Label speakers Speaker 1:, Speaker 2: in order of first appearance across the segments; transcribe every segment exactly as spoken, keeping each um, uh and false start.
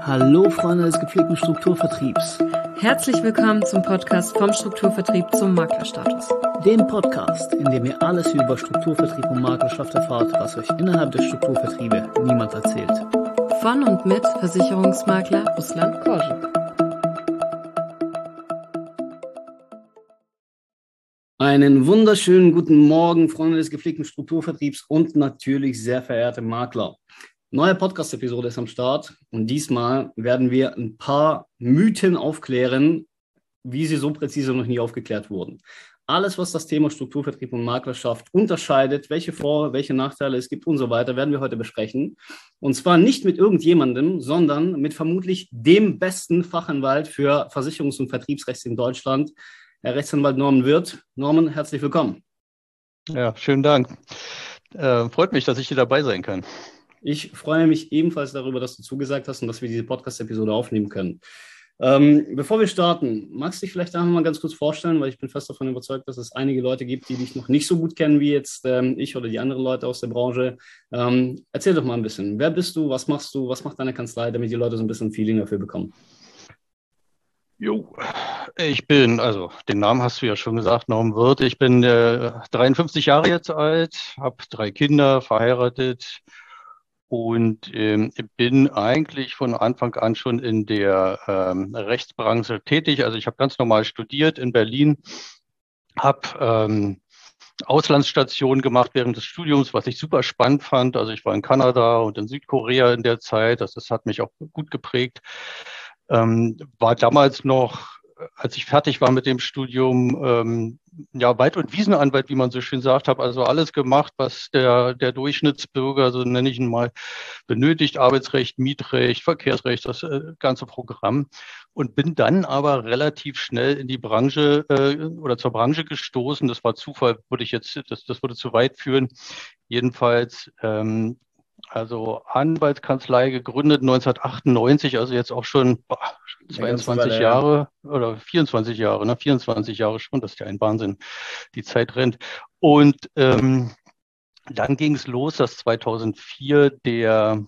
Speaker 1: Hallo Freunde des gepflegten Strukturvertriebs.
Speaker 2: Herzlich willkommen zum Podcast vom Strukturvertrieb zum Maklerstatus.
Speaker 1: Dem Podcast, in dem ihr alles über Strukturvertrieb und Maklerschaft erfahrt, was euch innerhalb der Strukturvertriebe niemand erzählt.
Speaker 2: Von und mit Versicherungsmakler Ruslan Korschuk.
Speaker 1: Einen wunderschönen guten Morgen, Freunde des gepflegten Strukturvertriebs und natürlich sehr verehrte Makler. Neue Podcast-Episode ist am Start und diesmal werden wir ein paar Mythen aufklären, wie sie so präzise noch nie aufgeklärt wurden. Alles, was das Thema Strukturvertrieb und Maklerschaft unterscheidet, welche Vor-, welche Nachteile es gibt und so weiter, werden wir heute besprechen. Und zwar nicht mit irgendjemandem, sondern mit vermutlich dem besten Fachanwalt für Versicherungs- und Vertriebsrecht in Deutschland, Herr Rechtsanwalt Norman Wirth. Norman, herzlich willkommen.
Speaker 3: Ja, schönen Dank. Äh, freut mich, dass ich hier dabei sein kann.
Speaker 1: Ich freue mich ebenfalls darüber, dass du zugesagt hast und dass wir diese Podcast-Episode aufnehmen können. Ähm, bevor wir starten, magst du dich vielleicht einfach mal ganz kurz vorstellen, weil ich bin fest davon überzeugt, dass es einige Leute gibt, die dich noch nicht so gut kennen wie jetzt ähm, ich oder die anderen Leute aus der Branche. Ähm, erzähl doch mal ein bisschen. Wer bist du? Was machst du? Was macht deine Kanzlei, damit die Leute so ein bisschen ein Feeling dafür bekommen?
Speaker 3: Jo, ich bin, also den Namen hast du ja schon gesagt, Norman Wirth. Ich bin äh, dreiundfünfzig Jahre jetzt alt, habe drei Kinder, verheiratet. Und ähm, bin eigentlich von Anfang an schon in der ähm, Rechtsbranche tätig. Also ich habe ganz normal studiert in Berlin, habe ähm, Auslandsstationen gemacht während des Studiums, was ich super spannend fand. Also ich war in Kanada und in Südkorea in der Zeit. Das, das hat mich auch gut geprägt. Ähm, war damals noch, als ich fertig war mit dem Studium, ähm, ja, Wald- und Wiesenanwalt, wie man so schön sagt, habe also alles gemacht, was der, der Durchschnittsbürger, so nenne ich ihn mal, benötigt. Arbeitsrecht, Mietrecht, Verkehrsrecht, das äh, ganze Programm. Und bin dann aber relativ schnell in die Branche äh, oder zur Branche gestoßen. Das war Zufall, würde ich jetzt, das, das würde zu weit führen. Jedenfalls, ähm, also Anwaltskanzlei gegründet neunzehnhundertachtundneunzig, also jetzt auch schon boah, zweiundzwanzig
Speaker 1: Weile,
Speaker 3: Jahre ja. Oder vierundzwanzig Jahre, ne? vierundzwanzig Jahre schon, das ist ja ein Wahnsinn, die Zeit rennt. Und ähm, dann ging es los, dass zweitausendvier der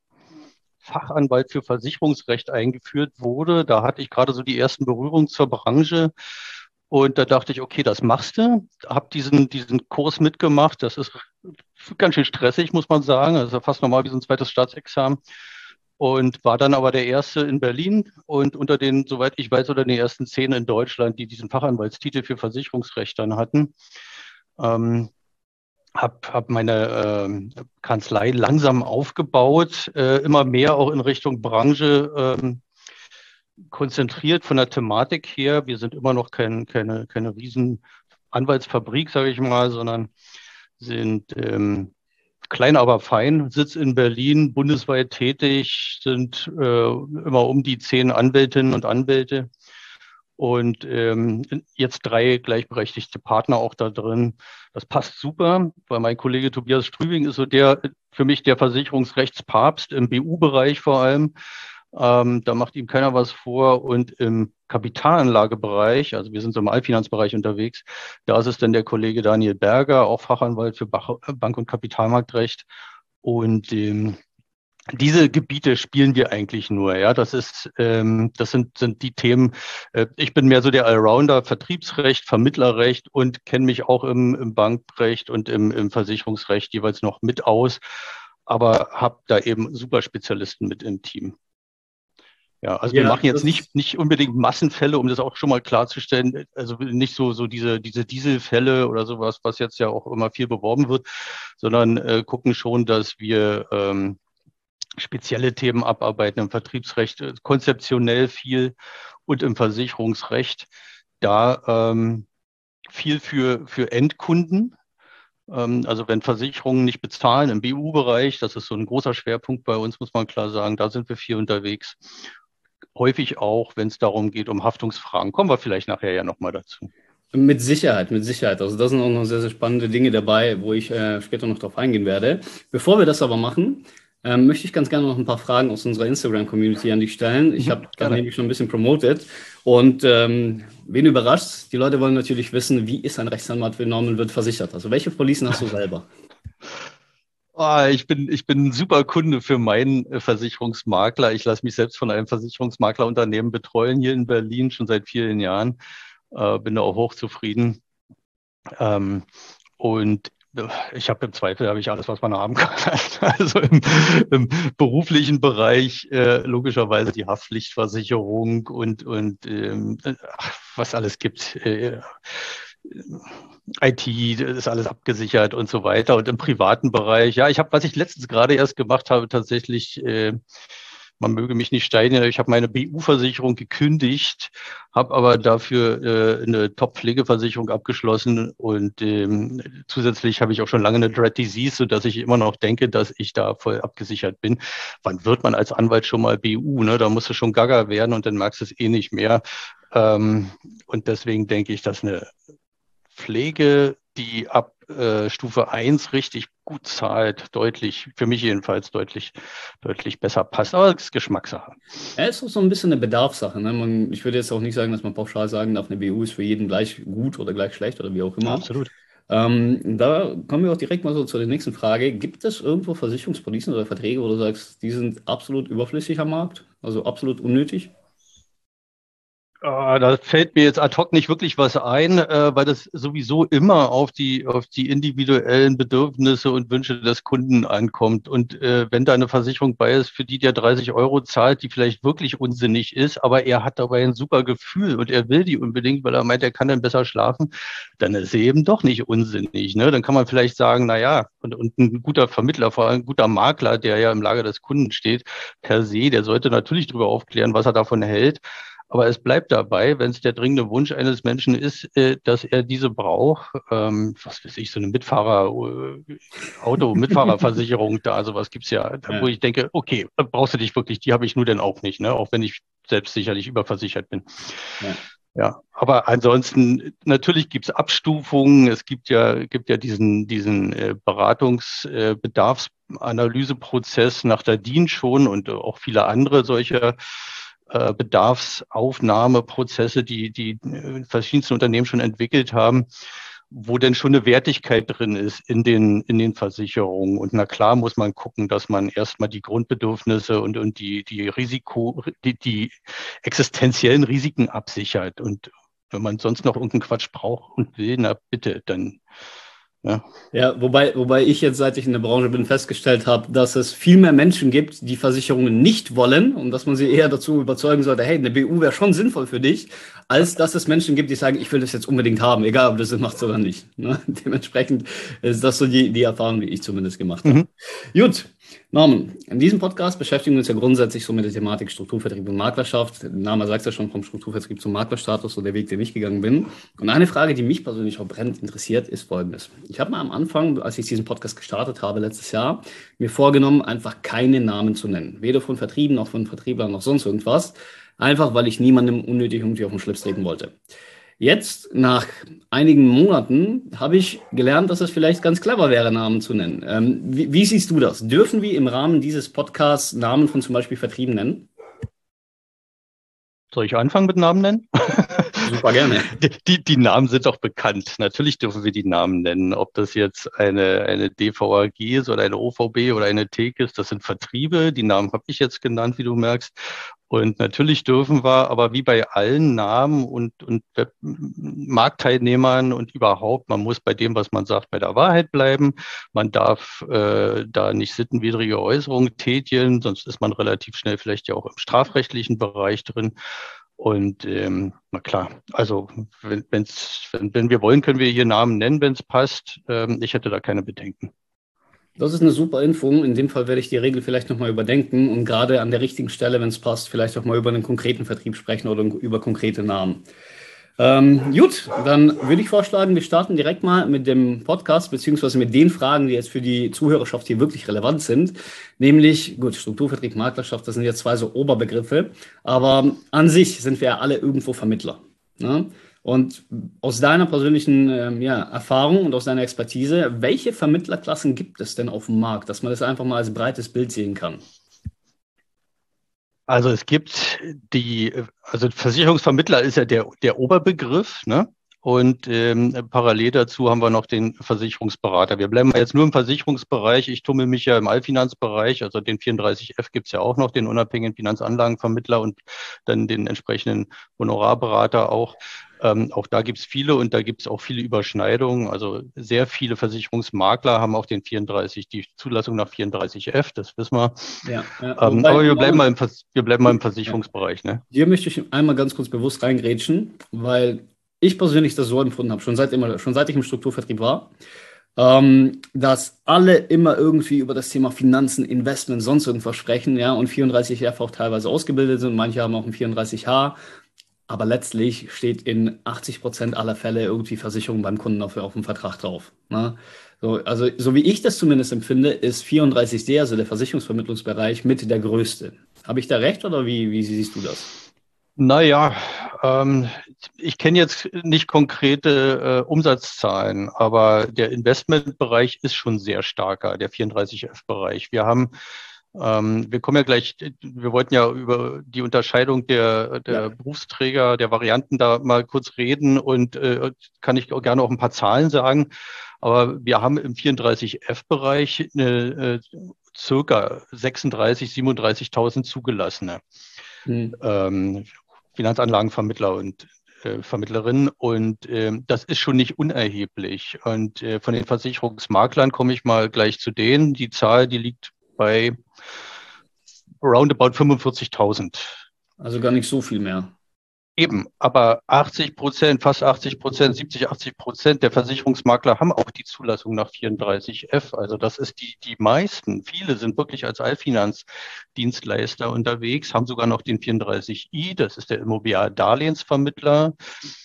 Speaker 3: Fachanwalt für Versicherungsrecht eingeführt wurde. Da hatte ich gerade so die ersten Berührungen zur Branche. Und da dachte ich, okay, das machst du. Habe diesen, diesen Kurs mitgemacht. Das ist ganz schön stressig, muss man sagen. Also fast normal wie so ein zweites Staatsexamen. Und war dann aber der Erste in Berlin und unter den, soweit ich weiß, unter den ersten zehn in Deutschland, die diesen Fachanwaltstitel für Versicherungsrecht dann hatten. Ähm, habe hab meine äh, Kanzlei langsam aufgebaut, äh, immer mehr auch in Richtung Branche ähm, konzentriert von der Thematik her. Wir sind immer noch kein, keine, keine riesen Anwaltsfabrik, sage ich mal, sondern sind ähm, klein, aber fein, Sitz in Berlin, bundesweit tätig, sind äh, immer um die zehn Anwältinnen und Anwälte und ähm, jetzt drei gleichberechtigte Partner auch da drin. Das passt super, weil mein Kollege Tobias Strübing ist so der, für mich der Versicherungsrechtspapst im B U-Bereich vor allem. Ähm, da macht ihm keiner was vor. Und im Kapitalanlagebereich, also wir sind so im Allfinanzbereich unterwegs, da ist es dann der Kollege Daniel Berger, auch Fachanwalt für Bank- und Kapitalmarktrecht. Und ähm, diese Gebiete spielen wir eigentlich nur. Ja, das ist, ähm, das sind, sind die Themen. Äh, ich bin mehr so der Allrounder, Vertriebsrecht, Vermittlerrecht und kenne mich auch im, im Bankrecht und im, im Versicherungsrecht jeweils noch mit aus, aber habe da eben super Spezialisten mit im Team. Ja, also wir
Speaker 1: Ja,
Speaker 3: machen jetzt
Speaker 1: das
Speaker 3: nicht, nicht unbedingt Massenfälle, um das auch schon mal klarzustellen. Also nicht so, so diese, diese Dieselfälle oder sowas, was jetzt ja auch immer viel beworben wird, sondern äh, gucken schon, dass wir ähm, spezielle Themen abarbeiten im Vertriebsrecht, äh, konzeptionell viel und im Versicherungsrecht. Da ähm, viel für, für Endkunden. Ähm, also wenn Versicherungen nicht bezahlen im B U-Bereich, das ist so ein großer Schwerpunkt bei uns, muss man klar sagen, da sind wir viel unterwegs. Häufig auch, wenn es darum geht, um Haftungsfragen. Kommen wir vielleicht nachher ja nochmal dazu.
Speaker 1: Mit Sicherheit, mit Sicherheit. Also da sind auch noch sehr, sehr spannende Dinge dabei, wo ich äh, später noch drauf eingehen werde. Bevor wir das aber machen, ähm, möchte ich ganz gerne noch ein paar Fragen aus unserer Instagram-Community an dich stellen. Ich habe da nämlich schon ein bisschen promotet. Und ähm, wen überrascht? Die Leute wollen natürlich wissen, wie ist ein Rechtsanwalt für Norman Wirth versichert? Also welche Policen hast du selber?
Speaker 3: Oh, ich bin, ich bin ein super Kunde für meinen äh, Versicherungsmakler. Ich lasse mich selbst von einem Versicherungsmaklerunternehmen betreuen hier in Berlin schon seit vielen Jahren. Äh, bin da auch hochzufrieden. Ähm, und äh, ich habe im Zweifel habe ich alles, was man haben kann. Also im, im beruflichen Bereich äh, logischerweise die Haftpflichtversicherung und, und ähm, ach, was alles gibt. Äh, I T, das ist alles abgesichert und so weiter. Und im privaten Bereich, ja, ich habe, was ich letztens gerade erst gemacht habe, tatsächlich, äh, man möge mich nicht steinigen, ich habe meine B U-Versicherung gekündigt, habe aber dafür äh, eine Top-Pflegeversicherung abgeschlossen und ähm, zusätzlich habe ich auch schon lange eine Dread Disease, sodass ich immer noch denke, dass ich da voll abgesichert bin. Wann wird man als Anwalt schon mal B U? Ne? Da musst du schon Gaga werden und dann merkst du es eh nicht mehr. Ähm, und deswegen denke ich, dass eine Pflege, die ab äh, Stufe eins richtig gut zahlt, deutlich, für mich jedenfalls deutlich, deutlich besser passt. Aber es ist Geschmackssache.
Speaker 1: Ja, ist auch so ein bisschen eine Bedarfssache. Ne? Man, ich würde jetzt auch nicht sagen, dass man pauschal sagen darf, eine B U ist für jeden gleich gut oder gleich schlecht oder wie auch immer.
Speaker 3: Absolut.
Speaker 1: Ähm, da kommen wir auch direkt mal so zu der nächsten Frage. Gibt es irgendwo Versicherungspolicen oder Verträge, wo du sagst, die sind absolut überflüssig am Markt, also absolut unnötig?
Speaker 3: Ah, da fällt mir jetzt ad hoc nicht wirklich was ein, äh, weil das sowieso immer auf die, auf die individuellen Bedürfnisse und Wünsche des Kunden ankommt. Und äh, wenn da eine Versicherung bei ist, für die der dreißig Euro zahlt, die vielleicht wirklich unsinnig ist, aber er hat dabei ein super Gefühl und er will die unbedingt, weil er meint, er kann dann besser schlafen, dann ist sie eben doch nicht unsinnig. Ne? Dann kann man vielleicht sagen, na ja, und, und ein guter Vermittler, vor allem ein guter Makler, der ja im Lager des Kunden steht, per se, der sollte natürlich darüber aufklären, was er davon hält. Aber es bleibt dabei, wenn es der dringende Wunsch eines Menschen ist, äh, dass er diese braucht, ähm, was weiß ich, so eine Mitfahrer, äh, Auto-Mitfahrerversicherung da, sowas gibt's ja, da, wo
Speaker 1: Ja.
Speaker 3: ich denke, okay, brauchst du dich wirklich, die habe ich nur denn auch nicht, ne? Auch wenn ich selbst sicherlich überversichert bin.
Speaker 1: Ja.
Speaker 3: Ja, aber ansonsten, natürlich gibt's Abstufungen. Es gibt ja, gibt ja diesen, diesen äh, Beratungsbedarfsanalyseprozess nach der D I N schon und auch viele andere solcher äh, Bedarfsaufnahmeprozesse, die die äh, verschiedensten Unternehmen schon entwickelt haben, wo denn schon eine Wertigkeit drin ist in den, in den Versicherungen. Und na klar muss man gucken, dass man erstmal die Grundbedürfnisse und, und die, die Risiko, die, die existenziellen Risiken absichert. Und wenn man sonst noch irgendeinen Quatsch braucht und will, na bitte, dann ja.
Speaker 1: Ja, wobei, wobei ich jetzt, seit ich in der Branche bin, festgestellt habe, dass es viel mehr Menschen gibt, die Versicherungen nicht wollen und dass man sie eher dazu überzeugen sollte, hey, eine B U wäre schon sinnvoll für dich, als dass es Menschen gibt, die sagen, ich will das jetzt unbedingt haben, egal ob das Sinn macht oder nicht. Ne? Dementsprechend ist das so die, die Erfahrung, die ich zumindest gemacht habe.
Speaker 3: Mhm.
Speaker 1: Gut, Norman, in diesem Podcast beschäftigen wir uns ja grundsätzlich so mit der Thematik Strukturvertrieb und Maklerschaft. Der Name sagt ja schon, vom Strukturvertrieb zum Maklerstatus, so der Weg, den ich gegangen bin. Und eine Frage, die mich persönlich auch brennend interessiert, ist folgendes. Ich habe mal am Anfang, als ich diesen Podcast gestartet habe letztes Jahr, mir vorgenommen, einfach keine Namen zu nennen. Weder von Vertrieben noch von Vertrieblern noch sonst irgendwas. Einfach, weil ich niemandem unnötig irgendwie auf den Schlips treten wollte. Jetzt, nach einigen Monaten, habe ich gelernt, dass es vielleicht ganz clever wäre, Namen zu nennen. Ähm, wie, wie siehst du das? Dürfen wir im Rahmen dieses Podcasts Namen von zum Beispiel Vertrieben nennen?
Speaker 3: Soll ich anfangen mit Namen nennen?
Speaker 1: Super gerne.
Speaker 3: Die, die, die Namen sind doch bekannt. Natürlich dürfen wir die Namen nennen. Ob das jetzt eine, eine D V A G ist oder eine O V B oder eine T K ist, das sind Vertriebe. Die Namen habe ich jetzt genannt, wie du merkst. Und natürlich dürfen wir, aber wie bei allen Namen und, und Marktteilnehmern und überhaupt, man muss bei dem, was man sagt, bei der Wahrheit bleiben. Man darf äh, da nicht sittenwidrige Äußerungen tätigen, sonst ist man relativ schnell vielleicht ja auch im strafrechtlichen Bereich drin. Und ähm, na klar, also wenn, wenn's, wenn, wenn wir wollen, können wir hier Namen nennen, wenn es passt. Ähm, ich hätte da keine Bedenken.
Speaker 1: Das ist eine super Info. In dem Fall werde ich die Regel vielleicht nochmal überdenken und gerade an der richtigen Stelle, wenn es passt, vielleicht auch mal über einen konkreten Vertrieb sprechen oder über konkrete Namen. Ähm, gut, dann würde ich vorschlagen, wir starten direkt mal mit dem Podcast, beziehungsweise mit den Fragen, die jetzt für die Zuhörerschaft hier wirklich relevant sind. Nämlich, gut, Strukturvertrieb, Maklerschaft, das sind jetzt zwei so Oberbegriffe, aber an sich sind wir ja alle irgendwo Vermittler. Ne? Und aus deiner persönlichen ähm, ja, Erfahrung und aus deiner Expertise, welche Vermittlerklassen gibt es denn auf dem Markt, dass man das einfach mal als breites Bild sehen kann?
Speaker 3: Also es gibt die, also Versicherungsvermittler ist ja der, der Oberbegriff, ne? Und ähm, parallel dazu haben wir noch den Versicherungsberater. Wir bleiben jetzt nur im Versicherungsbereich. Ich tummel mich ja im Allfinanzbereich. Also den vierunddreißig F gibt es ja auch noch, den unabhängigen Finanzanlagenvermittler und dann den entsprechenden Honorarberater auch. Ähm, auch da gibt es viele und da gibt es auch viele Überschneidungen. Also sehr viele Versicherungsmakler haben auch den vierunddreißig, die Zulassung nach vierunddreißig F, das wissen wir.
Speaker 1: Ja, ja.
Speaker 3: Ähm,
Speaker 1: Wobei,
Speaker 3: aber wir bleiben mal im, Vers- wir bleiben mal im Versicherungsbereich. Ne?
Speaker 1: hier möchte ich einmal ganz kurz bewusst reingrätschen, weil ich persönlich das so empfunden habe, schon seit immer, schon seit ich im Strukturvertrieb war, ähm, dass alle immer irgendwie über das Thema Finanzen, Investment, sonst irgendwas sprechen, ja, und vierunddreißig F auch teilweise ausgebildet sind, manche haben auch ein vierunddreißig H, aber letztlich steht in achtzig Prozent aller Fälle irgendwie Versicherung beim Kunden auf, auf dem Vertrag drauf. Ne? So, also, so wie ich das zumindest empfinde, ist vierunddreißig D, also der Versicherungsvermittlungsbereich, mit der größte. Habe ich da recht oder wie, wie siehst du das?
Speaker 3: Naja, ähm, ich kenne jetzt nicht konkrete äh, Umsatzzahlen, aber der Investmentbereich ist schon sehr starker, der vierunddreißig F-Bereich. Wir haben, ähm, wir kommen ja gleich, wir wollten ja über die Unterscheidung der, der
Speaker 1: Ja.
Speaker 3: Berufsträger, der Varianten da mal kurz reden und äh, kann ich auch gerne auch ein paar Zahlen sagen. Aber wir haben im vierunddreißig F-Bereich eine, äh, circa sechsunddreißigtausend, siebenunddreißigtausend Zugelassene.
Speaker 1: Hm.
Speaker 3: Ähm, Finanzanlagenvermittler und äh, Vermittlerinnen und äh, das ist schon nicht unerheblich. Und äh, von den Versicherungsmaklern komme ich mal gleich zu denen. Die Zahl, die liegt bei roundabout fünfundvierzigtausend.
Speaker 1: Also gar nicht so viel mehr.
Speaker 3: Eben, aber achtzig Prozent, fast achtzig Prozent, siebzig, achtzig Prozent der Versicherungsmakler haben auch die Zulassung nach vierunddreißig F. Also das ist die, die meisten. Viele sind wirklich als Allfinanzdienstleister unterwegs, haben sogar noch den vierunddreißig I, das ist der Immobiliardarlehensvermittler.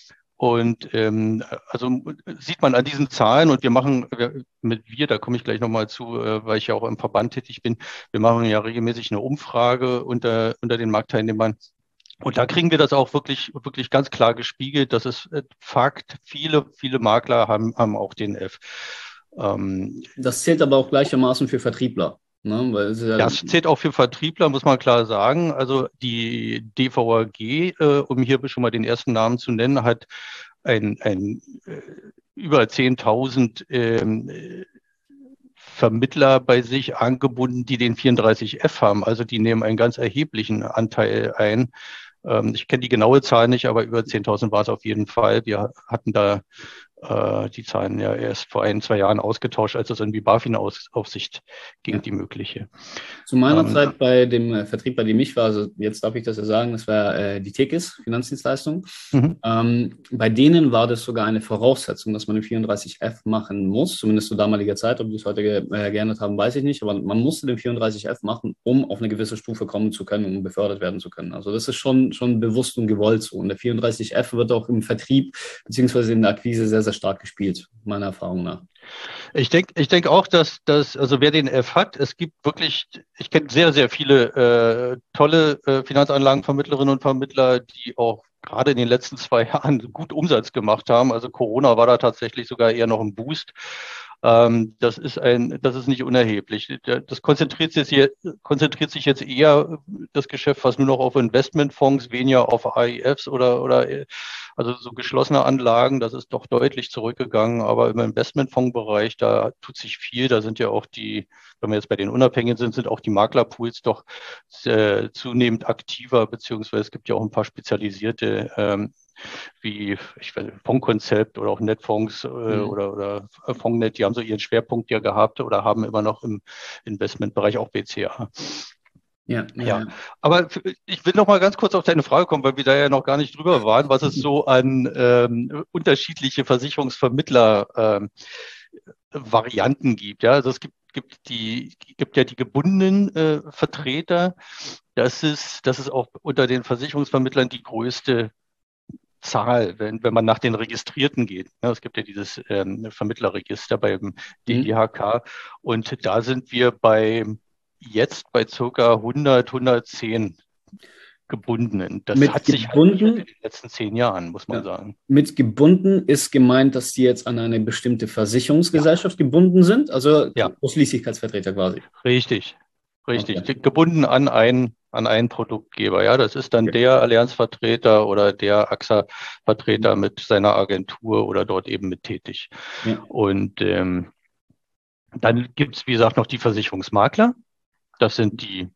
Speaker 3: Und ähm, also sieht man an diesen Zahlen und wir machen wir, mit wir, da komme ich gleich nochmal zu, äh, weil ich ja auch im Verband tätig bin, wir machen ja regelmäßig eine Umfrage unter, unter den Marktteilnehmern. Und da kriegen wir das auch wirklich, wirklich ganz klar gespiegelt. Das ist Fakt. Viele, viele Makler haben, haben auch den F. Ähm,
Speaker 1: Das zählt aber auch gleichermaßen für Vertriebler. Ne? Weil es ja,
Speaker 3: das zählt auch für Vertriebler, muss man klar sagen. Also die D V A G, äh, um hier schon mal den ersten Namen zu nennen, hat ein, ein äh, über zehntausend ähm, Vermittler bei sich angebunden, die den vierunddreißig F haben. Also die nehmen einen ganz erheblichen Anteil ein. Ich kenne die genaue Zahl nicht, aber über zehntausend war es auf jeden Fall. Wir hatten da äh, die Zahlen ja erst vor ein, zwei Jahren ausgetauscht, als es in die BaFin-Aufsicht ging, ja. Die mögliche.
Speaker 1: Zu meiner
Speaker 3: ähm,
Speaker 1: Zeit bei dem äh, Vertrieb, bei dem ich war, also jetzt darf ich das ja sagen, das war äh, die Tekis, Finanzdienstleistung. Mhm. Ähm, bei denen war das sogar eine Voraussetzung, dass man den vierunddreißig F machen muss, zumindest zu damaliger Zeit. Ob die es heute ge äh, geändert haben, weiß ich nicht, aber man musste den vierunddreißig F machen, um auf eine gewisse Stufe kommen zu können, um befördert werden zu können. Also das ist schon, schon bewusst und gewollt so. Und der vierunddreißig F wird auch im Vertrieb beziehungsweise in der Akquise sehr, sehr stark gespielt, meiner Erfahrung nach.
Speaker 3: Ich denke ich denk auch, dass, dass, also wer den F hat, es gibt wirklich, ich kenne sehr, sehr viele äh, tolle äh, Finanzanlagenvermittlerinnen und Vermittler, die auch gerade in den letzten zwei Jahren gut Umsatz gemacht haben. Also Corona war da tatsächlich sogar eher noch ein Boost. Ähm, das ist ein, das ist nicht unerheblich. Das konzentriert sich, hier, konzentriert sich jetzt eher das Geschäft fast nur noch auf Investmentfonds, weniger auf A I Fs oder, oder also so geschlossene Anlagen. Das ist doch deutlich zurückgegangen. Aber im Investmentfondsbereich, da tut sich viel. Da sind ja auch die, wenn wir jetzt bei den Unabhängigen sind, sind auch die Maklerpools doch äh, zunehmend aktiver, beziehungsweise es gibt ja auch ein paar spezialisierte ähm, wie ich weiß, Fondskonzept oder auch Netfonds äh, mhm. oder, oder Fondsnet, die haben so ihren Schwerpunkt ja gehabt oder haben immer noch im Investmentbereich auch B C A.
Speaker 1: Ja, ja,
Speaker 3: ja. Aber ich will noch mal ganz kurz auf deine Frage kommen, weil wir da ja noch gar nicht drüber waren, was es so an ähm, unterschiedliche Versicherungsvermittler ähm, Varianten gibt. Ja, also es gibt gibt die gibt ja die gebundenen äh, Vertreter. Das ist das ist auch unter den Versicherungsvermittlern die größte Zahl, wenn, wenn man nach den Registrierten geht. Ja, es gibt ja dieses ähm, Vermittlerregister beim D I H K mhm. und da sind wir bei jetzt bei circa hundert, hundertzehn Gebundenen. Das
Speaker 1: mit
Speaker 3: hat sich
Speaker 1: gebunden,
Speaker 3: in den letzten zehn Jahren, muss man ja, sagen.
Speaker 1: Mit gebunden ist gemeint, dass die jetzt an eine bestimmte Versicherungsgesellschaft ja. gebunden sind, also ja. Ausschließlichkeitsvertreter quasi.
Speaker 3: Richtig, richtig. Okay. Gebunden an ein an einen Produktgeber. Ja, das ist dann der Allianz-Vertreter oder der A X A-Vertreter mit seiner Agentur oder dort eben mit tätig.
Speaker 1: Ja.
Speaker 3: Und ähm, dann gibt es, wie gesagt, noch die Versicherungsmakler. Das sind die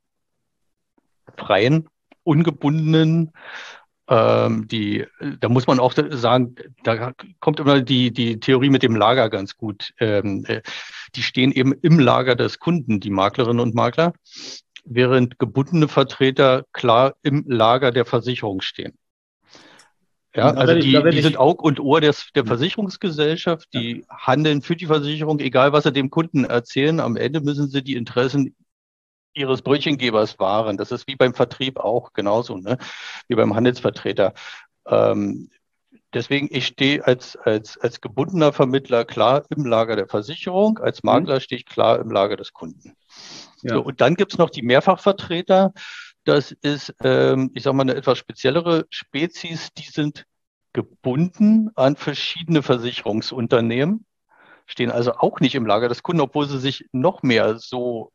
Speaker 3: freien, ungebundenen, ähm, die, da muss man auch sagen, da kommt immer die, die Theorie mit dem Lager ganz gut. Ähm, äh, die stehen eben im Lager des Kunden, die Maklerinnen und Makler, während gebundene Vertreter klar im Lager der Versicherung stehen. Ja,
Speaker 1: Da
Speaker 3: also
Speaker 1: werde ich, da
Speaker 3: die,
Speaker 1: werde
Speaker 3: die
Speaker 1: ich,
Speaker 3: sind Aug und Ohr des, der Versicherungsgesellschaft, die handeln für die Versicherung, egal was sie dem Kunden erzählen. Am Ende müssen sie die Interessen ihres Brötchengebers wahren. Das ist wie beim Vertrieb auch genauso, ne? Wie beim Handelsvertreter. Ähm, deswegen, ich stehe als, als, als gebundener Vermittler klar im Lager der Versicherung, als Makler stehe ich klar im Lager des Kunden.
Speaker 1: Ja.
Speaker 3: So, und dann gibt es noch die Mehrfachvertreter. Das ist, ähm, ich sage mal, eine etwas speziellere Spezies. Die sind gebunden an verschiedene Versicherungsunternehmen, stehen also auch nicht im Lager des Kunden, obwohl sie sich noch mehr so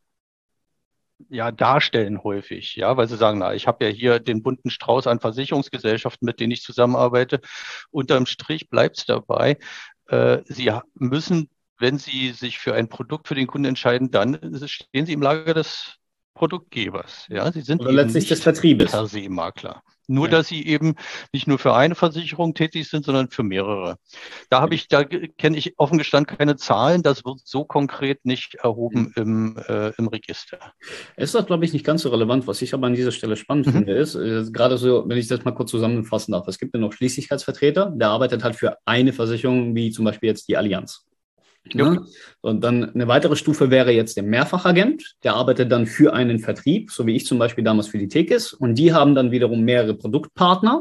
Speaker 3: ja, darstellen häufig, ja, weil sie sagen, na, ich habe ja hier den bunten Strauß an Versicherungsgesellschaften, mit denen ich zusammenarbeite. Unterm Strich bleibt es dabei. Äh, sie müssen, wenn Sie sich für ein Produkt für den Kunden entscheiden, dann stehen Sie im Lager des Produktgebers. Ja, Sie sind
Speaker 1: Oder
Speaker 3: eben
Speaker 1: letztlich
Speaker 3: nicht
Speaker 1: des Vertriebes.
Speaker 3: per se Makler. Nur,
Speaker 1: Ja.
Speaker 3: dass Sie eben nicht nur für eine Versicherung tätig sind, sondern für mehrere. Da habe ich, da kenne ich offen gestanden keine Zahlen. Das wird so konkret nicht erhoben im, äh, im Register.
Speaker 1: Es ist doch, glaube ich, nicht ganz so relevant. Was ich aber an dieser Stelle spannend
Speaker 3: Mhm.
Speaker 1: finde, ist, äh, gerade so, wenn ich das mal kurz zusammenfassen darf. Es gibt ja noch Schließlichkeitsvertreter, der arbeitet halt für eine Versicherung, wie zum Beispiel jetzt die Allianz. Ja? Und dann eine weitere Stufe wäre jetzt der Mehrfachagent, der arbeitet dann für einen Vertrieb, so wie ich zum Beispiel damals für die Tekis. Und die haben dann wiederum mehrere Produktpartner.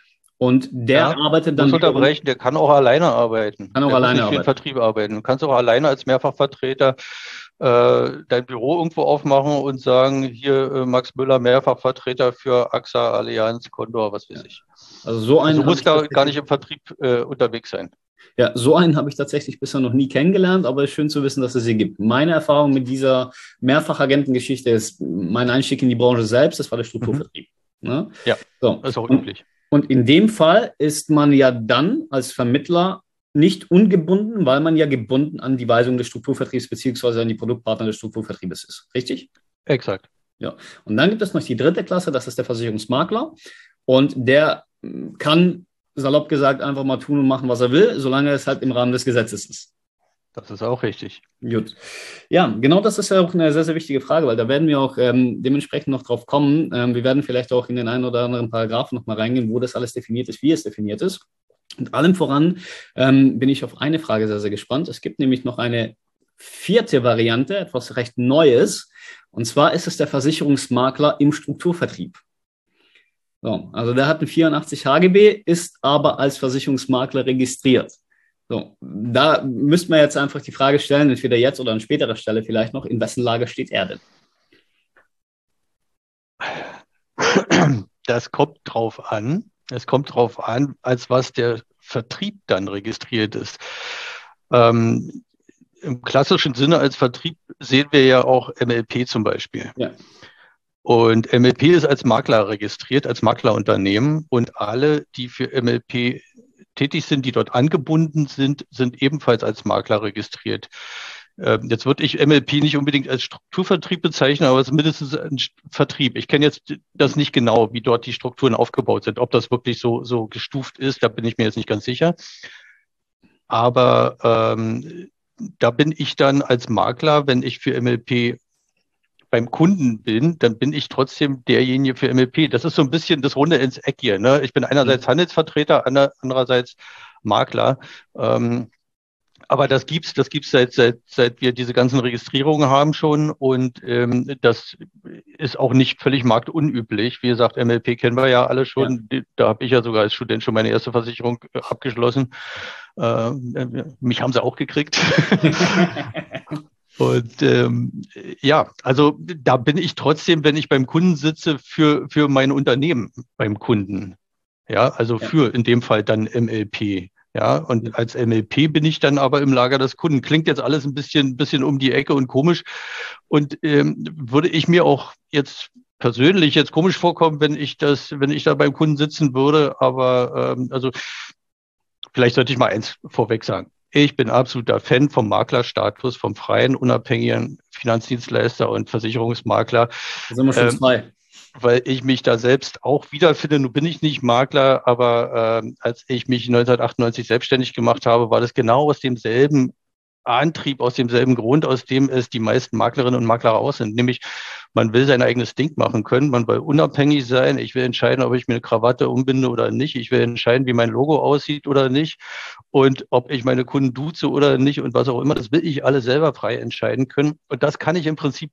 Speaker 1: Und der
Speaker 3: Ja,
Speaker 1: arbeitet dann
Speaker 3: muss
Speaker 1: wiederum,
Speaker 3: unterbrechen, der kann auch alleine arbeiten.
Speaker 1: kann auch
Speaker 3: der muss
Speaker 1: alleine
Speaker 3: nicht für den
Speaker 1: arbeiten.
Speaker 3: Vertrieb arbeiten. Du kannst auch alleine als Mehrfachvertreter äh, dein Büro irgendwo aufmachen und sagen, hier äh, Max Müller, Mehrfachvertreter für A X A, Allianz, Condor, was weiß ich.
Speaker 1: Also so einen
Speaker 3: Also du
Speaker 1: habe
Speaker 3: musst
Speaker 1: ich
Speaker 3: gar,
Speaker 1: tatsächlich-
Speaker 3: gar nicht im Vertrieb äh, unterwegs sein.
Speaker 1: Ja, so einen habe ich tatsächlich bisher noch nie kennengelernt, aber es ist schön zu wissen, dass es sie gibt. Meine Erfahrung mit dieser Mehrfachagentengeschichte ist mein Einstieg in die Branche selbst, das war der Strukturvertrieb. Ne?
Speaker 3: Ja,
Speaker 1: So.
Speaker 3: das ist auch
Speaker 1: Und,
Speaker 3: üblich.
Speaker 1: und in dem Fall ist man ja dann als Vermittler nicht ungebunden, weil man ja gebunden an die Weisung des Strukturvertriebs beziehungsweise an die Produktpartner des Strukturvertriebes ist. Richtig?
Speaker 3: Exakt.
Speaker 1: Ja. Und dann gibt es noch die dritte Klasse, das ist der Versicherungsmakler. Und der mm, kann, salopp gesagt, einfach mal tun und machen, was er will, solange es halt im Rahmen des Gesetzes ist.
Speaker 3: Das ist auch richtig.
Speaker 1: Gut. Ja, genau das ist ja auch eine sehr, sehr wichtige Frage, weil da werden wir auch ähm, dementsprechend noch drauf kommen. Ähm, wir werden vielleicht auch in den einen oder anderen Paragraphen nochmal reingehen, wo das alles definiert ist, wie es definiert ist. Und allem voran ähm, bin ich auf eine Frage sehr, sehr gespannt. Es gibt nämlich noch eine vierte Variante, etwas recht Neues. Und zwar ist es der Versicherungsmakler im Strukturvertrieb. So, also der hat ein vierundachtzig H G B, ist aber als Versicherungsmakler registriert. So, da müsste man jetzt einfach die Frage stellen, entweder jetzt oder an späterer Stelle vielleicht noch, in wessen Lager steht er denn?
Speaker 3: Das kommt drauf an. Es kommt drauf an, als was der Vertrieb dann registriert ist. Ähm, im klassischen Sinne als Vertrieb sehen wir ja auch M L P zum Beispiel.
Speaker 1: Ja.
Speaker 3: Und M L P ist als Makler registriert, als Maklerunternehmen. Und alle, die für M L P tätig sind, die dort angebunden sind, sind ebenfalls als Makler registriert. Ähm, jetzt würde ich M L P nicht unbedingt als Strukturvertrieb bezeichnen, aber es ist mindestens ein Vertrieb. Ich kenne jetzt das nicht genau, wie dort die Strukturen aufgebaut sind. Ob das wirklich so, so gestuft ist, da bin ich mir jetzt nicht ganz sicher. Aber ähm, da bin ich dann als Makler, wenn ich für M L P beim Kunden bin, dann bin ich trotzdem derjenige für M L P. Das ist so ein bisschen das Runde ins Eck hier. Ne? Ich bin einerseits Handelsvertreter, andererseits Makler. Ähm, aber das gibt's, das gibt's seit, seit, seit wir diese ganzen Registrierungen haben schon. Und ähm, das ist auch nicht völlig marktunüblich. Wie gesagt, M L P kennen wir ja alle schon. Ja. Da habe ich ja sogar als Student schon meine erste Versicherung abgeschlossen. Äh, mich haben sie auch gekriegt. Und ähm, ja, also da bin ich trotzdem, wenn ich beim Kunden sitze, für, für mein Unternehmen beim Kunden. Ja, also ja. für in dem Fall dann M L P. Ja, und als M L P bin ich dann aber im Lager des Kunden. Klingt jetzt alles ein bisschen, bisschen um die Ecke und komisch. Und ähm, würde ich mir auch jetzt persönlich jetzt komisch vorkommen, wenn ich das, wenn ich da beim Kunden sitzen würde, aber ähm, also vielleicht sollte ich mal eins vorweg sagen. Ich bin absoluter Fan vom Maklerstatus, vom freien, unabhängigen Finanzdienstleister und Versicherungsmakler.
Speaker 1: Da sind wir schon
Speaker 3: ähm,
Speaker 1: zwei.
Speaker 3: Weil ich mich da selbst auch wiederfinde. Nun bin ich nicht Makler, aber äh, als ich mich neunzehnhundertachtundneunzig selbstständig gemacht habe, war das genau aus demselben Antrieb, aus demselben Grund, aus dem es die meisten Maklerinnen und Makler aus sind. Nämlich, man will sein eigenes Ding machen können, man will unabhängig sein. Ich will entscheiden, ob ich mir eine Krawatte umbinde oder nicht. Ich will entscheiden, wie mein Logo aussieht oder nicht. Und ob ich meine Kunden duze oder nicht und was auch immer. Das will ich alle selber frei entscheiden können. Und das kann ich im Prinzip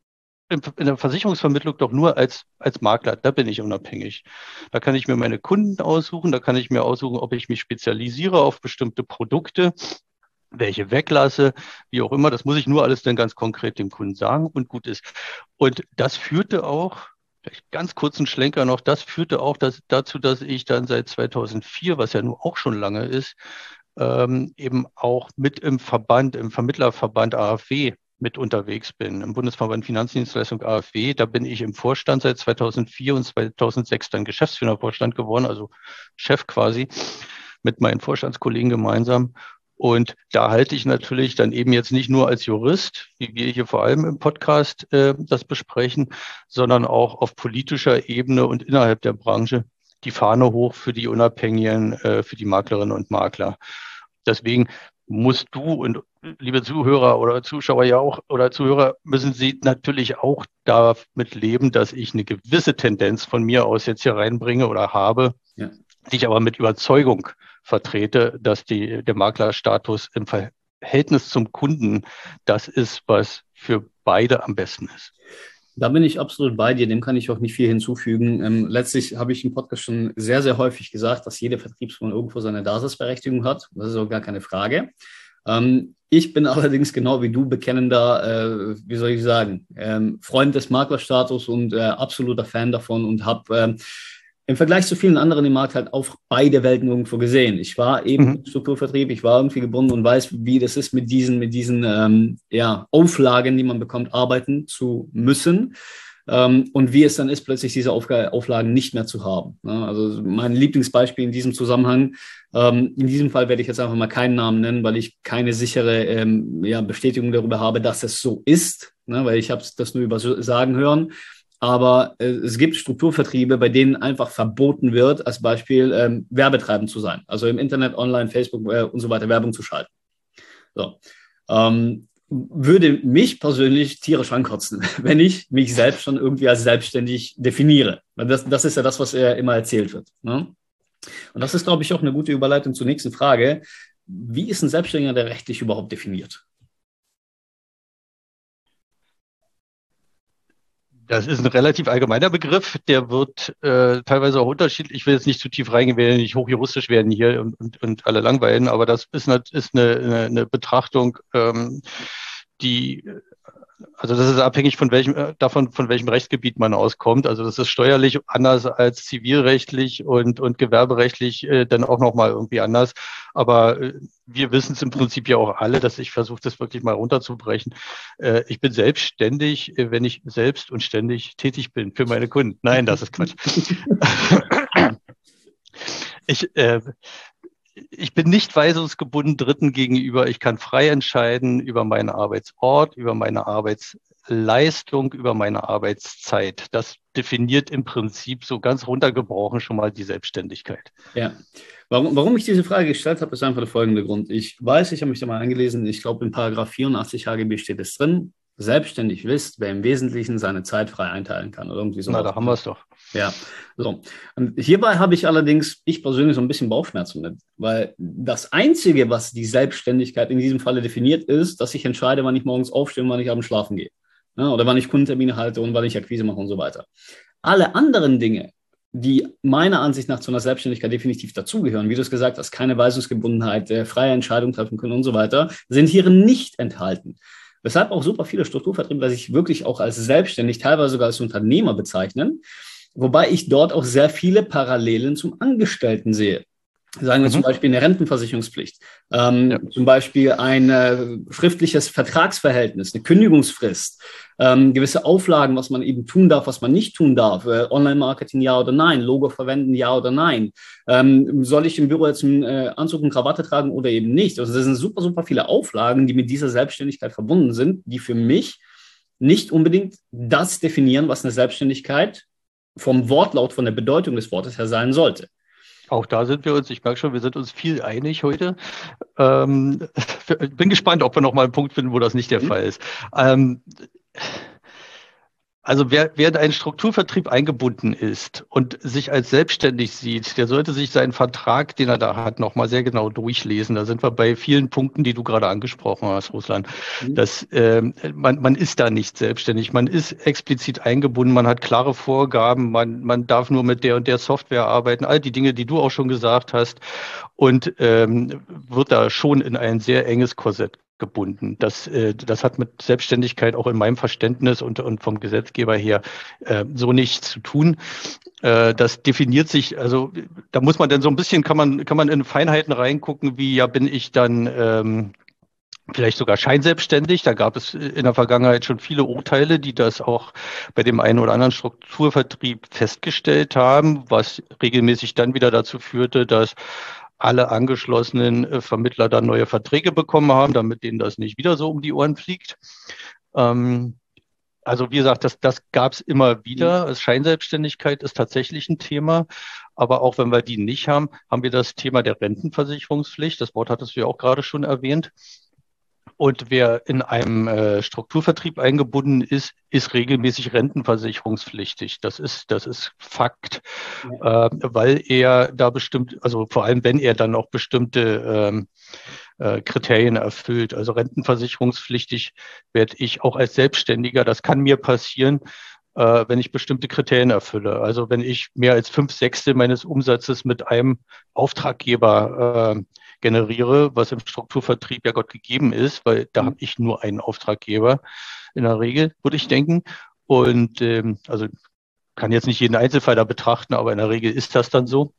Speaker 3: in der Versicherungsvermittlung doch nur als, als Makler. Da bin ich unabhängig. Da kann ich mir meine Kunden aussuchen, da kann ich mir aussuchen, ob ich mich spezialisiere auf bestimmte Produkte, welche weglasse, wie auch immer. Das muss ich nur alles dann ganz konkret dem Kunden sagen und gut ist. Und das führte auch, vielleicht ganz kurzen Schlenker noch, das führte auch das, dazu, dass ich dann seit zweitausendvier, was ja nun auch schon lange ist, ähm, eben auch mit im Verband, im Vermittlerverband A F W mit unterwegs bin, im Bundesverband Finanzdienstleistung A F W. Da bin ich im Vorstand seit zweitausendvier und zweitausendsechs dann Geschäftsführervorstand geworden, also Chef quasi, mit meinen Vorstandskollegen gemeinsam. Und da halte ich natürlich dann eben jetzt nicht nur als Jurist, wie wir hier vor allem im Podcast äh, das besprechen, sondern auch auf politischer Ebene und innerhalb der Branche die Fahne hoch für die Unabhängigen, äh, für die Maklerinnen und Makler. Deswegen musst du und liebe Zuhörer oder Zuschauer ja auch oder Zuhörer, müssen Sie natürlich auch damit leben, dass ich eine gewisse Tendenz von mir aus jetzt hier reinbringe oder habe, ja, die ich aber mit Überzeugung vertrete, dass die, der Maklerstatus im Verhältnis zum Kunden das ist, was für beide am besten ist.
Speaker 1: Da bin ich absolut bei dir, dem kann ich auch nicht viel hinzufügen. Ähm, letztlich habe ich im Podcast schon sehr, sehr häufig gesagt, dass jede Vertriebsform irgendwo seine Daseinsberechtigung hat. Das ist auch gar keine Frage. Ähm, ich bin allerdings genau wie du bekennender, äh, wie soll ich sagen, ähm, Freund des Maklerstatus und äh, absoluter Fan davon und habe ähm, im Vergleich zu vielen anderen im Markt halt auch beide Welten irgendwo gesehen. Ich war eben mhm. im Strukturvertrieb, ich war irgendwie gebunden und weiß, wie das ist, mit diesen, mit diesen ähm, ja, Auflagen, die man bekommt, arbeiten zu müssen. Ähm, und wie es dann ist, plötzlich diese Aufg- Auflagen nicht mehr zu haben. Ne? Also mein Lieblingsbeispiel in diesem Zusammenhang, ähm, in diesem Fall werde ich jetzt einfach mal keinen Namen nennen, weil ich keine sichere ähm, ja, Bestätigung darüber habe, dass es so ist, ne? Weil ich habe das nur über Sagen hören. Aber äh, es gibt Strukturvertriebe, bei denen einfach verboten wird, als Beispiel ähm, werbetreibend zu sein. Also im Internet, online, Facebook äh, und so weiter Werbung zu schalten. So. Ähm, würde mich persönlich tierisch ankotzen, wenn ich mich selbst schon irgendwie als selbstständig definiere. Das, das ist ja das, was äh, immer erzählt wird. Ne? Und das ist, glaube ich, auch eine gute Überleitung zur nächsten Frage. Wie ist ein Selbstständiger denn rechtlich überhaupt definiert?
Speaker 3: Das ist ein relativ allgemeiner Begriff, der wird äh, teilweise auch unterschiedlich. Ich will jetzt nicht zu tief reingehen, wir werden nicht hochjuristisch werden hier und, und, und alle langweilen, aber das ist eine, ist eine, eine, eine Betrachtung, ähm, die, also das ist abhängig von welchem, äh, davon, von welchem Rechtsgebiet man auskommt. Also das ist steuerlich anders als zivilrechtlich und, und gewerberechtlich äh, dann auch nochmal irgendwie anders. Aber äh, wir wissen es im Prinzip ja auch alle, dass ich versuche, das wirklich mal runterzubrechen. Äh, ich bin selbstständig, äh, wenn ich selbst und ständig tätig bin für meine Kunden. Nein, das ist Quatsch. ich, äh, Ich bin nicht weisungsgebunden Dritten gegenüber. Ich kann frei entscheiden über meinen Arbeitsort, über meine Arbeitsleistung, über meine Arbeitszeit. Das definiert im Prinzip so ganz runtergebrochen schon mal die Selbstständigkeit.
Speaker 1: Ja, warum, warum ich diese Frage gestellt habe, ist einfach der folgende Grund. Ich weiß, ich habe mich da mal eingelesen, ich glaube in Paragraph vierundachtzig H G B steht es drin, selbstständig ist, wer im Wesentlichen seine Zeit frei einteilen kann oder irgendwie so.
Speaker 3: Na, da haben wir es doch.
Speaker 1: Ja, so. Und hierbei habe ich allerdings, ich persönlich so ein bisschen Bauchschmerzen mit, weil das Einzige, was die Selbstständigkeit in diesem Falle definiert, ist, dass ich entscheide, wann ich morgens aufstehe und wann ich abends schlafen gehe. Ja, oder wann ich Kundentermine halte und wann ich Akquise mache und so weiter. Alle anderen Dinge, die meiner Ansicht nach zu einer Selbstständigkeit definitiv dazugehören, wie du es gesagt hast, keine Weisungsgebundenheit, äh, freie Entscheidungen treffen können und so weiter, sind hierin nicht enthalten. Weshalb auch super viele Strukturvertriebler sich wirklich auch als selbstständig, teilweise sogar als Unternehmer bezeichnen, wobei ich dort auch sehr viele Parallelen zum Angestellten sehe. Sagen wir zum
Speaker 3: Mhm.
Speaker 1: Beispiel eine Rentenversicherungspflicht, ähm,
Speaker 3: Ja.
Speaker 1: zum Beispiel ein äh, schriftliches Vertragsverhältnis, eine Kündigungsfrist, ähm, gewisse Auflagen, was man eben tun darf, was man nicht tun darf, äh, Online-Marketing ja oder nein, Logo verwenden ja oder nein, ähm, soll ich im Büro jetzt einen äh, Anzug und Krawatte tragen oder eben nicht? Also das sind super, super viele Auflagen, die mit dieser Selbstständigkeit verbunden sind, die für mich nicht unbedingt das definieren, was eine Selbstständigkeit vom Wortlaut, von der Bedeutung des Wortes her sein sollte.
Speaker 3: Auch da sind wir uns, ich merke schon, wir sind uns viel einig heute. Ähm, bin gespannt, ob wir noch mal einen Punkt finden, wo das nicht der
Speaker 1: Mhm.
Speaker 3: Fall ist. Ähm, Also wer, wer in einen Strukturvertrieb eingebunden ist und sich als selbstständig sieht, der sollte sich seinen Vertrag, den er da hat, nochmal sehr genau durchlesen. Da sind wir bei vielen Punkten, die du gerade angesprochen hast, Ruslan.
Speaker 1: Mhm.
Speaker 3: Das, ähm, man, man ist da nicht selbstständig, man ist explizit eingebunden, man hat klare Vorgaben, man, man darf nur mit der und der Software arbeiten, all die Dinge, die du auch schon gesagt hast, und ähm, wird da schon in ein sehr enges Korsett gebunden. Das, äh, das hat mit Selbstständigkeit auch in meinem Verständnis und, und vom Gesetzgeber her äh, so nichts zu tun. Äh, das definiert sich, also da muss man dann so ein bisschen, kann man, kann man in Feinheiten reingucken, wie ja bin ich dann ähm, vielleicht sogar scheinselbstständig. Da gab es in der Vergangenheit schon viele Urteile, die das auch bei dem einen oder anderen Strukturvertrieb festgestellt haben, was regelmäßig dann wieder dazu führte, dass alle angeschlossenen äh, Vermittler dann neue Verträge bekommen haben, damit denen das nicht wieder so um die Ohren fliegt. Ähm, also wie gesagt, das, das gab es immer wieder. Scheinselbstständigkeit ist tatsächlich ein Thema. Aber auch wenn wir die nicht haben, haben wir das Thema der Rentenversicherungspflicht. Das Wort hattest du ja auch gerade schon erwähnt. Und wer in einem äh, Strukturvertrieb eingebunden ist, ist regelmäßig rentenversicherungspflichtig. Das ist, das ist Fakt,
Speaker 1: Ja.
Speaker 3: äh, weil er da bestimmt, also vor allem wenn er dann auch bestimmte ähm, äh, Kriterien erfüllt. Also rentenversicherungspflichtig werde ich auch als Selbstständiger. Das kann mir passieren, äh, wenn ich bestimmte Kriterien erfülle. Also wenn ich mehr als fünf Sechstel meines Umsatzes mit einem Auftraggeber äh, generiere, was im Strukturvertrieb ja Gott gegeben ist, weil da habe ich nur einen Auftraggeber in der Regel, würde ich denken. Und ähm, also kann jetzt nicht jeden Einzelfall da betrachten, aber in der Regel ist das dann so.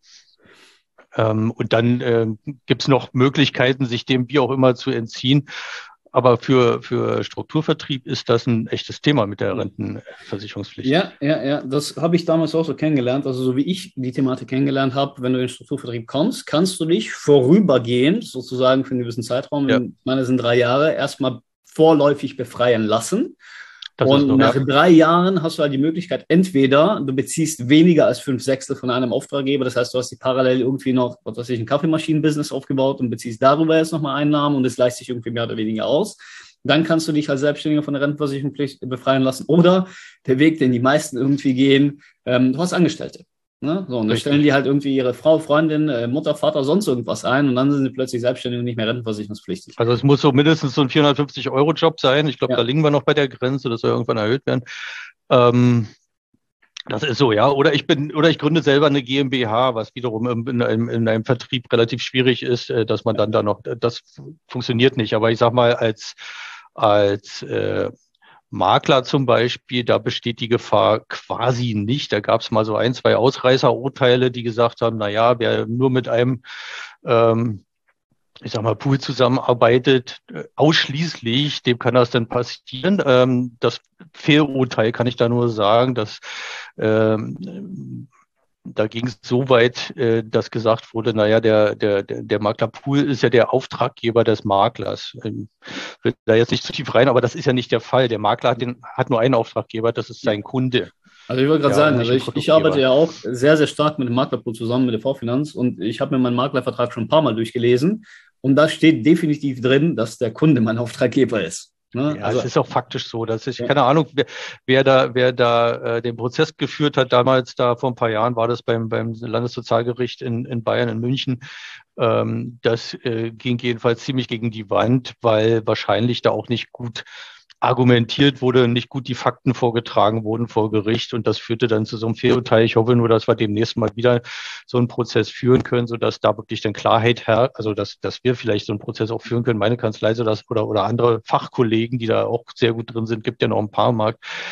Speaker 3: Ähm, und dann ähm, gibt es noch Möglichkeiten, sich dem wie auch immer zu entziehen. Aber für, für Strukturvertrieb ist das ein echtes Thema mit der Rentenversicherungspflicht.
Speaker 1: Ja, ja, ja, das habe ich damals auch so kennengelernt. Also so wie ich die Thematik kennengelernt habe, wenn du in den Strukturvertrieb kommst, kannst du dich vorübergehend, sozusagen für einen gewissen Zeitraum,
Speaker 3: Ja.
Speaker 1: ich meine, sind drei Jahre, erstmal vorläufig befreien lassen.
Speaker 3: Das ist
Speaker 1: Und
Speaker 3: so,
Speaker 1: nach
Speaker 3: ja.
Speaker 1: drei Jahren hast du halt die Möglichkeit, entweder du beziehst weniger als fünf Sechstel von einem Auftraggeber, das heißt, du hast die parallel irgendwie noch, was weiß ich, ein Kaffeemaschinen-Business aufgebaut und beziehst darüber jetzt nochmal Einnahmen und es gleicht sich irgendwie mehr oder weniger aus. Dann kannst du dich als Selbstständiger von der Rentenversicherungspflicht befreien lassen. Oder der Weg, den die meisten irgendwie gehen, ähm, du hast Angestellte. Ne? So, und dann stellen die halt irgendwie ihre Frau, Freundin, äh, Mutter, Vater, sonst irgendwas ein und dann sind sie plötzlich selbstständig und nicht mehr rentenversicherungspflichtig.
Speaker 3: Also es muss so mindestens so ein vierhundertfünfzig-Euro-Job sein. Ich glaube,
Speaker 1: Ja.
Speaker 3: da liegen wir noch bei der Grenze, das soll irgendwann erhöht werden. Ähm, das ist so, ja. Oder ich bin, oder ich gründe selber eine GmbH, was wiederum in einem, in einem Vertrieb relativ schwierig ist, dass man dann da noch, das funktioniert nicht. Aber ich sag mal, als, als äh, Makler zum Beispiel, da besteht die Gefahr quasi nicht. Da gab es mal so ein, zwei Ausreißerurteile, die gesagt haben, na ja, wer nur mit einem ähm, ich sag mal, Pool zusammenarbeitet, ausschließlich, dem kann das dann passieren. Ähm, das Fehlurteil kann ich da nur sagen, dass ähm, da ging es so weit, äh, dass gesagt wurde, naja, der, der, der Maklerpool ist ja der Auftraggeber des Maklers. Ich will da jetzt nicht zu tief rein, aber das ist ja nicht der Fall. Der Makler hat, den, hat nur einen Auftraggeber, das ist sein Kunde.
Speaker 1: Also ich wollte gerade
Speaker 3: Ja,
Speaker 1: sagen,
Speaker 3: und
Speaker 1: also
Speaker 3: nicht ein
Speaker 1: ich, ich arbeite
Speaker 3: Produktgeber.
Speaker 1: ja auch sehr, sehr stark mit dem Maklerpool zusammen, mit der V-Finanz und ich habe mir meinen Maklervertrag schon ein paar Mal durchgelesen und da steht definitiv drin, dass der Kunde mein Auftraggeber ist. Ne?
Speaker 3: Ja,
Speaker 1: Also,
Speaker 3: es ist auch faktisch so. Dass ich,
Speaker 1: ja.
Speaker 3: keine Ahnung, wer, wer da, wer da äh, den Prozess geführt hat, damals da vor ein paar Jahren war das beim, beim Landessozialgericht in, in Bayern, in München. Ähm, das äh, ging jedenfalls ziemlich gegen die Wand, weil wahrscheinlich da auch nicht gut argumentiert wurde, nicht gut die Fakten vorgetragen wurden vor Gericht und das führte dann zu so einem Fehlurteil. Ich hoffe nur, dass wir demnächst mal wieder so einen Prozess führen können, sodass da wirklich dann Klarheit herrscht, also dass, dass wir vielleicht so einen Prozess auch führen können, meine Kanzlei so das oder, oder andere Fachkollegen, die da auch sehr gut drin sind, gibt ja noch ein paar am Markt,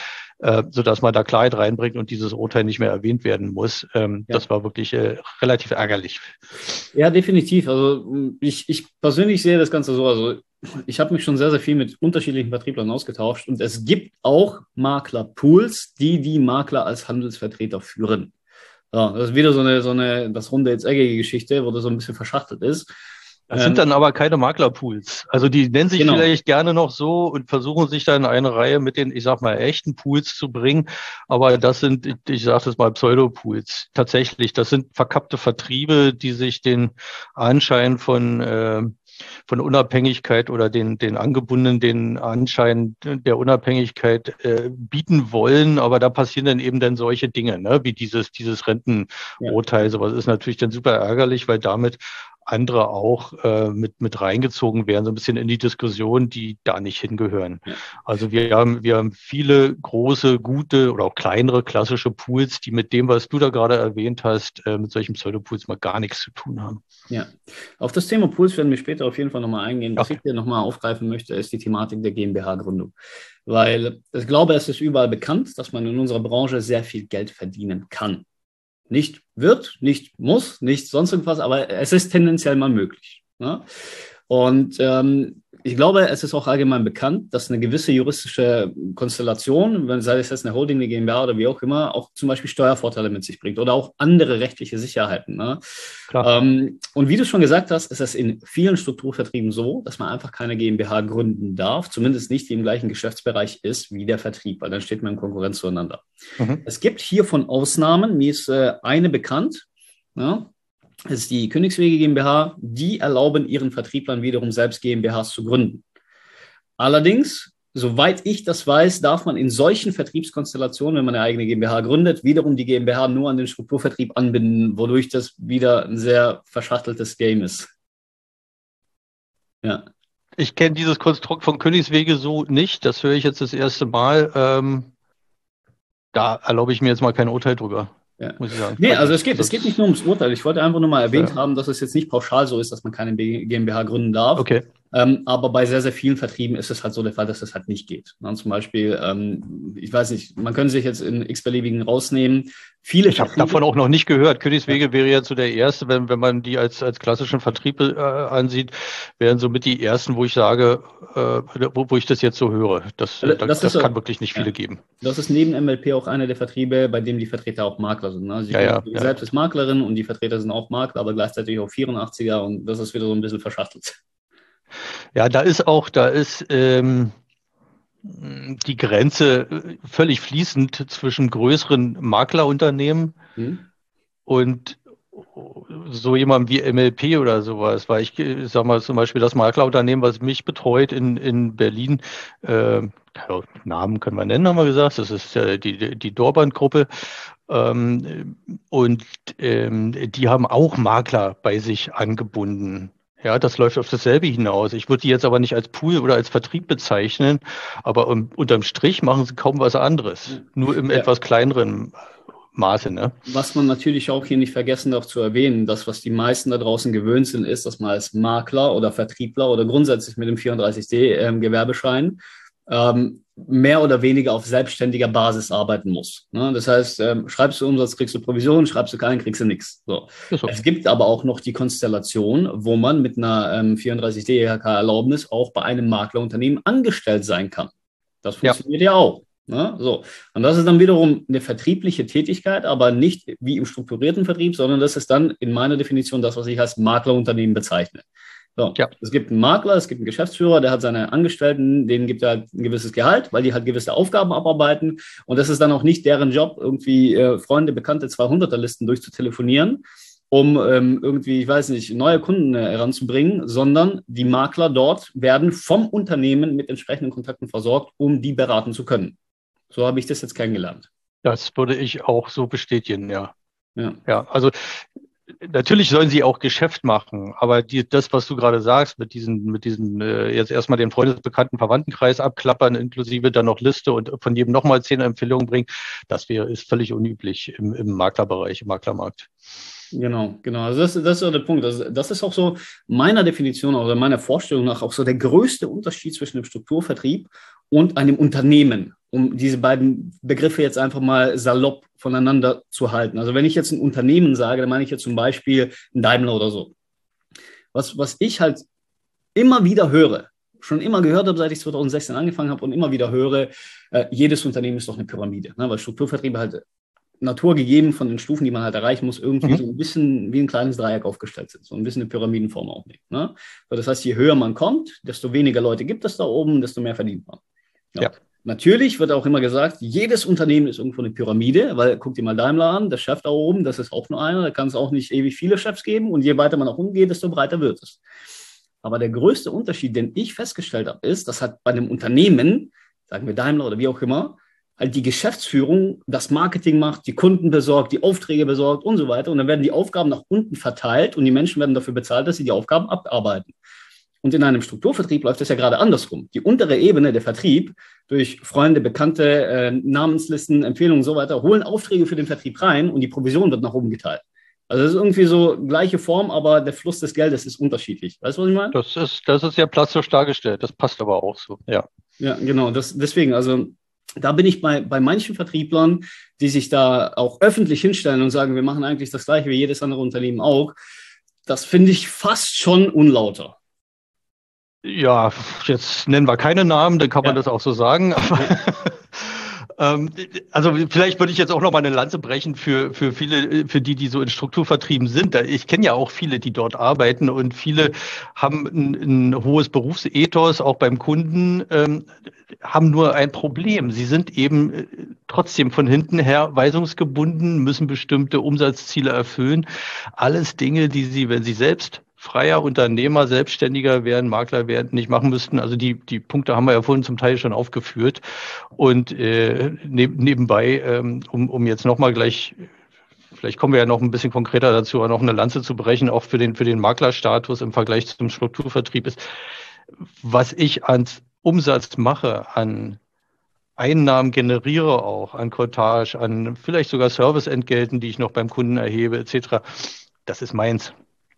Speaker 3: äh, sodass man da Klarheit reinbringt und dieses Urteil nicht mehr erwähnt werden muss. Ähm,
Speaker 1: Ja.
Speaker 3: Das war wirklich äh, relativ ärgerlich.
Speaker 1: Ja, definitiv. Also ich, ich persönlich sehe das Ganze so, also ich habe mich schon sehr, sehr viel mit unterschiedlichen Vertrieblern ausgetauscht und es gibt auch Maklerpools, die die Makler als Handelsvertreter führen. Ja, das ist wieder so eine, so eine, das runde jetzt eckige Geschichte, wo das so ein bisschen verschachtelt ist.
Speaker 3: Das sind
Speaker 1: Ähm,
Speaker 3: dann aber keine Maklerpools. Also die nennen sich
Speaker 1: genau.
Speaker 3: vielleicht gerne noch so und versuchen sich dann in eine Reihe mit den, ich sag mal, echten Pools zu bringen. Aber das sind, ich, ich sage das mal, Pseudopools. Tatsächlich, das sind verkappte Vertriebe, die sich den Anschein von, äh, von Unabhängigkeit oder den, den Angebundenen den Anschein der Unabhängigkeit äh, bieten wollen. Aber da passieren dann eben dann solche Dinge, ne? Wie dieses, dieses Rentenurteil.
Speaker 1: Ja.
Speaker 3: Sowas ist natürlich dann super ärgerlich, weil damit andere auch äh, mit, mit reingezogen werden, so ein bisschen in die Diskussion, die da nicht hingehören.
Speaker 1: Ja.
Speaker 3: Also wir haben, wir haben viele große, gute oder auch kleinere klassische Pools, die mit dem, was du da gerade erwähnt hast, äh, mit solchen Pseudopools mal gar nichts zu tun haben.
Speaker 1: Ja, auf das Thema Pools werden wir später auf jeden Fall nochmal eingehen. Was
Speaker 3: Okay.
Speaker 1: ich hier nochmal aufgreifen möchte, ist die Thematik der GmbH-Gründung. Weil ich glaube, es ist überall bekannt, dass man in unserer Branche sehr viel Geld verdienen kann. Nicht wird, nicht muss, nicht sonst irgendwas, aber es ist tendenziell mal möglich. Ne? Und ähm, ich glaube, es ist auch allgemein bekannt, dass eine gewisse juristische Konstellation, wenn sei es jetzt eine Holding, eine GmbH oder wie auch immer, auch zum Beispiel Steuervorteile mit sich bringt oder auch andere rechtliche Sicherheiten. Ne? Ähm, und wie du schon gesagt hast, ist es in vielen Strukturvertrieben so, dass man einfach keine GmbH gründen darf, zumindest nicht, die im gleichen Geschäftsbereich ist wie der Vertrieb, weil dann steht man in Konkurrenz zueinander. Mhm. Es gibt hiervon Ausnahmen, mir ist äh, eine bekannt, ja? Das ist die Königswege GmbH, die erlauben ihren Vertrieblern wiederum selbst GmbHs zu gründen. Allerdings, soweit ich das weiß, darf man in solchen Vertriebskonstellationen, wenn man eine eigene GmbH gründet, wiederum die GmbH nur an den Strukturvertrieb anbinden, wodurch das wieder ein sehr verschachteltes Game ist. Ja.
Speaker 3: Ich kenne dieses Konstrukt von Königswege so nicht, das höre ich jetzt das erste Mal. Ähm, da erlaube ich mir jetzt mal kein Urteil drüber.
Speaker 1: Ja.
Speaker 3: Muss ich sagen.
Speaker 1: Nee, also es geht, es geht nicht nur ums Urteil. Ich wollte einfach nur mal erwähnt ja. haben, dass es jetzt nicht pauschal so ist, dass man keine GmbH gründen darf.
Speaker 3: Okay.
Speaker 1: Ähm, aber bei sehr, sehr vielen Vertrieben ist es halt so der Fall, dass das halt nicht geht. Na, zum Beispiel, ähm, ich weiß nicht, man könnte sich jetzt in x-beliebigen rausnehmen. Viele
Speaker 3: ich habe davon auch noch nicht gehört. Königswege ja. wäre jetzt so der erste, wenn, wenn man die als, als klassischen Vertrieb äh, ansieht, wären somit die ersten, wo ich sage, äh, wo, wo ich das jetzt so höre. Das,
Speaker 1: also,
Speaker 3: das,
Speaker 1: das,
Speaker 3: das
Speaker 1: so,
Speaker 3: kann wirklich nicht viele
Speaker 1: ja.
Speaker 3: geben.
Speaker 1: Das ist neben M L P auch einer der Vertriebe, bei dem die Vertreter auch Makler sind. Ne? Sie
Speaker 3: ja, ja,
Speaker 1: ja.
Speaker 3: ja.
Speaker 1: selbst ist Maklerin und die Vertreter sind auch Makler, aber gleichzeitig auch vierundachtziger und das ist wieder so ein bisschen verschachtelt.
Speaker 3: Ja, da ist auch, da ist ähm, die Grenze völlig fließend zwischen größeren Maklerunternehmen hm. und so jemandem wie M L P oder sowas, weil ich, ich sag mal zum Beispiel das Maklerunternehmen, was mich betreut in, in Berlin, äh, Namen können wir nennen, haben wir gesagt, das ist äh, die, die Dorband-Gruppe. Ähm, und ähm, die haben auch Makler bei sich angebunden. Ja, das läuft auf dasselbe hinaus. Ich würde die jetzt aber nicht als Pool oder als Vertrieb bezeichnen, aber um, unterm Strich machen sie kaum was anderes. Nur im ja. etwas kleineren Maße, ne?
Speaker 1: Was man natürlich auch hier nicht vergessen darf zu erwähnen, das, was die meisten da draußen gewöhnt sind, ist, dass man als Makler oder Vertriebler oder grundsätzlich mit dem vierunddreißig D ähm, Gewerbeschein ähm, mehr oder weniger auf selbstständiger Basis arbeiten muss. Ne? Das heißt, ähm, schreibst du Umsatz, kriegst du Provision, schreibst du keinen, kriegst du nichts. So. So. Es gibt aber auch noch die Konstellation, wo man mit einer ähm, vierunddreißig D E H K-Erlaubnis auch bei einem Maklerunternehmen angestellt sein kann. Das funktioniert ja, ja auch. Ne? So. Und das ist dann wiederum eine vertriebliche Tätigkeit, aber nicht wie im strukturierten Vertrieb, sondern das ist dann in meiner Definition das, was ich als Maklerunternehmen bezeichne. So. Ja. Es gibt einen Makler, es gibt einen Geschäftsführer, der hat seine Angestellten, denen gibt er halt ein gewisses Gehalt, weil die halt gewisse Aufgaben abarbeiten. Und das ist dann auch nicht deren Job, irgendwie äh, Freunde, Bekannte, zweihunderter-Listen durchzutelefonieren, um ähm, irgendwie, ich weiß nicht, neue Kunden äh, heranzubringen, sondern die Makler dort werden vom Unternehmen mit entsprechenden Kontakten versorgt, um die beraten zu können. So habe ich das jetzt kennengelernt.
Speaker 3: Das würde ich auch so bestätigen, ja.
Speaker 1: Ja,
Speaker 3: ja also natürlich sollen sie auch Geschäft machen, aber die, das, was du gerade sagst, mit diesen, mit diesen äh, jetzt erstmal den freundesbekannten Verwandtenkreis abklappern, inklusive dann noch Liste und von jedem nochmal zehn Empfehlungen bringen, das wäre, ist völlig unüblich im, im Maklerbereich, im Maklermarkt.
Speaker 1: Genau, genau. Also das, das ist so der Punkt. Das, das ist auch so meiner Definition oder meiner Vorstellung nach auch so der größte Unterschied zwischen dem Strukturvertrieb und einem Unternehmen. um diese beiden Begriffe jetzt einfach mal salopp voneinander zu halten. Also wenn ich jetzt ein Unternehmen sage, dann meine ich jetzt zum Beispiel ein Daimler oder so. Was, was ich halt immer wieder höre, schon immer gehört habe, seit ich zweitausendsechzehn angefangen habe und immer wieder höre, äh, jedes Unternehmen ist doch eine Pyramide, ne? Weil Strukturvertriebe halt naturgegeben von den Stufen, die man halt erreichen muss, irgendwie mhm. so ein bisschen wie ein kleines Dreieck aufgestellt sind, so ein bisschen eine Pyramidenform auch nicht. Ne? Das heißt, je höher man kommt, desto weniger Leute gibt es da oben, desto mehr verdient man. Ja. Ja. Natürlich wird auch immer gesagt, jedes Unternehmen ist irgendwo eine Pyramide, weil guck dir mal Daimler an, der Chef da oben, das ist auch nur einer, da kann es auch nicht ewig viele Chefs geben und je weiter man nach unten geht, desto breiter wird es. Aber der größte Unterschied, den ich festgestellt habe, ist, dass halt bei einem Unternehmen, sagen wir Daimler oder wie auch immer, halt die Geschäftsführung das Marketing macht, die Kunden besorgt, die Aufträge besorgt und so weiter. Und dann werden die Aufgaben nach unten verteilt und die Menschen werden dafür bezahlt, dass sie die Aufgaben abarbeiten. Und in einem Strukturvertrieb läuft das ja gerade andersrum. Die untere Ebene, der Vertrieb, durch Freunde, Bekannte, äh, Namenslisten, Empfehlungen und so weiter, holen Aufträge für den Vertrieb rein und die Provision wird nach oben geteilt. Also es ist irgendwie so gleiche Form, aber der Fluss des Geldes ist unterschiedlich. Weißt du, was ich meine?
Speaker 3: Das ist, das ist ja plastisch dargestellt. Das passt aber auch so, ja.
Speaker 1: Ja, genau. Das, deswegen, also da bin ich bei, bei manchen Vertrieblern, die sich da auch öffentlich hinstellen und sagen, wir machen eigentlich das Gleiche wie jedes andere Unternehmen auch. Das finde ich fast schon unlauter.
Speaker 3: Ja, jetzt nennen wir keine Namen, dann kann man ja. das auch so sagen. Aber ähm, also vielleicht würde ich jetzt auch noch mal eine Lanze brechen für für viele, für die, die so in Strukturvertrieben sind. Ich kenne ja auch viele, die dort arbeiten und viele haben ein, ein hohes Berufsethos, auch beim Kunden, ähm, haben nur ein Problem. Sie sind eben trotzdem von hinten her weisungsgebunden, müssen bestimmte Umsatzziele erfüllen. Alles Dinge, die sie, wenn sie selbst freier Unternehmer, Selbstständiger werden, Makler werden, nicht machen müssten. Also die die Punkte haben wir ja vorhin zum Teil schon aufgeführt. Und äh, neb, nebenbei, ähm, um um jetzt nochmal gleich, vielleicht kommen wir ja noch ein bisschen konkreter dazu, noch eine Lanze zu brechen, auch für den für den Maklerstatus im Vergleich zum Strukturvertrieb ist, was ich ans Umsatz mache, an Einnahmen generiere auch, an Cottage, an vielleicht sogar Serviceentgelten, die ich noch beim Kunden erhebe, et cetera. Das ist meins.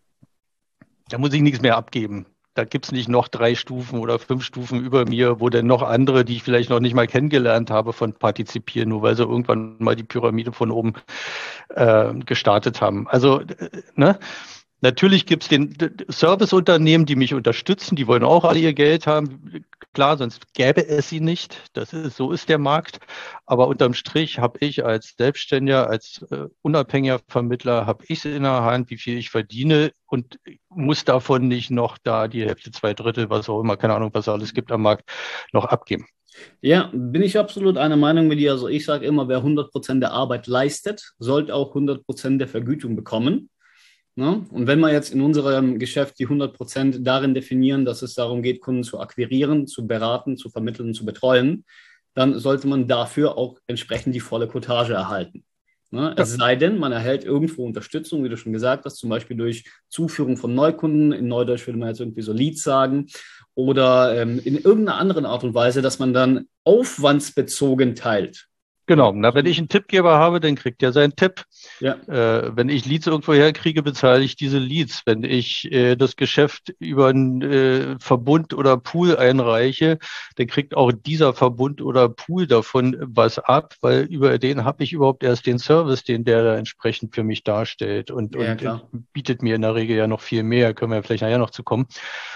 Speaker 3: Da muss ich nichts mehr abgeben. Da gibt es nicht noch drei Stufen oder fünf Stufen über mir, wo dann noch andere, die ich vielleicht noch nicht mal kennengelernt habe, von partizipieren, nur weil sie irgendwann mal die Pyramide von oben äh, gestartet haben. Also, ne? Natürlich gibt es den Serviceunternehmen, die mich unterstützen, die wollen auch alle ihr Geld haben. Klar, sonst gäbe es sie nicht. Das ist, so ist der Markt. Aber unterm Strich habe ich als Selbstständiger, als äh, unabhängiger Vermittler, habe ich es in der Hand, wie viel ich verdiene und muss davon nicht noch da die Hälfte, zwei Drittel, was auch immer, keine Ahnung, was es alles gibt am Markt, noch abgeben.
Speaker 1: Ja, bin ich absolut einer Meinung mit dir. Also ich sage immer, wer hundert Prozent der Arbeit leistet, sollte auch hundert Prozent der Vergütung bekommen. Ne? Und wenn wir jetzt in unserem Geschäft die hundert Prozent darin definieren, dass es darum geht, Kunden zu akquirieren, zu beraten, zu vermitteln, zu betreuen, dann sollte man dafür auch entsprechend die volle Cottage erhalten. Ne? Ja. Es sei denn, man erhält irgendwo Unterstützung, wie du schon gesagt hast, zum Beispiel durch Zuführung von Neukunden, in Neudeutsch würde man jetzt irgendwie so Leads sagen, oder ähm, in irgendeiner anderen Art und Weise, dass man dann aufwandsbezogen teilt.
Speaker 3: Genau, na, wenn ich einen Tippgeber habe, dann kriegt er seinen Tipp.
Speaker 1: Ja.
Speaker 3: Äh, wenn ich Leads irgendwo herkriege, bezahle ich diese Leads. Wenn ich äh, das Geschäft über einen äh, Verbund oder Pool einreiche, dann kriegt auch dieser Verbund oder Pool davon was ab, weil über den habe ich überhaupt erst den Service, den der da entsprechend für mich darstellt und,
Speaker 1: Ja,
Speaker 3: und
Speaker 1: klar.
Speaker 3: bietet mir in der Regel ja noch viel mehr, können wir vielleicht nachher noch zu kommen.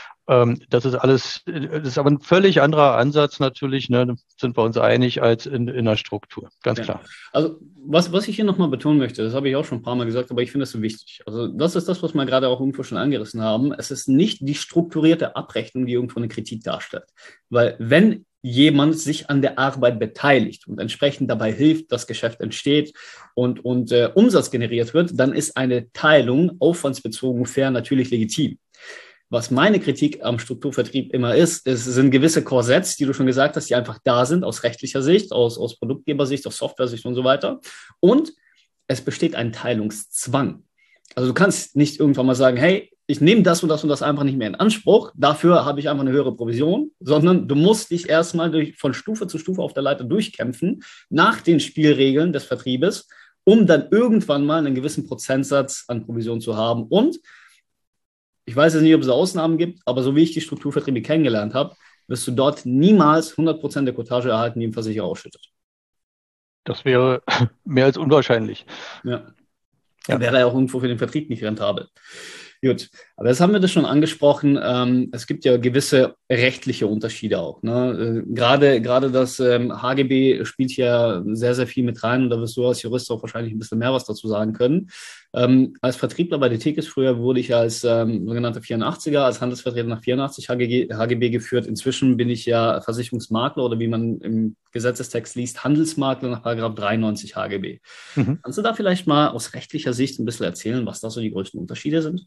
Speaker 3: Das ist alles, das ist aber ein völlig anderer Ansatz natürlich, ne, sind wir uns einig, als in, in der Struktur, ganz
Speaker 1: ja.
Speaker 3: klar.
Speaker 1: Also was, was ich hier nochmal betonen möchte, das habe ich auch schon ein paar Mal gesagt, aber ich finde das so wichtig. Also das ist das, was wir gerade auch irgendwo schon angerissen haben. Es ist nicht die strukturierte Abrechnung, die irgendwo eine Kritik darstellt. Weil wenn jemand sich an der Arbeit beteiligt und entsprechend dabei hilft, dass Geschäft entsteht und, und äh, Umsatz generiert wird, dann ist eine Teilung aufwandsbezogen fair natürlich legitim. Was meine Kritik am Strukturvertrieb immer ist, es sind gewisse Korsetts, die du schon gesagt hast, die einfach da sind aus rechtlicher Sicht, aus, aus Produktgebersicht, aus Software-Sicht und so weiter. Und es besteht ein Teilungszwang. Also du kannst nicht irgendwann mal sagen, hey, ich nehme das und das und das einfach nicht mehr in Anspruch, dafür habe ich einfach eine höhere Provision, sondern du musst dich erstmal durch, von Stufe zu Stufe auf der Leiter durchkämpfen, nach den Spielregeln des Vertriebes, um dann irgendwann mal einen gewissen Prozentsatz an Provision zu haben. Und ich weiß jetzt nicht, ob es Ausnahmen gibt, aber so wie ich die Strukturvertriebe kennengelernt habe, wirst du dort niemals hundert Prozent der Cottage erhalten, die ein Versicherer ausschüttet.
Speaker 3: Das wäre mehr als unwahrscheinlich.
Speaker 1: Ja.
Speaker 3: Ja.
Speaker 1: Wäre ja auch irgendwo für den Vertrieb nicht rentabel. Gut, aber jetzt haben wir das schon angesprochen. Ähm, es gibt ja gewisse rechtliche Unterschiede auch. Ne? Äh, gerade, gerade das ähm, H G B spielt hier sehr, sehr viel mit rein und da wirst du als Jurist auch wahrscheinlich ein bisschen mehr was dazu sagen können. Ähm, als Vertriebler bei der Tekis früher wurde ich als ähm, sogenannter vierundachtziger, als Handelsvertreter nach vierundachtzig H G B geführt. Inzwischen bin ich ja Versicherungsmakler oder wie man im Gesetzestext liest, Handelsmakler nach Paragraph dreiundneunzig H G B. Mhm. Kannst du da vielleicht mal aus rechtlicher Sicht ein bisschen erzählen, was da so die größten Unterschiede sind?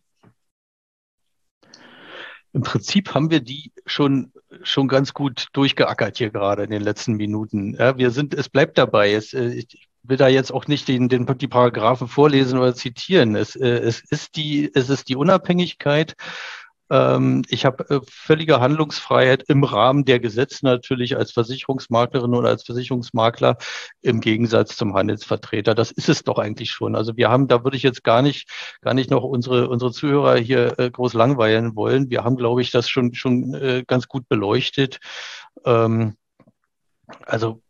Speaker 3: Im Prinzip haben wir die schon, schon ganz gut durchgeackert hier gerade in den letzten Minuten. Ja, wir sind, es bleibt dabei. Es, ich will da jetzt auch nicht den, den, die Paragraphen vorlesen oder zitieren. Es, es ist die, es ist die Unabhängigkeit. Ich habe völlige Handlungsfreiheit im Rahmen der Gesetze natürlich als Versicherungsmaklerin oder als Versicherungsmakler im Gegensatz zum Handelsvertreter. Das ist es doch eigentlich schon. Also wir haben, da würde ich jetzt gar nicht, gar nicht noch unsere, unsere Zuhörer hier groß langweilen wollen. Wir haben, glaube ich, das schon, schon ganz gut beleuchtet. Also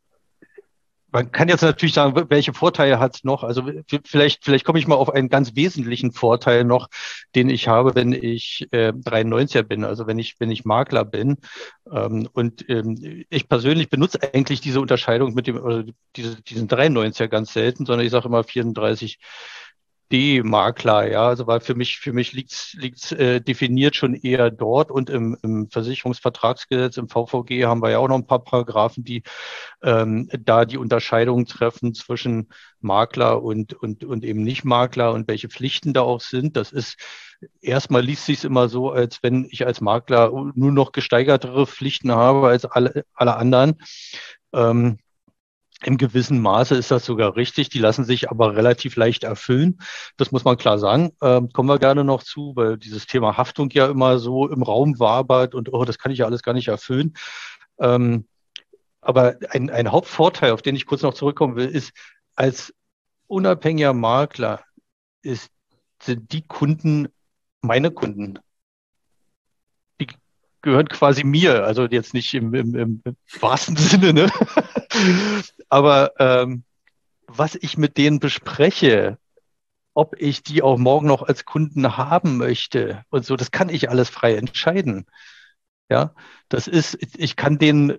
Speaker 3: man kann jetzt natürlich sagen, welche Vorteile hat es noch? Also vielleicht, vielleicht komme ich mal auf einen ganz wesentlichen Vorteil noch, den ich habe, wenn ich äh, dreiundneunziger bin, also wenn ich, wenn ich Makler bin. Ähm, und ähm, ich persönlich benutze eigentlich diese Unterscheidung mit dem, also diese, diesen dreiundneunziger ganz selten, sondern ich sage immer vierunddreißig D-Makler, ja, also weil für mich, für mich liegt's, liegt's äh, definiert schon eher dort und im, im Versicherungsvertragsgesetz, im V V G haben wir ja auch noch ein paar Paragraphen, die ähm, da die Unterscheidung treffen zwischen Makler und, und, und eben Nicht-Makler und welche Pflichten da auch sind. Das ist, erstmal liest sich es immer so, als wenn ich als Makler nur noch gesteigertere Pflichten habe als alle, alle anderen. Ähm, Im gewissen Maße ist das sogar richtig. Die lassen sich aber relativ leicht erfüllen. Das muss man klar sagen. Ähm, kommen wir gerne noch zu, weil dieses Thema Haftung ja immer so im Raum wabert und oh, das kann ich ja alles gar nicht erfüllen. Ähm, aber ein, ein Hauptvorteil, auf den ich kurz noch zurückkommen will, ist, als unabhängiger Makler ist, sind die Kunden meine Kunden. Die gehören quasi mir, also jetzt nicht im, im, im wahrsten Sinne, ne? Aber ähm, was ich mit denen bespreche, ob ich die auch morgen noch als Kunden haben möchte und so, das kann ich alles frei entscheiden. Ja, das ist, ich kann denen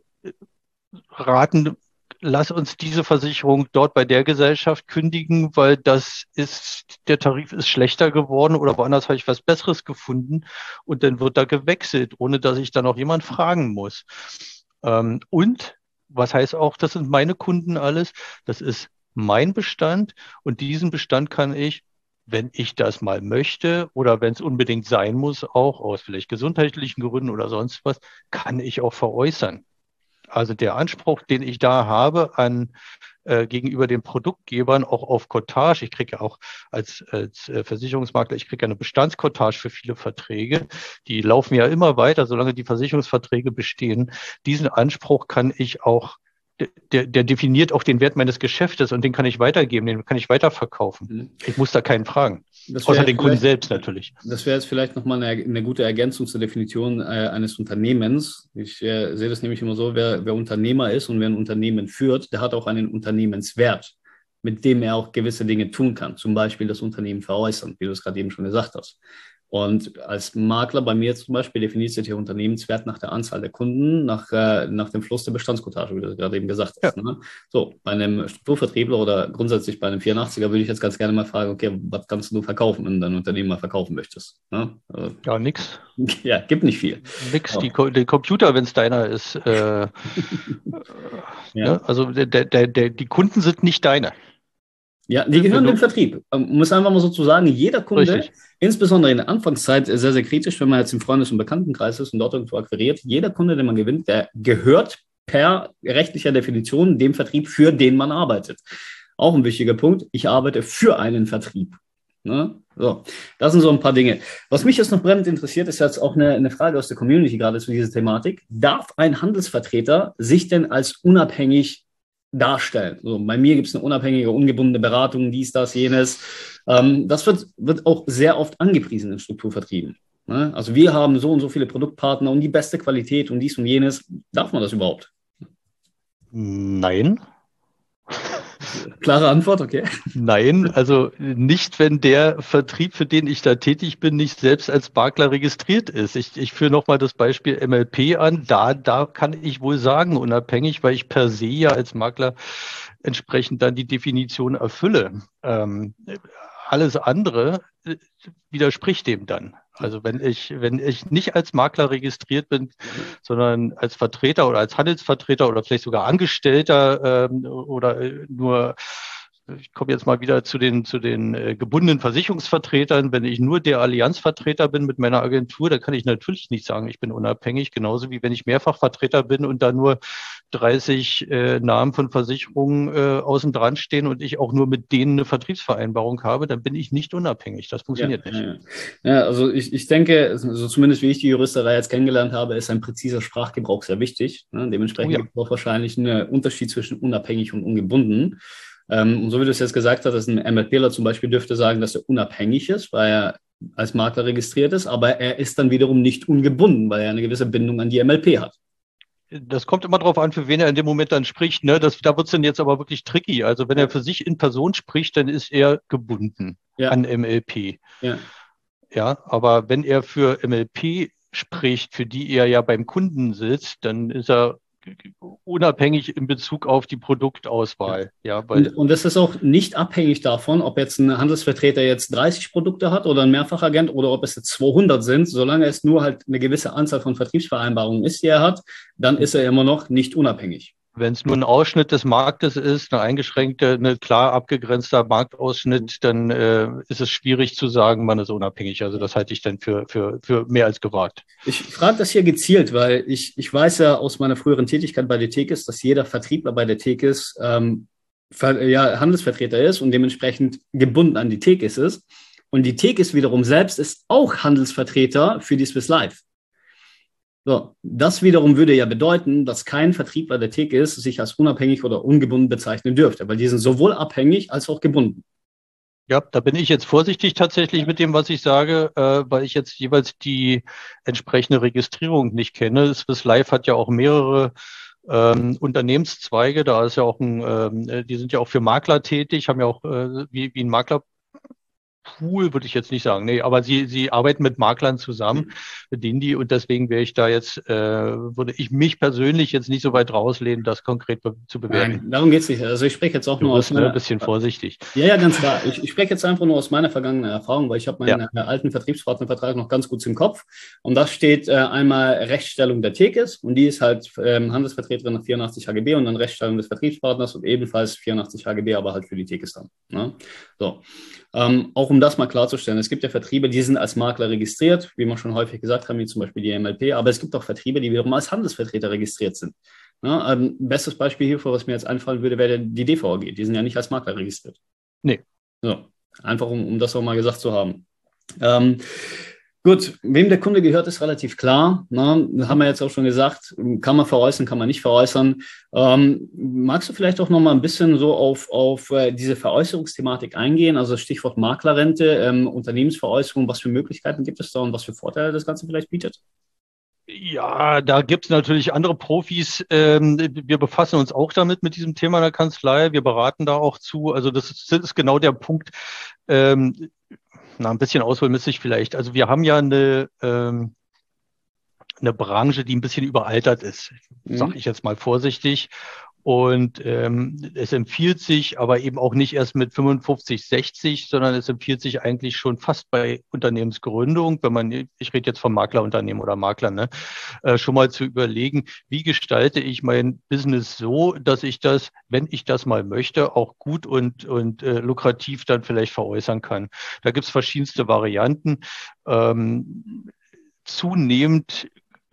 Speaker 3: raten, lass uns diese Versicherung dort bei der Gesellschaft kündigen, weil das ist, der Tarif ist schlechter geworden oder woanders habe ich was Besseres gefunden und dann wird da gewechselt, ohne dass ich dann auch jemand fragen muss. Ähm, und was heißt auch, das sind meine Kunden alles, das ist mein Bestand und diesen Bestand kann ich, wenn ich das mal möchte oder wenn es unbedingt sein muss, auch aus vielleicht gesundheitlichen Gründen oder sonst was, kann ich auch veräußern. Also der Anspruch, den ich da habe an äh, gegenüber den Produktgebern, auch auf Cottage, ich kriege ja auch als, als äh, Versicherungsmakler, ich kriege ja eine Bestandskottage für viele Verträge, die laufen ja immer weiter, solange die Versicherungsverträge bestehen. Diesen Anspruch kann ich auch, der, der definiert auch den Wert meines Geschäftes und den kann ich weitergeben, den kann ich weiterverkaufen. Ich muss da keinen fragen. Außer den Kunden selbst natürlich.
Speaker 1: Das wäre jetzt vielleicht nochmal eine, eine gute Ergänzung zur Definition äh, eines Unternehmens. Ich äh, sehe das nämlich immer so, wer, wer Unternehmer ist und wer ein Unternehmen führt, der hat auch einen Unternehmenswert, mit dem er auch gewisse Dinge tun kann. Zum Beispiel das Unternehmen veräußern, wie du es gerade eben schon gesagt hast. Und als Makler bei mir zum Beispiel definiert sich der Unternehmenswert nach der Anzahl der Kunden, nach, äh, nach dem Fluss der Bestandskotage, wie du gerade eben gesagt hast. Ja. Ne? So, bei einem Strukturvertriebler oder grundsätzlich bei einem vierundachtziger würde ich jetzt ganz gerne mal fragen, okay, was kannst du verkaufen, wenn du dein Unternehmen mal verkaufen möchtest? Ne? Also,
Speaker 3: ja, nix.
Speaker 1: Ja, gibt nicht viel.
Speaker 3: Nix, die, der Computer, wenn es deiner ist. Äh, ja. Ne? Also der, der, der, die Kunden sind nicht deine.
Speaker 1: Ja, die gehören dem Vertrieb. Man muss einfach mal so zu sagen, jeder Kunde, Richtig. Insbesondere in der Anfangszeit, sehr, sehr kritisch, wenn man jetzt im Freundes- und Bekanntenkreis ist und dort irgendwo akquiriert, jeder Kunde, den man gewinnt, der gehört per rechtlicher Definition dem Vertrieb, für den man arbeitet. Auch ein wichtiger Punkt, ich arbeite für einen Vertrieb. Ne? So, das sind so ein paar Dinge. Was mich jetzt noch brennend interessiert, ist jetzt auch eine, eine Frage aus der Community gerade zu dieser Thematik. Darf ein Handelsvertreter sich denn als unabhängig darstellen? So, bei mir gibt es eine unabhängige, ungebundene Beratung, dies, das, jenes. Ähm, das wird, wird auch sehr oft angepriesen in Strukturvertrieben. Ne? Also wir haben so und so viele Produktpartner und die beste Qualität und dies und jenes. Darf man das überhaupt?
Speaker 3: Nein.
Speaker 1: Klare Antwort, okay.
Speaker 3: Nein, also nicht, wenn der Vertrieb, für den ich da tätig bin, nicht selbst als Makler registriert ist. Ich, ich führe nochmal das Beispiel M L P an. Da, da kann ich wohl sagen, unabhängig, weil ich per se ja als Makler entsprechend dann die Definition erfülle. Ähm, alles andere äh, widerspricht dem dann. Also wenn ich, wenn ich nicht als Makler registriert bin, sondern als Vertreter oder als Handelsvertreter oder vielleicht sogar Angestellter ähm, oder äh, nur, ich komme jetzt mal wieder zu den, zu den äh, gebundenen Versicherungsvertretern, wenn ich nur der Allianzvertreter bin mit meiner Agentur, dann kann ich natürlich nicht sagen, ich bin unabhängig, genauso wie wenn ich Mehrfachvertreter bin und da nur dreißig äh, Namen von Versicherungen äh, außen dran stehen und ich auch nur mit denen eine Vertriebsvereinbarung habe, dann bin ich nicht unabhängig. Das funktioniert
Speaker 1: ja,
Speaker 3: nicht.
Speaker 1: Ja, ja, also ich, ich denke, also zumindest wie ich die Juristerei jetzt kennengelernt habe, ist ein präziser Sprachgebrauch sehr wichtig. Ne? Dementsprechend
Speaker 3: Oh ja.
Speaker 1: gibt es auch wahrscheinlich einen Unterschied zwischen unabhängig und ungebunden. Ähm, und so wie du es jetzt gesagt hast, ein MLPler zum Beispiel dürfte sagen, dass er unabhängig ist, weil er als Makler registriert ist, aber er ist dann wiederum nicht ungebunden, weil er eine gewisse Bindung an die M L P hat.
Speaker 3: Das kommt immer darauf an, für wen er in dem Moment dann spricht. Ne? Das, da wird es dann jetzt aber wirklich tricky. Also wenn er für sich in Person spricht, dann ist er gebunden
Speaker 1: Ja.
Speaker 3: an M L P.
Speaker 1: Ja.
Speaker 3: Ja, aber wenn er für M L P spricht, für die er ja beim Kunden sitzt, dann ist er unabhängig in Bezug auf die Produktauswahl. Ja,
Speaker 1: Ja,
Speaker 3: weil
Speaker 1: und, und das ist auch nicht abhängig davon, ob jetzt ein Handelsvertreter jetzt dreißig Produkte hat oder ein Mehrfachagent oder ob es jetzt zweihundert sind. Solange es nur halt eine gewisse Anzahl von Vertriebsvereinbarungen ist, die er hat, dann ist er immer noch nicht unabhängig.
Speaker 3: wenn es nur ein Ausschnitt des Marktes ist, eine eingeschränkte, eine klar abgegrenzter Marktausschnitt, dann äh, ist es schwierig zu sagen, man ist unabhängig. Also das halte ich dann für, für, für mehr als gewagt.
Speaker 1: Ich frage das hier gezielt, weil ich, ich weiß ja aus meiner früheren Tätigkeit bei der Tekis, dass jeder Vertriebler bei der Tekis ähm, ver, ja, Handelsvertreter ist und dementsprechend gebunden an die Tekis ist. Und die Tekis wiederum selbst ist auch Handelsvertreter für die Swiss Life. So, das wiederum würde ja bedeuten, dass kein Vertriebler der Tekis sich als unabhängig oder ungebunden bezeichnen dürfte, weil die sind sowohl abhängig als auch gebunden.
Speaker 3: Ja, da bin ich jetzt vorsichtig tatsächlich mit dem, was ich sage, äh, weil ich jetzt jeweils die entsprechende Registrierung nicht kenne. Swiss Life hat ja auch mehrere ähm, Unternehmenszweige. Da ist ja auch ein, ähm, die sind ja auch für Makler tätig, haben ja auch äh, wie, wie ein Makler Pool würde ich jetzt nicht sagen, nee, aber sie, sie arbeiten mit Maklern zusammen, bedienen die und deswegen wäre ich da jetzt, äh, würde ich mich persönlich jetzt nicht so weit rauslehnen, das konkret be- zu bewerten.
Speaker 1: Nein, darum geht es nicht. Also ich spreche jetzt auch
Speaker 3: Du
Speaker 1: nur
Speaker 3: bist
Speaker 1: aus meiner...
Speaker 3: ne, ein bisschen vorsichtig.
Speaker 1: Ja, ja, ganz klar. Ich, ich spreche jetzt einfach nur aus meiner vergangenen Erfahrung, weil ich habe meinen
Speaker 3: Ja.
Speaker 1: äh, alten Vertriebspartnervertrag noch ganz gut im Kopf. Und da steht äh, einmal Rechtsstellung der Tekis und die ist halt ähm, Handelsvertreterin nach vierundachtzig H G B und dann Rechtsstellung des Vertriebspartners und ebenfalls vierundachtzig H G B, aber halt für die Tekis dann. Ne? So. Ähm, auch um das mal klarzustellen, es gibt ja Vertriebe, die sind als Makler registriert, wie wir schon häufig gesagt haben, wie zum Beispiel die M L P, aber es gibt auch Vertriebe, die wiederum als Handelsvertreter registriert sind. Ja, ein bestes Beispiel hierfür, was mir jetzt einfallen würde, wäre die D V A G. Die sind ja nicht als Makler registriert.
Speaker 3: Nee.
Speaker 1: So, einfach um, um das auch mal gesagt zu haben. Ähm, gut, wem der Kunde gehört, ist relativ klar. Ne? Haben wir jetzt auch schon gesagt, kann man veräußern, kann man nicht veräußern. Ähm, magst du vielleicht auch noch mal ein bisschen so auf, auf äh, diese Veräußerungsthematik eingehen? Also Stichwort Maklerrente, ähm, Unternehmensveräußerung, was für Möglichkeiten gibt es da und was für Vorteile das Ganze vielleicht bietet?
Speaker 3: Ja, da gibt es natürlich andere Profis. Ähm, wir befassen uns auch damit mit diesem Thema in der Kanzlei. Wir beraten da auch zu. Also das ist, das ist genau der Punkt. Ähm, na, ein bisschen ausholen müsste ich vielleicht. Also wir haben ja eine, ähm, eine Branche, die ein bisschen überaltert ist,
Speaker 1: Mhm.
Speaker 3: sage ich jetzt mal vorsichtig. Und ähm, es empfiehlt sich aber eben auch nicht erst mit fünfundfünfzig, sechzig, sondern es empfiehlt sich eigentlich schon fast bei Unternehmensgründung, wenn man, ich rede jetzt vom Maklerunternehmen oder Makler, ne, äh, schon mal zu überlegen, wie gestalte ich mein Business so, dass ich das, wenn ich das mal möchte, auch gut und, und äh, lukrativ dann vielleicht veräußern kann. Da gibt es verschiedenste Varianten. Ähm, zunehmend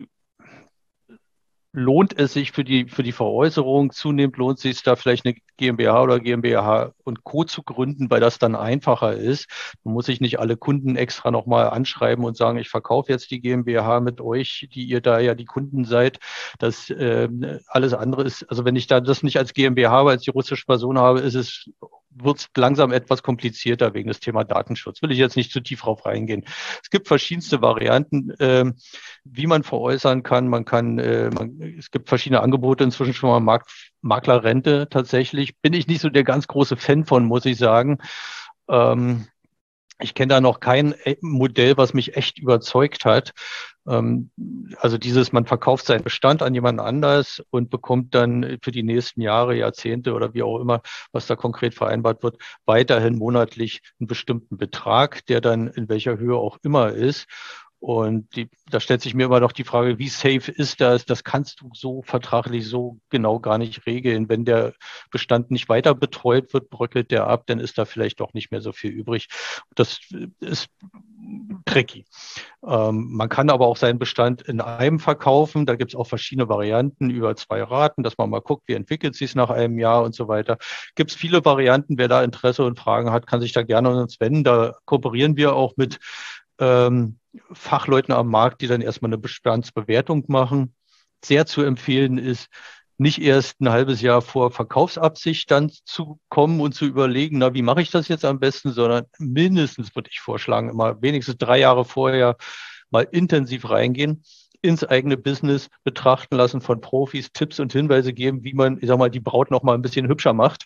Speaker 3: lohnt es sich für die, für die Veräußerung, zunehmend lohnt es sich da vielleicht eine GmbH oder GmbH und Co. zu gründen, weil das dann einfacher ist. Man muss sich nicht alle Kunden extra nochmal anschreiben und sagen, ich verkaufe jetzt die GmbH mit euch, die ihr da ja die Kunden seid. Das äh, alles andere ist, also wenn ich da das nicht als GmbH, aber als juristische Person habe, ist es wird es langsam etwas komplizierter wegen des Thema Datenschutz. Will ich jetzt nicht zu tief drauf reingehen. Es gibt verschiedenste Varianten, äh, wie man veräußern kann. Man kann, äh, man, es gibt verschiedene Angebote inzwischen schon mal Mark, Maklerrente tatsächlich. Bin ich nicht so der ganz große Fan von, muss ich sagen. Ähm, Ich kenne da noch kein Modell, was mich echt überzeugt hat. Ähm, also dieses, man verkauft seinen Bestand an jemand anders und bekommt dann für die nächsten Jahre, Jahrzehnte oder wie auch immer, was da konkret vereinbart wird, weiterhin monatlich einen bestimmten Betrag, der dann in welcher Höhe auch immer ist. Und die, da stellt sich mir immer noch die Frage, wie safe ist das? Das kannst du so vertraglich so genau gar nicht regeln. Wenn der Bestand nicht weiter betreut wird, bröckelt der ab, dann ist da vielleicht doch nicht mehr so viel übrig. Das ist tricky. Ähm, man kann aber auch seinen Bestand in einem verkaufen. Da gibt es auch verschiedene Varianten über zwei Raten, dass man mal guckt, wie entwickelt sich es nach einem Jahr und so weiter. Gibt es viele Varianten. Wer da Interesse und Fragen hat, kann sich da gerne an uns wenden. Da kooperieren wir auch mit ähm, Fachleuten am Markt, die dann erstmal eine Bestandsbewertung machen. Sehr zu empfehlen ist, nicht erst ein halbes Jahr vor Verkaufsabsicht dann zu kommen und zu überlegen, na, wie mache ich das jetzt am besten, sondern mindestens, würde ich vorschlagen, immer wenigstens drei Jahre vorher mal intensiv reingehen, ins eigene Business betrachten lassen von Profis, Tipps und Hinweise geben, wie man, ich sag mal, die Braut noch mal ein bisschen hübscher macht.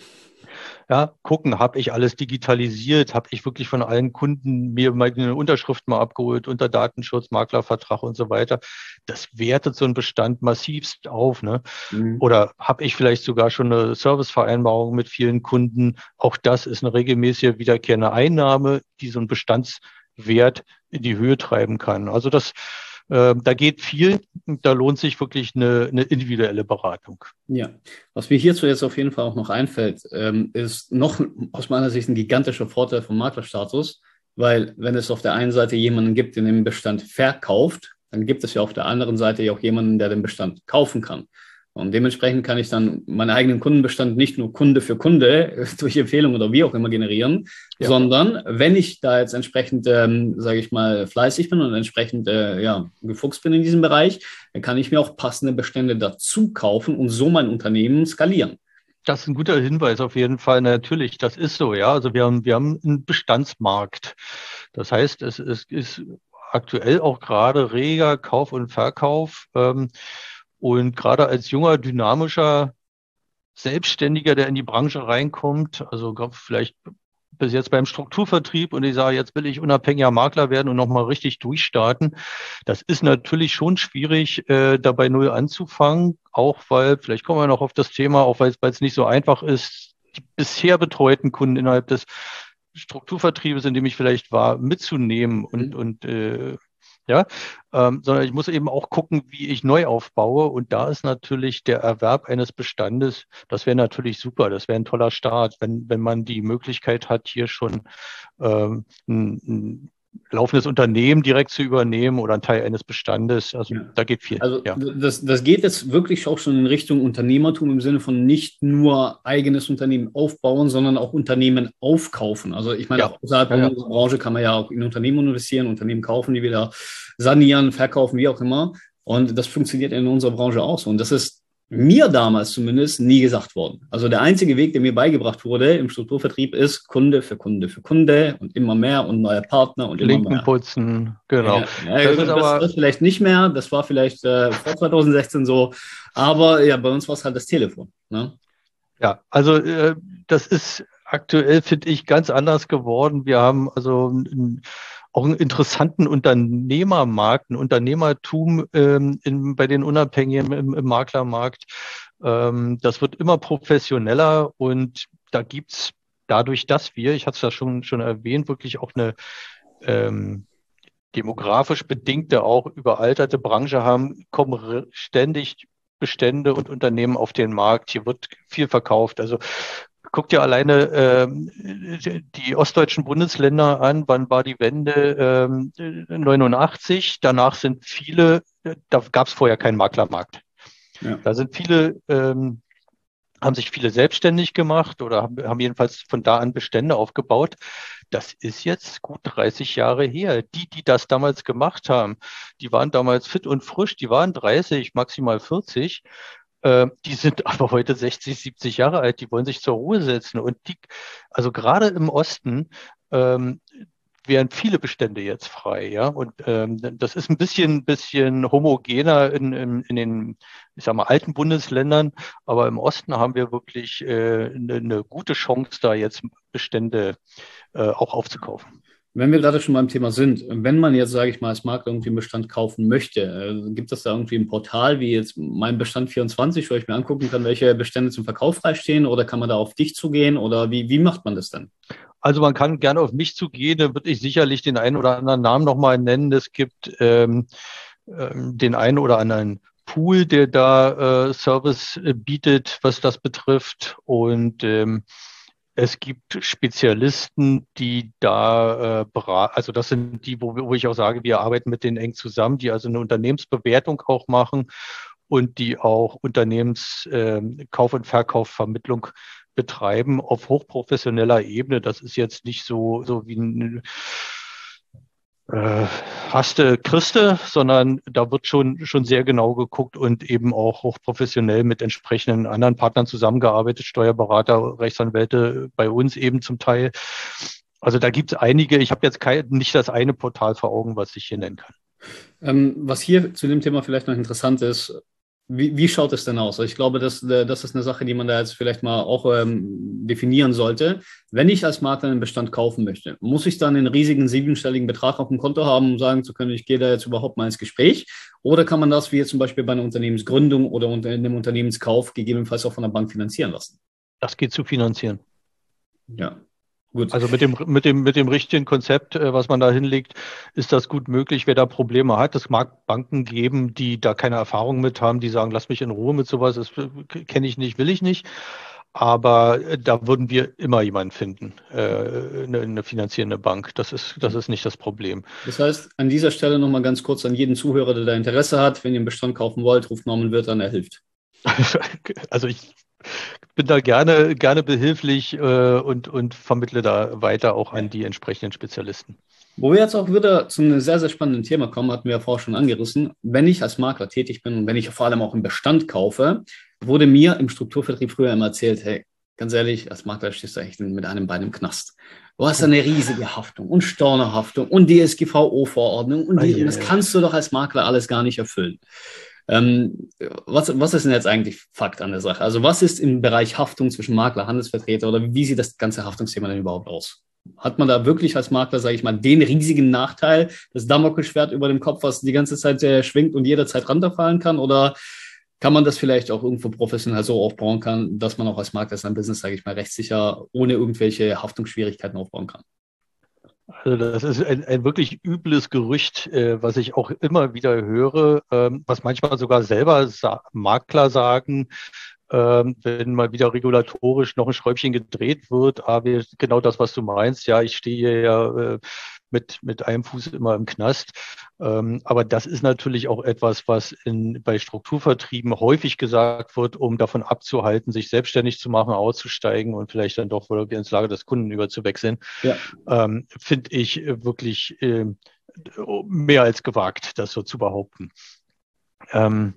Speaker 3: Ja, gucken, habe ich alles digitalisiert, habe ich wirklich von allen Kunden mir meine Unterschrift mal abgeholt unter Datenschutz, Maklervertrag und so weiter. Das wertet so einen Bestand massivst auf, ne?
Speaker 1: Mhm.
Speaker 3: Oder habe ich vielleicht sogar schon eine Servicevereinbarung mit vielen Kunden? Auch das ist eine regelmäßige wiederkehrende Einnahme, die so einen Bestandswert in die Höhe treiben kann. Also das äh, da geht viel, da lohnt sich wirklich eine, eine individuelle Beratung.
Speaker 1: Ja, was mir hierzu jetzt auf jeden Fall auch noch einfällt, ähm, ist noch aus meiner Sicht ein gigantischer Vorteil vom Maklerstatus, weil wenn es auf der einen Seite jemanden gibt, der den Bestand verkauft, dann gibt es ja auf der anderen Seite ja auch jemanden, der den Bestand kaufen kann. Und dementsprechend kann ich dann meinen eigenen Kundenbestand nicht nur Kunde für Kunde durch Empfehlung oder wie auch immer generieren, ja. sondern wenn ich da jetzt entsprechend, ähm, sage ich mal, fleißig bin und entsprechend äh, ja, gefuchst bin in diesem Bereich, dann kann ich mir auch passende Bestände dazu kaufen und so mein Unternehmen skalieren.
Speaker 3: Das ist ein guter Hinweis auf jeden Fall. Natürlich, das ist so, ja. Also wir haben, wir haben einen Bestandsmarkt. Das heißt, es, es ist aktuell auch gerade reger Kauf und Verkauf. Ähm, Und gerade als junger, dynamischer Selbstständiger, der in die Branche reinkommt, also vielleicht bis jetzt beim Strukturvertrieb und ich sage, jetzt will ich unabhängiger Makler werden und nochmal richtig durchstarten. Das ist natürlich schon schwierig, äh, da bei Null anzufangen, auch weil, vielleicht kommen wir noch auf das Thema, auch weil es nicht so einfach ist, die bisher betreuten Kunden innerhalb des Strukturvertriebes, in dem ich vielleicht war, mitzunehmen und, mhm. und äh, Ja, ähm, sondern ich muss eben auch gucken, wie ich neu aufbaue. Und da ist natürlich der Erwerb eines Bestandes, das wäre natürlich super, das wäre ein toller Start, wenn, wenn man die Möglichkeit hat, hier schon ähm, ein, ein laufendes Unternehmen direkt zu übernehmen oder einen Teil eines Bestandes. Also ja. da geht viel.
Speaker 1: Also
Speaker 3: ja.
Speaker 1: das, das geht jetzt wirklich auch schon in Richtung Unternehmertum im Sinne von nicht nur eigenes Unternehmen aufbauen, sondern auch Unternehmen aufkaufen. Also ich meine,
Speaker 3: ja.
Speaker 1: auch außerhalb ja, ja. unserer Branche kann man ja auch in Unternehmen investieren, Unternehmen kaufen, die wieder sanieren, verkaufen, wie auch immer. Und das funktioniert in unserer Branche auch so. Und das ist mir damals zumindest nie gesagt worden. Also der einzige Weg, der mir beigebracht wurde im Strukturvertrieb, ist Kunde für Kunde für Kunde und immer mehr und neue Partner und immer
Speaker 3: Linken
Speaker 1: mehr.
Speaker 3: putzen, genau.
Speaker 1: Ja, ja, das, das, ist aber das vielleicht nicht mehr, das war vielleicht äh, vor zwanzig sechzehn so, aber ja, bei uns war es halt das Telefon. Ne?
Speaker 3: Ja, also äh, das ist aktuell, finde ich, ganz anders geworden. Wir haben also ein, auch einen interessanten Unternehmermarkt, ein Unternehmertum ähm, in, bei den Unabhängigen im, im Maklermarkt. Ähm, das wird immer professioneller und da gibt's dadurch, dass wir, ich hatte es ja schon, schon erwähnt, wirklich auch eine ähm, demografisch bedingte, auch überalterte Branche haben, kommen ständig Bestände und Unternehmen auf den Markt. Hier wird viel verkauft. Also guckt ja alleine ähm, die ostdeutschen Bundesländer an. Wann war die Wende? Ähm, neunundachtzig. Danach sind viele, da gab es vorher keinen Maklermarkt. Ja. Da sind viele, ähm, haben sich viele selbstständig gemacht oder haben, haben jedenfalls von da an Bestände aufgebaut. Das ist jetzt gut dreißig Jahre her. Die, die das damals gemacht haben, die waren damals fit und frisch, die waren dreißig, maximal vierzig. Äh, die sind aber heute sechzig, siebzig Jahre alt, die wollen sich zur Ruhe setzen. Und die, also gerade im Osten, ähm, wären viele Bestände jetzt frei, ja. Und ähm, das ist ein bisschen, bisschen homogener in, in, in den, ich sag mal, alten Bundesländern, aber im Osten haben wir wirklich äh, eine, eine gute Chance, da jetzt Bestände äh, auch aufzukaufen.
Speaker 1: Wenn wir gerade schon beim Thema sind, wenn man jetzt, sage ich mal, als Makler irgendwie einen Bestand kaufen möchte, äh, gibt es da irgendwie ein Portal wie jetzt mein Bestand vierundzwanzig, wo ich mir angucken kann, welche Bestände zum Verkauf freistehen, oder kann man da auf dich zugehen, oder wie, wie macht man das denn?
Speaker 3: Also man kann gerne auf mich zugehen, da würde ich sicherlich den einen oder anderen Namen nochmal nennen. Es gibt ähm, ähm, den einen oder anderen Pool, der da äh, Service äh, bietet, was das betrifft. Und ähm, es gibt Spezialisten, die da äh, beraten, also das sind die, wo, wo ich auch sage, wir arbeiten mit denen eng zusammen, die also eine Unternehmensbewertung auch machen und die auch Unternehmenskauf- und Verkaufsvermittlung betreiben auf hochprofessioneller Ebene. Das ist jetzt nicht so, so wie ein äh, Haste Christe, sondern da wird schon, schon sehr genau geguckt und eben auch hochprofessionell mit entsprechenden anderen Partnern zusammengearbeitet, Steuerberater, Rechtsanwälte bei uns eben zum Teil. Also da gibt es einige. Ich habe jetzt kein, nicht das eine Portal vor Augen, was ich hier nennen kann.
Speaker 1: Ähm, was hier zu dem Thema vielleicht noch interessant ist, wie, wie schaut es denn aus? Also ich glaube, das, äh, das ist eine Sache, die man da jetzt vielleicht mal auch ähm, definieren sollte. Wenn ich als Makler einen Bestand kaufen möchte, muss ich dann einen riesigen siebenstelligen Betrag auf dem Konto haben, um sagen zu können, ich gehe da jetzt überhaupt mal ins Gespräch? Oder kann man das, wie jetzt zum Beispiel bei einer Unternehmensgründung oder unter einem Unternehmenskauf, gegebenenfalls auch von der Bank finanzieren lassen?
Speaker 3: Das geht zu finanzieren.
Speaker 1: Ja, gut.
Speaker 3: Also mit dem, mit dem, mit dem richtigen Konzept, äh, was man da hinlegt, ist das gut möglich. Wer da Probleme hat, es mag Banken geben, die da keine Erfahrung mit haben, die sagen, lass mich in Ruhe mit sowas, das kenne ich nicht, will ich nicht. Aber äh, da würden wir immer jemanden finden, äh, eine, eine finanzierende Bank. Das ist, das ist nicht das Problem.
Speaker 1: Das heißt, an dieser Stelle nochmal ganz kurz an jeden Zuhörer, der da Interesse hat, wenn ihr einen Bestand kaufen wollt, ruft Norman Wirth an, er hilft.
Speaker 3: Also ich bin da gerne, gerne behilflich äh, und, und vermittle da weiter auch an die entsprechenden Spezialisten.
Speaker 1: Wo wir jetzt auch wieder zu einem sehr, sehr spannenden Thema kommen, hatten wir ja vorher schon angerissen. Wenn ich als Makler tätig bin und wenn ich vor allem auch im Bestand kaufe, wurde mir im Strukturvertrieb früher immer erzählt, hey, ganz ehrlich, als Makler stehst du echt mit einem Bein im Knast. Du hast eine riesige Haftung und Stornohaftung und D S G V O-Verordnung und, die, und das kannst du doch als Makler alles gar nicht erfüllen. Ähm, was, was ist denn jetzt eigentlich Fakt an der Sache? Also was ist im Bereich Haftung zwischen Makler, Handelsvertreter oder wie sieht das ganze Haftungsthema denn überhaupt aus? Hat man da wirklich als Makler, sage ich mal, den riesigen Nachteil, das Damoklesschwert über dem Kopf, was die ganze Zeit äh, schwingt und jederzeit runterfallen kann? Oder kann man das vielleicht auch irgendwo professionell so aufbauen kann, dass man auch als Makler sein Business, sage ich mal, rechtssicher ohne irgendwelche Haftungsschwierigkeiten aufbauen kann?
Speaker 3: Also das ist ein, ein wirklich übles Gerücht, äh, was ich auch immer wieder höre, ähm, was manchmal sogar selber sa- Makler sagen, ähm, wenn mal wieder regulatorisch noch ein Schräubchen gedreht wird. Aber genau das, was du meinst, ja, ich stehe hier ja äh, mit, mit einem Fuß immer im Knast. Ähm, aber das ist natürlich auch etwas, was in, bei Strukturvertrieben häufig gesagt wird, um davon abzuhalten, sich selbstständig zu machen, auszusteigen und vielleicht dann doch wieder ins Lager des Kunden überzuwechseln.
Speaker 1: Ja.
Speaker 3: Ähm, finde ich wirklich äh, mehr als gewagt, das so zu behaupten. Ähm,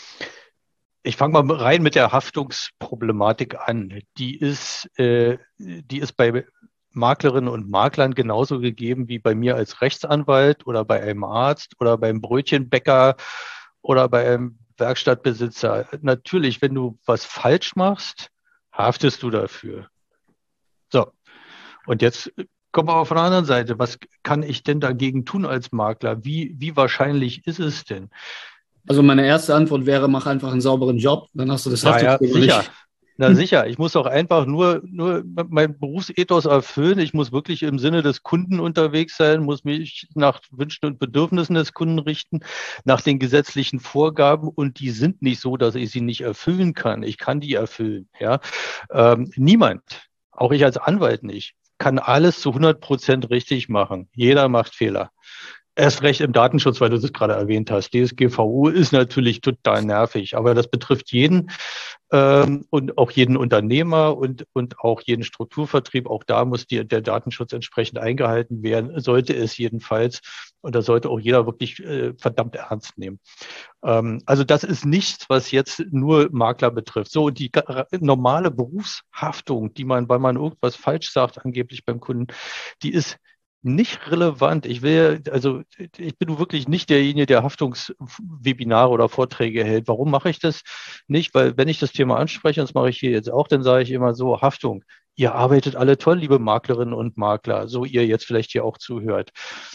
Speaker 3: ich fange mal rein mit der Haftungsproblematik an. Die ist, äh, die ist bei Maklerinnen und Maklern genauso gegeben wie bei mir als Rechtsanwalt oder bei einem Arzt oder beim Brötchenbäcker oder bei einem Werkstattbesitzer. Natürlich, wenn du was falsch machst, haftest du dafür. So, und jetzt kommen wir aber von der anderen Seite. Was kann ich denn dagegen tun als Makler? Wie, wie wahrscheinlich ist es denn?
Speaker 1: Also meine erste Antwort wäre, mach einfach einen sauberen Job, dann hast du das
Speaker 3: Ja, ja,
Speaker 1: Haftungsthema
Speaker 3: sicher.
Speaker 1: nicht.
Speaker 3: Na sicher, ich muss auch einfach nur, nur mein Berufsethos erfüllen. Ich muss wirklich im Sinne des Kunden unterwegs sein, muss mich nach Wünschen und Bedürfnissen des Kunden richten, nach den gesetzlichen Vorgaben, und die sind nicht so, dass ich sie nicht erfüllen kann. Ich kann die erfüllen. Ja, ähm, niemand, auch ich als Anwalt nicht, kann alles zu hundert Prozent richtig machen. Jeder macht Fehler. Erst recht im Datenschutz, weil du das gerade erwähnt hast. D S G V O ist natürlich total nervig, aber das betrifft jeden ähm, und auch jeden Unternehmer und, und auch jeden Strukturvertrieb. Auch da muss die, der Datenschutz entsprechend eingehalten werden, sollte es jedenfalls. Und da sollte auch jeder wirklich äh, verdammt ernst nehmen. Ähm, also das ist nichts, was jetzt nur Makler betrifft. So, die normale Berufshaftung, die man, weil man irgendwas falsch sagt, angeblich beim Kunden, die ist nicht relevant. Ich will, also ich bin wirklich nicht derjenige, der Haftungswebinare oder Vorträge hält. Warum mache ich das nicht? Weil wenn ich das Thema anspreche, und das mache ich hier jetzt auch, dann sage ich immer so, Haftung. Ihr arbeitet alle toll, liebe Maklerinnen und Makler, so ihr jetzt vielleicht hier auch zuhört.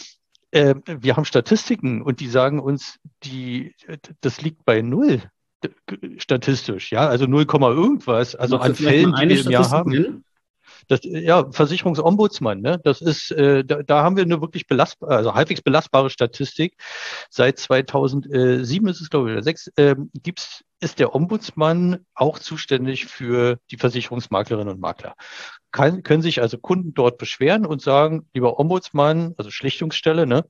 Speaker 3: Äh, wir haben Statistiken und die sagen uns, die, das liegt bei null statistisch, ja, also null, irgendwas, also an Fällen, die wir im Jahr haben. Nennen? Das, ja, Versicherungsombudsmann, ne? Das ist, äh, da, da haben wir eine wirklich belastbare, also halbwegs belastbare Statistik. Seit zweitausendsieben ist es, glaube ich, oder sechs, äh, gibt's, ist der Ombudsmann auch zuständig für die Versicherungsmaklerinnen und Makler. Kann, können sich also Kunden dort beschweren und sagen, lieber Ombudsmann, also Schlichtungsstelle, ne?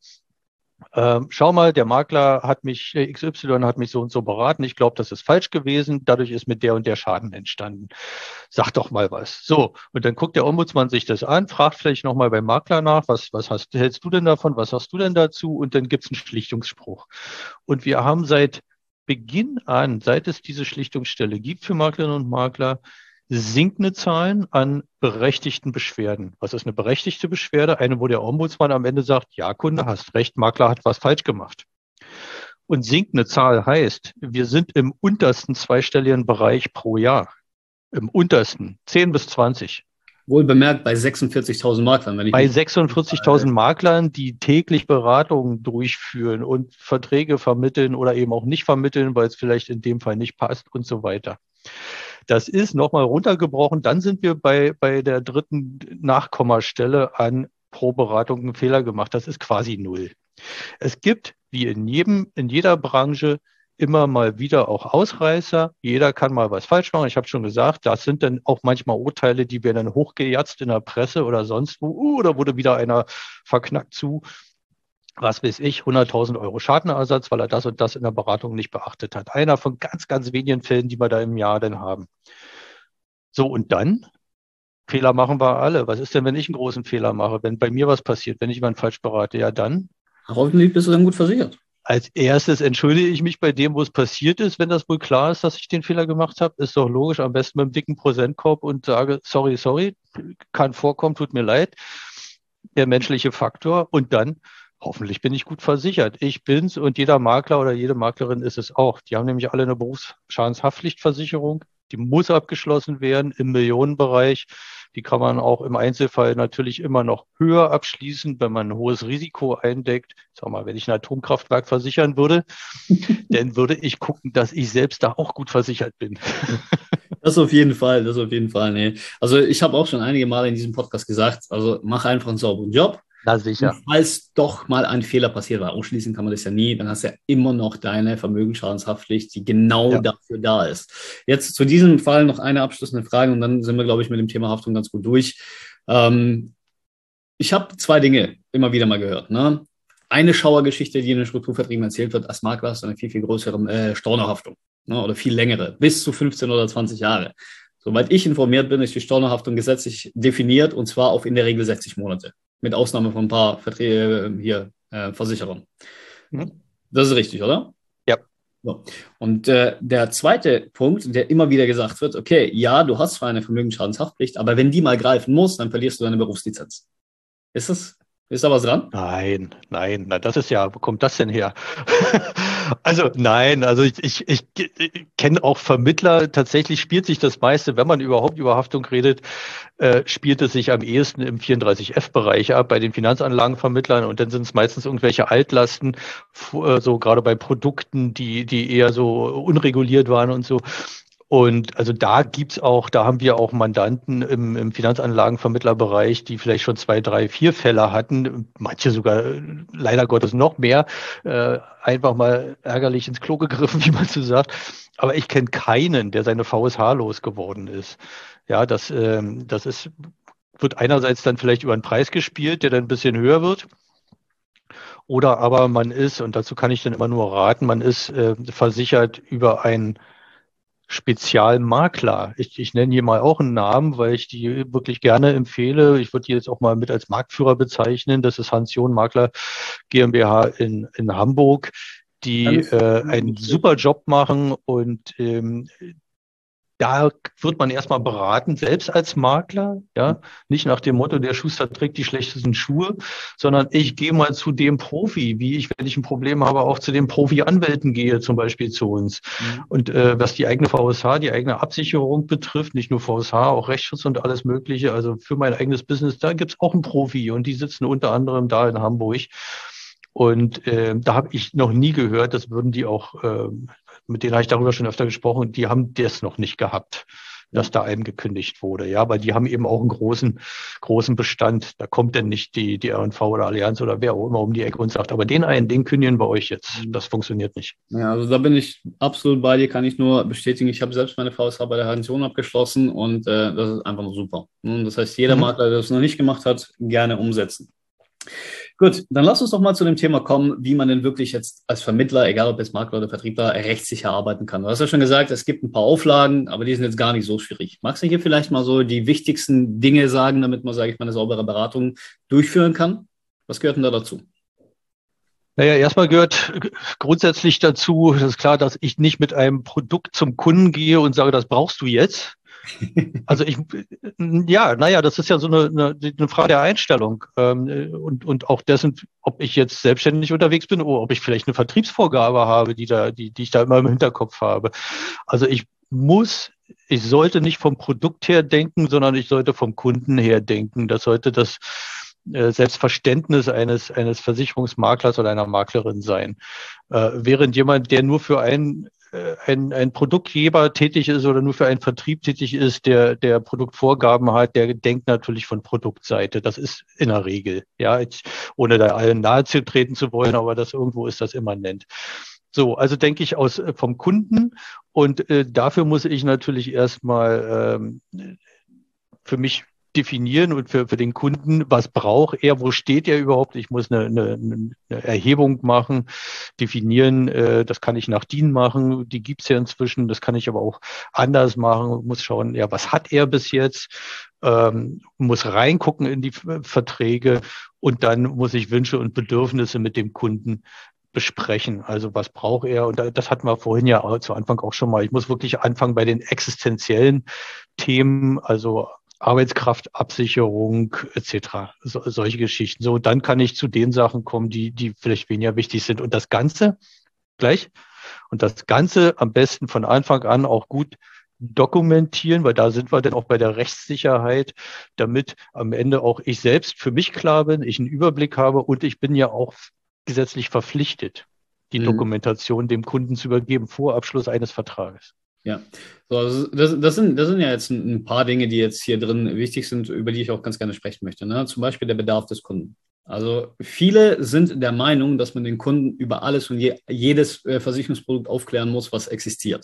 Speaker 3: Ähm, schau mal, der Makler hat mich, X Y hat mich so und so beraten. Ich glaube, das ist falsch gewesen. Dadurch ist mit der und der Schaden entstanden. Sag doch mal was. So, und dann guckt der Ombudsmann sich das an, fragt vielleicht nochmal beim Makler nach, was, was hast, hältst du denn davon, was hast du denn dazu? Und dann gibt es einen Schlichtungsspruch. Und wir haben seit Beginn an, seit es diese Schlichtungsstelle gibt für Maklerinnen und Makler, sinkende Zahlen an berechtigten Beschwerden. Was ist eine berechtigte Beschwerde? Eine, wo der Ombudsmann am Ende sagt, ja, Kunde, hast recht, Makler hat was falsch gemacht. Und sinkende Zahl heißt, wir sind im untersten zweistelligen Bereich pro Jahr. Im untersten, zehn bis zwanzig.
Speaker 1: Wohl bemerkt bei sechsundvierzigtausend Maklern. Wenn ich
Speaker 3: bei sechsundvierzigtausend Maklern, die täglich Beratungen durchführen und Verträge vermitteln oder eben auch nicht vermitteln, weil es vielleicht in dem Fall nicht passt und so weiter. Das ist nochmal runtergebrochen. Dann sind wir bei, bei der dritten Nachkommastelle an pro Beratung einen Fehler gemacht. Das ist quasi null. Es gibt, wie in jedem, in jeder Branche, immer mal wieder auch Ausreißer. Jeder kann mal was falsch machen. Ich habe schon gesagt, das sind dann auch manchmal Urteile, die werden dann hochgejatzt in der Presse oder sonst wo. Uh, da wurde wieder einer verknackt zu, was weiß ich, hunderttausend Euro Schadenersatz, weil er das und das in der Beratung nicht beachtet hat. Einer von ganz, ganz wenigen Fällen, die wir da im Jahr dann haben. So, und dann? Fehler machen wir alle. Was ist denn, wenn ich einen großen Fehler mache? Wenn bei mir was passiert, wenn ich jemanden falsch berate? Ja, dann?
Speaker 1: Hoffentlich bist du dann gut versichert.
Speaker 3: Als erstes entschuldige ich mich bei dem, wo es passiert ist, wenn das wohl klar ist, dass ich den Fehler gemacht habe. Ist doch logisch, am besten mit einem dicken Prozentkorb und sage, sorry, sorry, kann vorkommen, tut mir leid. Der menschliche Faktor. Und dann, hoffentlich bin ich gut versichert. Ich bin's und jeder Makler oder jede Maklerin ist es auch. Die haben nämlich alle eine Berufsschadenshaftpflichtversicherung. Die muss abgeschlossen werden im Millionenbereich. Die kann man auch im Einzelfall natürlich immer noch höher abschließen, wenn man ein hohes Risiko eindeckt. Sag mal, wenn ich ein Atomkraftwerk versichern würde, dann würde ich gucken, dass ich selbst da auch gut versichert bin.
Speaker 1: Das auf jeden Fall, das auf jeden Fall. Nee. Also ich habe auch schon einige Male in diesem Podcast gesagt, also mach einfach einen sauberen Job.
Speaker 3: Na sicher.
Speaker 1: Und falls doch mal ein Fehler passiert, weil ausschließen kann man das ja nie, dann hast du ja immer noch deine Vermögensschadenshaftpflicht, die genau ja. dafür da ist. Jetzt zu diesem Fall noch eine abschließende Frage und dann sind wir, glaube ich, mit dem Thema Haftung ganz gut durch. Ähm, ich habe zwei Dinge immer wieder mal gehört. Ne? Eine Schauergeschichte, die in den Strukturverträgen erzählt wird, als Makler hast du eine viel, viel größere äh, Stornohaftung, ne? Oder viel längere, bis zu fünfzehn oder zwanzig Jahre. Soweit ich informiert bin, ist die Stornohaftung gesetzlich definiert und zwar auf in der Regel sechzig Monate. Mit Ausnahme von ein paar Verträge hier, äh, Versicherern. Mhm. Das ist richtig, oder?
Speaker 3: Ja.
Speaker 1: So. Und äh, der zweite Punkt, der immer wieder gesagt wird, okay, ja, du hast zwar eine Vermögensschadenshaftpflicht, aber wenn die mal greifen muss, dann verlierst du deine Berufslizenz. Ist das, ist da was dran?
Speaker 3: Nein, nein, na, das ist ja, wo kommt das denn her? Also nein, also ich, ich, ich, ich kenne auch Vermittler, tatsächlich spielt sich das meiste, wenn man überhaupt über Haftung redet, äh, spielt es sich am ehesten im vierunddreißig F Bereich ab, bei den Finanzanlagenvermittlern und dann sind es meistens irgendwelche Altlasten, so gerade bei Produkten, die, die eher so unreguliert waren und so. Und also da gibt's auch, da haben wir auch Mandanten im, im Finanzanlagenvermittlerbereich, die vielleicht schon zwei, drei, vier Fälle hatten, manche sogar leider Gottes noch mehr, äh, einfach mal ärgerlich ins Klo gegriffen, wie man so sagt. Aber ich kenne keinen, der seine V S H losgeworden ist. Ja, das, ähm, das ist, wird einerseits dann vielleicht über einen Preis gespielt, der dann ein bisschen höher wird. Oder aber man ist, und dazu kann ich dann immer nur raten, man ist äh, versichert über ein Spezialmakler. Ich, ich nenne hier mal auch einen Namen, weil ich die wirklich gerne empfehle. Ich würde die jetzt auch mal mit als Marktführer bezeichnen. Das ist Hans-John Makler GmbH in, in Hamburg, die äh, einen super Job machen und ähm, da wird man erstmal beraten, selbst als Makler, ja, nicht nach dem Motto, der Schuster trägt die schlechtesten Schuhe, sondern ich gehe mal zu dem Profi, wie ich, wenn ich ein Problem habe, auch zu den Profi-Anwälten gehe, zum Beispiel zu uns. Mhm. Und äh, was die eigene V S H, die eigene Absicherung betrifft, nicht nur V S H, auch Rechtsschutz und alles Mögliche, also für mein eigenes Business, da gibt's auch einen Profi und die sitzen unter anderem da in Hamburg. Und äh, da habe ich noch nie gehört, das würden die auch, äh, mit denen habe ich darüber schon öfter gesprochen, die haben das noch nicht gehabt, dass da einem gekündigt wurde. Ja, weil die haben eben auch einen großen, großen Bestand. Da kommt denn nicht die, die R und V oder Allianz oder wer auch immer um die Ecke und sagt, aber den einen, den kündigen wir euch jetzt. Das funktioniert nicht.
Speaker 1: Ja, also da bin ich absolut bei dir, kann ich nur bestätigen. Ich habe selbst meine V S H bei der Hans-John abgeschlossen und äh, das ist einfach nur super. Und das heißt, jeder mhm. Makler, der das noch nicht gemacht hat, gerne umsetzen. Gut, dann lass uns doch mal zu dem Thema kommen, wie man denn wirklich jetzt als Vermittler, egal ob jetzt Makler oder Vertriebler, rechtssicher arbeiten kann. Du hast ja schon gesagt, es gibt ein paar Auflagen, aber die sind jetzt gar nicht so schwierig. Magst du hier vielleicht mal so die wichtigsten Dinge sagen, damit man, sage ich mal, eine saubere Beratung durchführen kann? Was gehört denn da dazu?
Speaker 3: Naja, erstmal gehört grundsätzlich dazu, das ist klar, dass ich nicht mit einem Produkt zum Kunden gehe und sage, das brauchst du jetzt. Also ich, ja, naja, das ist ja so eine, eine, eine Frage der Einstellung ähm, und, und auch dessen, ob ich jetzt selbstständig unterwegs bin oder ob ich vielleicht eine Vertriebsvorgabe habe, die da, die, die ich da immer im Hinterkopf habe. Also ich muss, ich sollte nicht vom Produkt her denken, sondern ich sollte vom Kunden her denken. Das sollte das äh, Selbstverständnis eines, eines Versicherungsmaklers oder einer Maklerin sein. Äh, während jemand, der nur für einen Ein, ein Produktgeber tätig ist oder nur für einen Vertrieb tätig ist, der, der Produktvorgaben hat, der denkt natürlich von Produktseite. Das ist in der Regel, ja, ich, ohne da allen nahe zu treten zu wollen, aber das irgendwo ist das immanent. So, also denke ich aus vom Kunden und äh, dafür muss ich natürlich erstmal ähm, für mich definieren und für, für den Kunden, was braucht er, wo steht er überhaupt? Ich muss eine, eine, eine Erhebung machen, definieren, äh, das kann ich nach D I N machen, die gibt's ja inzwischen, das kann ich aber auch anders machen, muss schauen, ja, was hat er bis jetzt, ähm, muss reingucken in die Verträge und dann muss ich Wünsche und Bedürfnisse mit dem Kunden besprechen. Also was braucht er? Und das hatten wir vorhin ja zu Anfang auch schon mal. Ich muss wirklich anfangen bei den existenziellen Themen, also Arbeitskraftabsicherung et cetera. So, solche Geschichten. So, dann kann ich zu den Sachen kommen, die, die vielleicht weniger wichtig sind. Und das Ganze gleich. Und das Ganze am besten von Anfang an auch gut dokumentieren, weil da sind wir dann auch bei der Rechtssicherheit, damit am Ende auch ich selbst für mich klar bin, ich einen Überblick habe und ich bin ja auch gesetzlich verpflichtet, die mhm. Dokumentation dem Kunden zu übergeben vor Abschluss eines Vertrages.
Speaker 1: Ja, so, also das, das, sind, das sind ja jetzt ein paar Dinge, die jetzt hier drin wichtig sind, über die ich auch ganz gerne sprechen möchte. Ne? Zum Beispiel der Bedarf des Kunden. Also viele sind der Meinung, dass man den Kunden über alles und je, jedes äh, Versicherungsprodukt aufklären muss, was existiert.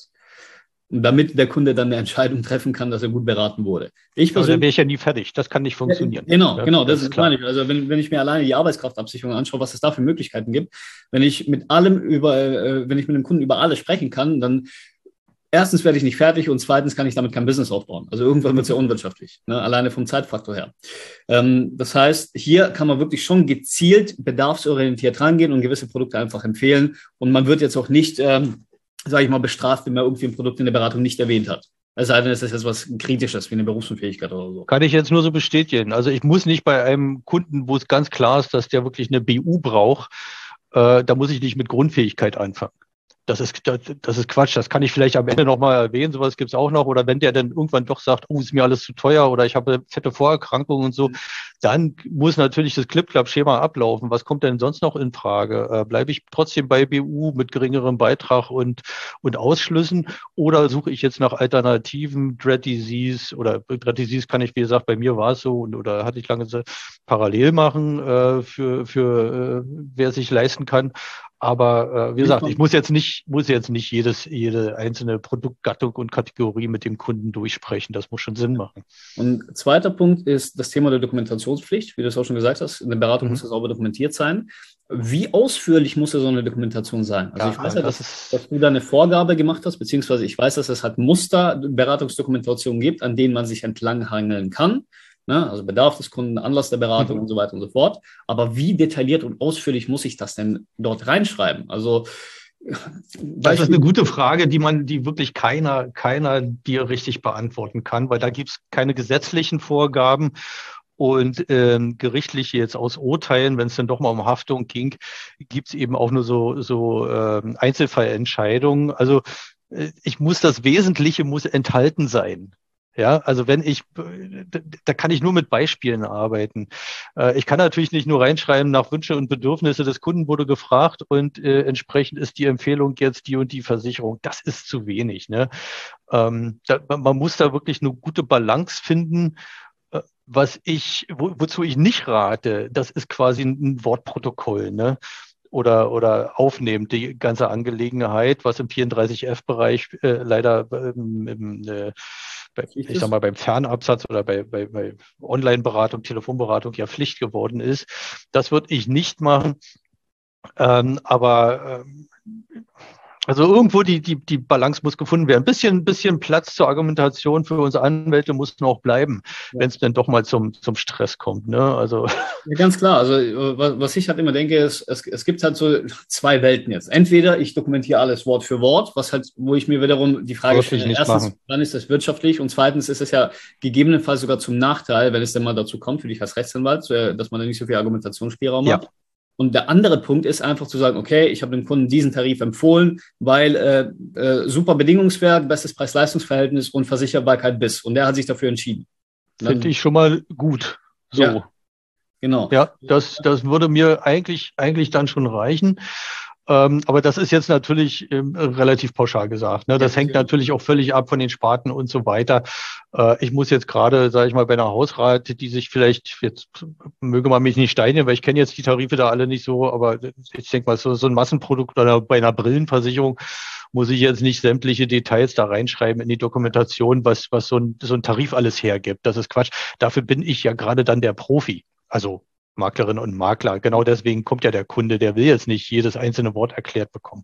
Speaker 1: Damit der Kunde dann eine Entscheidung treffen kann, dass er gut beraten wurde. Ich
Speaker 3: persönlich, dann wäre ich ja nie fertig. Das kann nicht funktionieren.
Speaker 1: Ja, genau, ja, genau, das, das ist meine ich. Also wenn, wenn ich mir alleine die Arbeitskraftabsicherung anschaue, was es da für Möglichkeiten gibt, wenn ich mit allem über, äh, wenn ich mit dem Kunden über alles sprechen kann, dann erstens werde ich nicht fertig und zweitens kann ich damit kein Business aufbauen. Also irgendwann wird es ja unwirtschaftlich, ne? Alleine vom Zeitfaktor her. Ähm, das heißt, hier kann man wirklich schon gezielt bedarfsorientiert rangehen und gewisse Produkte einfach empfehlen. Und man wird jetzt auch nicht, ähm, sage ich mal, bestraft, wenn man irgendwie ein Produkt in der Beratung nicht erwähnt hat. Es sei denn, es ist jetzt was Kritisches wie eine Berufsunfähigkeit oder so.
Speaker 3: Kann ich jetzt nur so bestätigen. Also ich muss nicht bei einem Kunden, wo es ganz klar ist, dass der wirklich eine B U braucht, äh, da muss ich nicht mit Grundfähigkeit anfangen. Das ist, das ist Quatsch. Das kann ich vielleicht am Ende nochmal erwähnen. Sowas gibt's auch noch. Oder wenn der dann irgendwann doch sagt, oh, ist mir alles zu teuer oder ich habe eine fette Vorerkrankung und so, dann muss natürlich das Clip-Clap-Schema ablaufen. Was kommt denn sonst noch in Frage? Äh, bleibe ich trotzdem bei B U mit geringerem Beitrag und, und Ausschlüssen? Oder suche ich jetzt nach Alternativen, Dread Disease oder Dread Disease kann ich, wie gesagt, bei mir war es so und, oder hatte ich lange Zeit parallel machen äh, für, für äh, wer sich leisten kann. Aber äh, wie gesagt, ich muss jetzt nicht, muss jetzt nicht jedes, jede einzelne Produktgattung und Kategorie mit dem Kunden durchsprechen. Das muss schon Sinn machen.
Speaker 1: Und zweiter Punkt ist das Thema der Dokumentationspflicht, wie du es auch schon gesagt hast. In der Beratung mhm. muss das sauber dokumentiert sein. Wie ausführlich muss ja so eine Dokumentation sein? Also
Speaker 3: Ja,
Speaker 1: ich weiß ja,
Speaker 3: das
Speaker 1: dass,
Speaker 3: ist,
Speaker 1: dass du da eine Vorgabe gemacht hast, beziehungsweise ich weiß, dass es halt Musterberatungsdokumentationen gibt, an denen man sich entlanghangeln kann. Ne? Also Bedarf des Kunden, Anlass der Beratung
Speaker 3: mhm.
Speaker 1: und so weiter und so fort. Aber wie detailliert und ausführlich muss ich das denn dort reinschreiben? Also
Speaker 4: Das ist eine gute Frage, die man, die wirklich keiner, keiner dir richtig beantworten kann, weil da gibt es keine gesetzlichen Vorgaben. Und ähm, gerichtliche jetzt aus Urteilen, wenn es dann doch mal um Haftung ging, gibt es eben auch nur so, so ähm, Einzelfallentscheidungen. Also äh, ich muss das Wesentliche muss enthalten sein. Ja, also wenn ich, da kann ich nur mit Beispielen arbeiten. Äh, ich kann natürlich nicht nur reinschreiben, nach Wünsche und Bedürfnisse des Kunden wurde gefragt und äh, entsprechend ist die Empfehlung jetzt die und die Versicherung. Das ist zu wenig. Ne? Ähm, da, man muss da wirklich eine gute Balance finden. Was ich, wo, wozu ich nicht rate, das ist quasi ein Wortprotokoll, ne? Oder, oder aufnehmen, die ganze Angelegenheit, was im vierunddreißig F-Bereich äh, leider ähm, im, äh, bei, ich sag mal, beim Fernabsatz oder bei, bei, bei Online-Beratung, Telefonberatung ja Pflicht geworden ist. Das würde ich nicht machen. Ähm, aber ähm, also irgendwo die, die, die Balance muss gefunden werden. Ein bisschen, ein bisschen Platz zur Argumentation für unsere Anwälte muss noch bleiben, ja. Wenn es dann doch mal zum, zum Stress kommt. Ne? Also.
Speaker 1: Ja, ganz klar. Also was ich halt immer denke, ist, es, es gibt halt so zwei Welten jetzt. Entweder ich dokumentiere alles Wort für Wort, was halt, wo ich mir wiederum die Frage stelle, erstens, machen. Wann ist das wirtschaftlich? Und zweitens ist es ja gegebenenfalls sogar zum Nachteil, wenn es dann mal dazu kommt, für dich als Rechtsanwalt, dass man da nicht so viel Argumentationsspielraum ja. hat. Und der andere Punkt ist einfach zu sagen, okay, ich habe dem Kunden diesen Tarif empfohlen, weil äh, äh, super Bedingungswert, bestes Preis-Leistungs-Verhältnis und Versicherbarkeit bis. Und der hat sich dafür entschieden.
Speaker 4: Finde ich schon mal gut. So.
Speaker 1: Ja, genau.
Speaker 4: Ja, das, das würde mir eigentlich, eigentlich dann schon reichen. Ähm, aber das ist jetzt natürlich ähm, relativ pauschal gesagt. Ne? Das ja, hängt ja. natürlich auch völlig ab von den Sparten und so weiter. Äh, ich muss jetzt gerade, sage ich mal, bei einer Hausrate, die sich vielleicht, jetzt möge man mich nicht steinigen, weil ich kenne jetzt die Tarife da alle nicht so, aber ich denke mal, so, so ein Massenprodukt oder bei einer Brillenversicherung muss ich jetzt nicht sämtliche Details da reinschreiben in die Dokumentation, was, was so ein, so ein Tarif alles hergibt. Das ist Quatsch. Dafür bin ich ja gerade dann der Profi. Also Maklerin und Makler. Genau deswegen kommt ja der Kunde, der will jetzt nicht jedes einzelne Wort erklärt bekommen.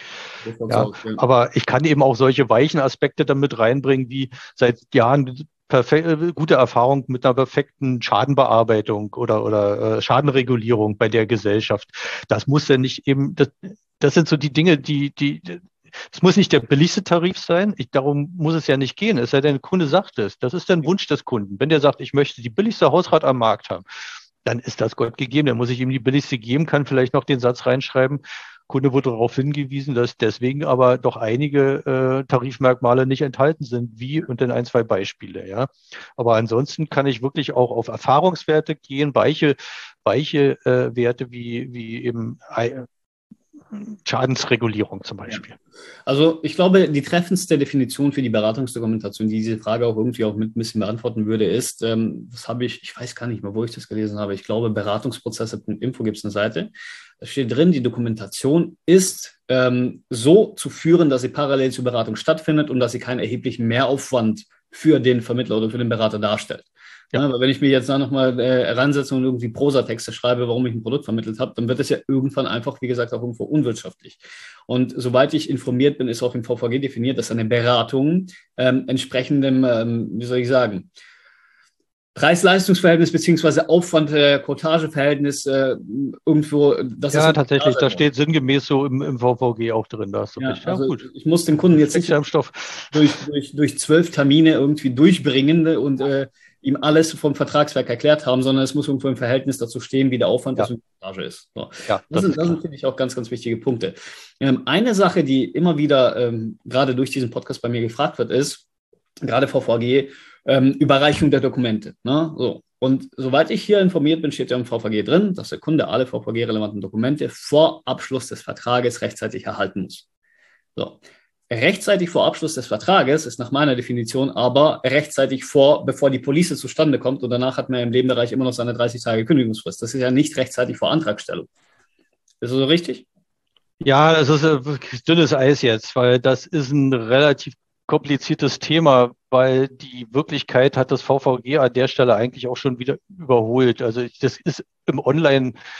Speaker 4: Ja, aber ich kann eben auch solche weichen Aspekte damit reinbringen, wie seit Jahren perfekt, gute Erfahrung mit einer perfekten Schadenbearbeitung oder, oder äh, Schadenregulierung bei der Gesellschaft. Das muss ja nicht eben, das, das sind so die Dinge, die, die, es muss nicht der billigste Tarif sein. Ich, darum muss es ja nicht gehen. Es sei denn, der Kunde sagt es. Das ist der Wunsch des Kunden. Wenn der sagt, ich möchte die billigste Hausrat am Markt haben, dann ist das Gott gegeben. Dann muss ich ihm die billigste geben, kann vielleicht noch den Satz reinschreiben. Kunde wurde darauf hingewiesen, dass deswegen aber doch einige äh, Tarifmerkmale nicht enthalten sind, wie und dann ein, zwei Beispiele. Ja, aber ansonsten kann ich wirklich auch auf Erfahrungswerte gehen, weiche, weiche äh, Werte wie wie eben äh, Schadensregulierung zum Beispiel.
Speaker 1: Ja. Also ich glaube, die treffendste Definition für die Beratungsdokumentation, die diese Frage auch irgendwie auch mit ein bisschen beantworten würde, ist, ähm, das habe ich, ich weiß gar nicht mehr, wo ich das gelesen habe, ich glaube, beratungsprozesse punkt info gibt es eine Seite, da steht drin, die Dokumentation ist ähm, so zu führen, dass sie parallel zur Beratung stattfindet und dass sie keinen erheblichen Mehraufwand für den Vermittler oder für den Berater darstellt. Ja. Ja, aber wenn ich mir jetzt da nochmal äh, ransetze und irgendwie Prosatexte schreibe, warum ich ein Produkt vermittelt habe, dann wird es ja irgendwann einfach, wie gesagt, auch irgendwo unwirtschaftlich. Und soweit ich informiert bin, ist auch im V V G definiert, dass eine Beratung ähm, entsprechendem, ähm, wie soll ich sagen, Preis-Leistungs-Verhältnis beziehungsweise Aufwand-Quotage-Verhältnis äh, irgendwo. Das
Speaker 4: ja,
Speaker 1: ist
Speaker 4: tatsächlich, da steht sinngemäß so im, im V V G auch drin. Da hast du
Speaker 1: ja,
Speaker 4: recht. Ja,
Speaker 1: also
Speaker 4: gut.
Speaker 1: Ich muss den Kunden jetzt nicht durch, durch, durch zwölf Termine irgendwie durchbringen und äh, ihm alles vom Vertragswerk erklärt haben, sondern es muss irgendwo im Verhältnis dazu stehen, wie der Aufwand ja. der Quotage ist. So.
Speaker 4: Ja,
Speaker 1: das, das sind, das sind finde ich, auch ganz, ganz wichtige Punkte. Ähm, eine Sache, die immer wieder ähm, gerade durch diesen Podcast bei mir gefragt wird, ist, gerade V V G, ähm, Überreichung der Dokumente. Ne? So. Und soweit ich hier informiert bin, steht ja im V V G drin, dass der Kunde alle V V G-relevanten Dokumente vor Abschluss des Vertrages rechtzeitig erhalten muss. So. Rechtzeitig vor Abschluss des Vertrages ist nach meiner Definition aber rechtzeitig vor, bevor die Police zustande kommt, und danach hat man im Nebenbereich immer noch seine dreißig Tage Kündigungsfrist. Das ist ja nicht rechtzeitig vor Antragstellung. Ist das so richtig?
Speaker 4: Ja, das ist ein dünnes Eis jetzt, weil das ist ein relativ kompliziertes Thema, weil die Wirklichkeit hat das V V G an der Stelle eigentlich auch schon wieder überholt. Also das ist im Online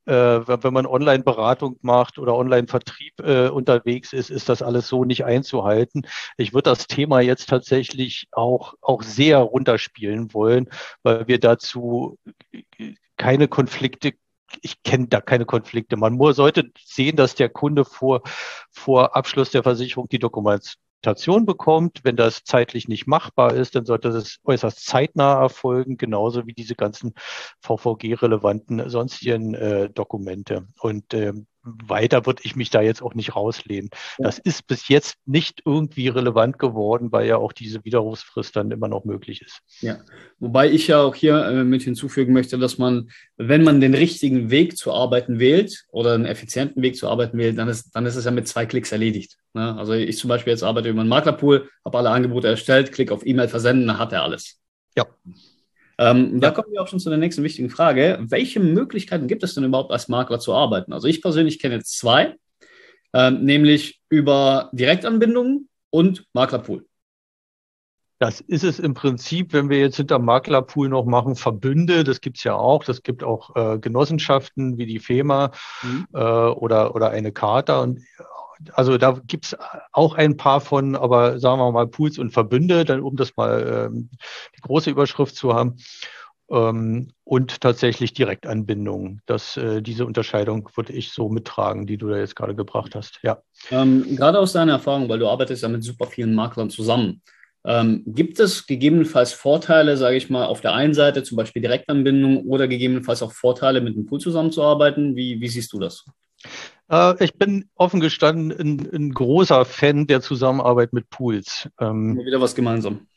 Speaker 4: äh, wenn man Online-Beratung macht oder Online-Vertrieb äh, unterwegs ist, ist das alles so nicht einzuhalten. Ich würde das Thema jetzt tatsächlich auch, auch sehr runterspielen wollen, weil wir dazu keine Konflikte Ich kenne da keine Konflikte. Man muss, sollte sehen, dass der Kunde vor, vor Abschluss der Versicherung die Dokumentation bekommt. Wenn das zeitlich nicht machbar ist, dann sollte das äußerst zeitnah erfolgen, genauso wie diese ganzen V V G-relevanten sonstigen äh, Dokumente. Und ähm, weiter würde ich mich da jetzt auch nicht rauslehnen.
Speaker 1: Ja.
Speaker 4: Das ist bis jetzt nicht irgendwie relevant geworden, weil ja auch diese Widerrufsfrist dann immer noch möglich ist.
Speaker 1: Ja, wobei ich ja auch hier äh, mit hinzufügen möchte, dass man, wenn man den richtigen Weg zu arbeiten wählt oder einen effizienten Weg zu arbeiten wählt, dann ist, dann ist es ja mit zwei Klicks erledigt. Ne? Also ich zum Beispiel jetzt arbeite über einen Maklerpool, habe alle Angebote erstellt, klick auf E-Mail versenden, dann hat er alles.
Speaker 4: Ja.
Speaker 1: Ähm, da
Speaker 4: Ja.
Speaker 1: kommen wir auch schon zu der nächsten wichtigen Frage. Welche Möglichkeiten gibt es denn überhaupt als Makler zu arbeiten? Also ich persönlich kenne jetzt zwei, ähm, nämlich über Direktanbindungen und Maklerpool.
Speaker 4: Das ist es im Prinzip, wenn wir jetzt hinter Maklerpool noch machen, Verbünde, das gibt's ja auch. Das gibt auch äh, Genossenschaften wie die FEMA
Speaker 1: Mhm.
Speaker 4: äh, oder, oder eine Charta. Und also da gibt's auch ein paar von, aber sagen wir mal Pools und Verbünde, dann um das mal ähm, die große Überschrift zu haben. Ähm, und tatsächlich Direktanbindung. Das, äh, diese Unterscheidung würde ich so mittragen, die du da jetzt gerade gebracht hast. Ja.
Speaker 1: Ähm, gerade aus deiner Erfahrung, weil du arbeitest ja mit super vielen Maklern zusammen. Ähm, gibt es gegebenenfalls Vorteile, sage ich mal, auf der einen Seite, zum Beispiel Direktanbindung oder gegebenenfalls auch Vorteile, mit einem Pool zusammenzuarbeiten? Wie, wie siehst du das?
Speaker 4: Äh, ich bin offen gestanden ein, ein großer Fan der Zusammenarbeit mit Pools. Ähm,
Speaker 1: Immer wieder was gemeinsam.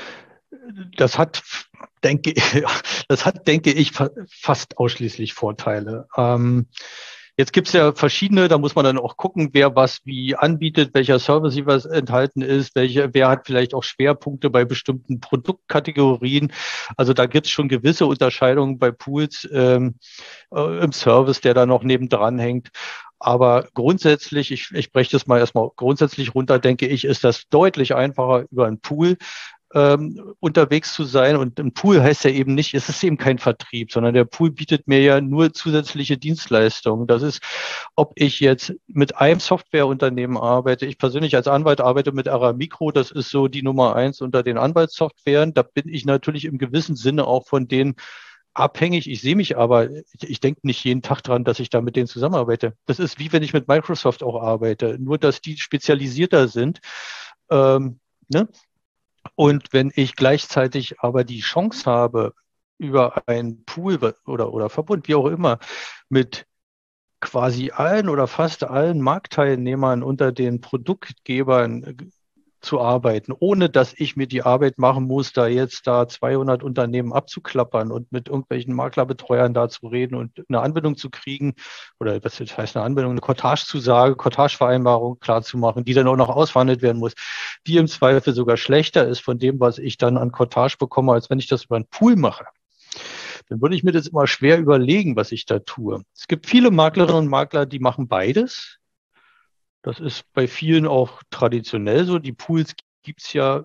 Speaker 4: das hat, denke, das hat, denke ich, fa- fast ausschließlich Vorteile. Ähm, Jetzt gibt's ja verschiedene, da muss man dann auch gucken, wer was wie anbietet, welcher Service was enthalten ist, welche, wer hat vielleicht auch Schwerpunkte bei bestimmten Produktkategorien. Also da gibt's schon gewisse Unterscheidungen bei Pools ähm, äh, im Service, der da noch nebendran hängt. Aber grundsätzlich, ich, ich breche das mal erstmal grundsätzlich runter, denke ich, ist das deutlich einfacher über einen Pool ähm, unterwegs zu sein. Und ein Pool heißt ja eben nicht, es ist eben kein Vertrieb, sondern der Pool bietet mir ja nur zusätzliche Dienstleistungen. Das ist, ob ich jetzt mit einem Softwareunternehmen arbeite. Ich persönlich als Anwalt arbeite mit Aramicro. Das ist so die Nummer eins unter den Anwaltssoftwaren. Da bin ich natürlich im gewissen Sinne auch von denen abhängig. Ich sehe mich aber, ich, ich denke nicht jeden Tag dran, dass ich da mit denen zusammenarbeite. Das ist wie wenn ich mit Microsoft auch arbeite, nur dass die spezialisierter sind. Ähm, ne? Und wenn ich gleichzeitig aber die Chance habe, über einen Pool oder, oder Verbund, wie auch immer, mit quasi allen oder fast allen Marktteilnehmern unter den Produktgebern zu arbeiten, ohne dass ich mir die Arbeit machen muss, da jetzt da zweihundert Unternehmen abzuklappern und mit irgendwelchen Maklerbetreuern da zu reden und eine Anbindung zu kriegen oder was heißt eine Anbindung, eine Cottage-Zusage, Cottage-Vereinbarung klarzumachen, die dann auch noch ausverhandelt werden muss, die im Zweifel sogar schlechter ist von dem, was ich dann an Cottage bekomme, als wenn ich das über einen Pool mache. Dann würde ich mir das immer schwer überlegen, was ich da tue. Es gibt viele Maklerinnen und Makler, die machen beides. Das ist bei vielen auch traditionell so. Die Pools gibt's ja,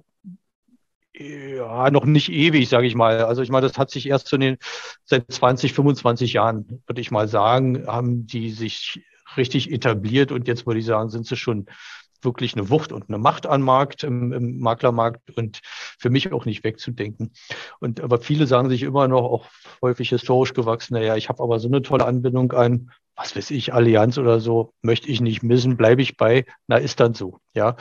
Speaker 4: ja noch nicht ewig, sage ich mal. Also ich meine, das hat sich erst so in den, seit zwanzig, fünfundzwanzig Jahren, würde ich mal sagen, haben die sich richtig etabliert. Und jetzt würde ich sagen, sind sie schon wirklich eine Wucht und eine Macht am Markt, im, im Maklermarkt und für mich auch nicht wegzudenken. Und aber viele sagen sich immer noch, auch häufig historisch gewachsen, naja, ich habe aber so eine tolle Anbindung an, was weiß ich, Allianz oder so, möchte ich nicht missen, bleibe ich bei, na, ist dann so, ja.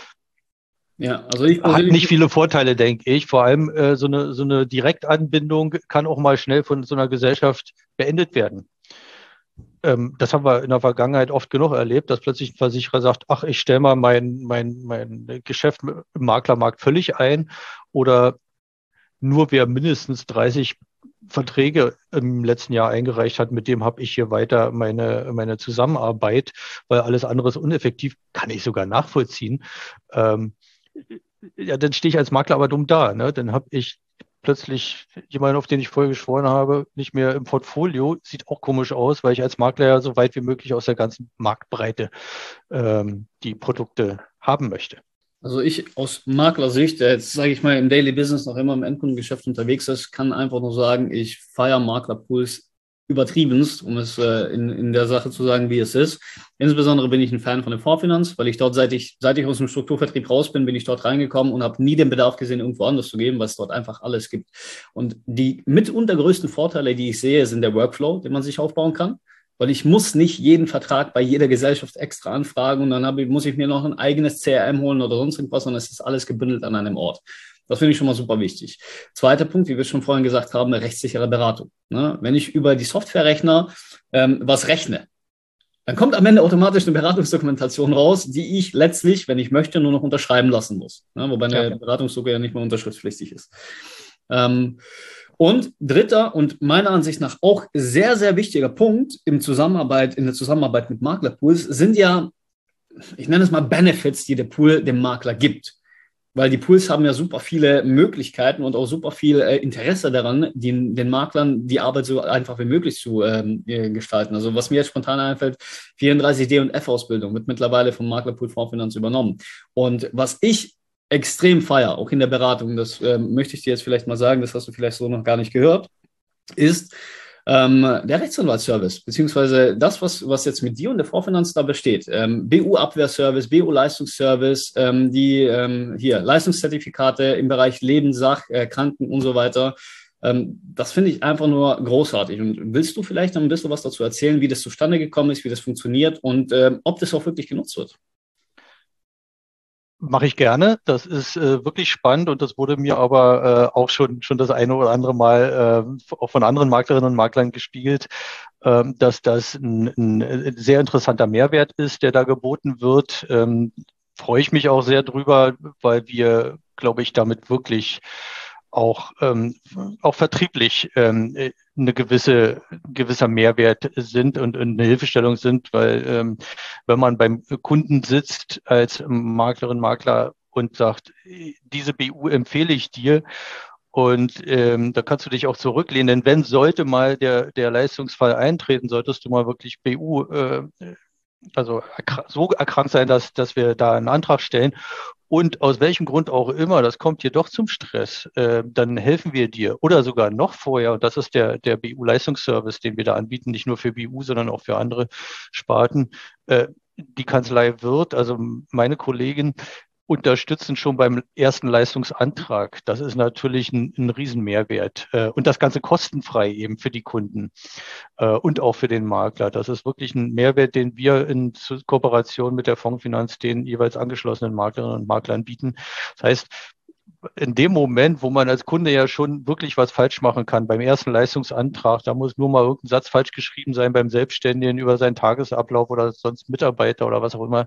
Speaker 1: Ja, also ich
Speaker 4: Hat nicht viele Vorteile, denke ich. Vor allem äh, so eine, so eine Direktanbindung kann auch mal schnell von so einer Gesellschaft beendet werden. Ähm, das haben wir in der Vergangenheit oft genug erlebt, dass plötzlich ein Versicherer sagt, ach, ich stelle mal mein, mein, mein Geschäft im Maklermarkt völlig ein oder nur wer mindestens dreißig Verträge im letzten Jahr eingereicht hat, mit dem habe ich hier weiter meine, meine Zusammenarbeit, weil alles andere ist uneffektiv, kann ich sogar nachvollziehen. Ähm, ja, dann stehe ich als Makler aber dumm da. Ne? Dann habe ich plötzlich jemanden, auf den ich vorher geschworen habe, nicht mehr im Portfolio. Sieht auch komisch aus, weil ich als Makler ja so weit wie möglich aus der ganzen Marktbreite ähm, die Produkte haben möchte.
Speaker 1: Also ich aus Maklersicht, der jetzt, sage ich mal, im Daily Business noch immer im Endkundengeschäft unterwegs ist, kann einfach nur sagen, ich feiere Maklerpools übertriebenst, um es äh, in, in der Sache zu sagen, wie es ist. Insbesondere bin ich ein Fan von der Fondsfinanz, weil ich dort, seit ich, seit ich aus dem Strukturvertrieb raus bin, bin ich dort reingekommen und habe nie den Bedarf gesehen, irgendwo anders zu geben, weil es dort einfach alles gibt. Und die mitunter größten Vorteile, die ich sehe, sind der Workflow, den man sich aufbauen kann. Weil ich muss nicht jeden Vertrag bei jeder Gesellschaft extra anfragen und dann habe, muss ich mir noch ein eigenes C R M holen oder sonst irgendwas, sondern es ist alles gebündelt an einem Ort. Das finde ich schon mal super wichtig. Zweiter Punkt, wie wir schon vorhin gesagt haben, eine rechtssichere Beratung. Ne? Wenn ich über die Softwarerechner ähm, was rechne, dann kommt am Ende automatisch eine Beratungsdokumentation raus, die ich letztlich, wenn ich möchte, nur noch unterschreiben lassen muss. Ne? Wobei eine ja. Beratungsdokumentation ja nicht mehr unterschriftspflichtig ist. Ähm, und dritter und meiner Ansicht nach auch sehr, sehr wichtiger Punkt im Zusammenarbeit, in der Zusammenarbeit mit Maklerpools sind ja, ich nenne es mal Benefits, die der Pool dem Makler gibt. Weil die Pools haben ja super viele Möglichkeiten und auch super viel äh, Interesse daran, die, den Maklern die Arbeit so einfach wie möglich zu ähm, gestalten. Also was mir jetzt spontan einfällt, vierunddreißig D und F-Ausbildung wird mittlerweile vom Maklerpool Fondsfinanz übernommen. Und was ich extrem feier, auch in der Beratung, das ähm, möchte ich dir jetzt vielleicht mal sagen, das hast du vielleicht so noch gar nicht gehört, ist ähm, der Rechtsanwaltsservice, beziehungsweise das, was, was jetzt mit dir und der Fondsfinanz da besteht. Ähm, B U-Abwehrservice, B U-Leistungsservice, ähm, die ähm, hier Leistungszertifikate im Bereich Leben, Sach, äh, Kranken und so weiter. Ähm, das finde ich einfach nur großartig. Und willst du vielleicht noch ein bisschen was dazu erzählen, wie das zustande gekommen ist, wie das funktioniert und ähm, ob das auch wirklich genutzt wird?
Speaker 4: Mache ich gerne. Das ist äh, wirklich spannend und das wurde mir aber äh, auch schon schon das eine oder andere Mal äh, auch von anderen Maklerinnen und Maklern gespiegelt, äh, dass das ein, ein sehr interessanter Mehrwert ist, der da geboten wird. Ähm, freue ich mich auch sehr drüber, weil wir, glaube ich, damit wirklich auch ähm, auch vertrieblich ähm, eine gewisse gewisser Mehrwert sind und eine Hilfestellung sind, weil ähm, wenn man beim Kunden sitzt als Maklerin, Makler und sagt, diese B U empfehle ich dir und ähm, da kannst du dich auch zurücklehnen, denn wenn sollte mal der der Leistungsfall eintreten, solltest du mal wirklich B U äh, also so erkrankt sein, dass dass wir da einen Antrag stellen. Und aus welchem Grund auch immer, das kommt hier doch zum Stress, äh, dann helfen wir dir. Oder sogar noch vorher, und das ist der, der B U-Leistungsservice, den wir da anbieten, nicht nur für B U, sondern auch für andere Sparten. Äh, die Kanzlei Wirth, also meine Kollegin, unterstützen schon beim ersten Leistungsantrag. Das ist natürlich ein, ein Riesenmehrwert. Äh, und das Ganze kostenfrei eben für die Kunden äh, und auch für den Makler. Das ist wirklich ein Mehrwert, den wir in Kooperation mit der Fondsfinanz den jeweils angeschlossenen Maklerinnen und Maklern bieten. Das heißt, in dem Moment, wo man als Kunde ja schon wirklich was falsch machen kann, beim ersten Leistungsantrag, da muss nur mal irgendein Satz falsch geschrieben sein beim Selbstständigen über seinen Tagesablauf oder sonst Mitarbeiter oder was auch immer,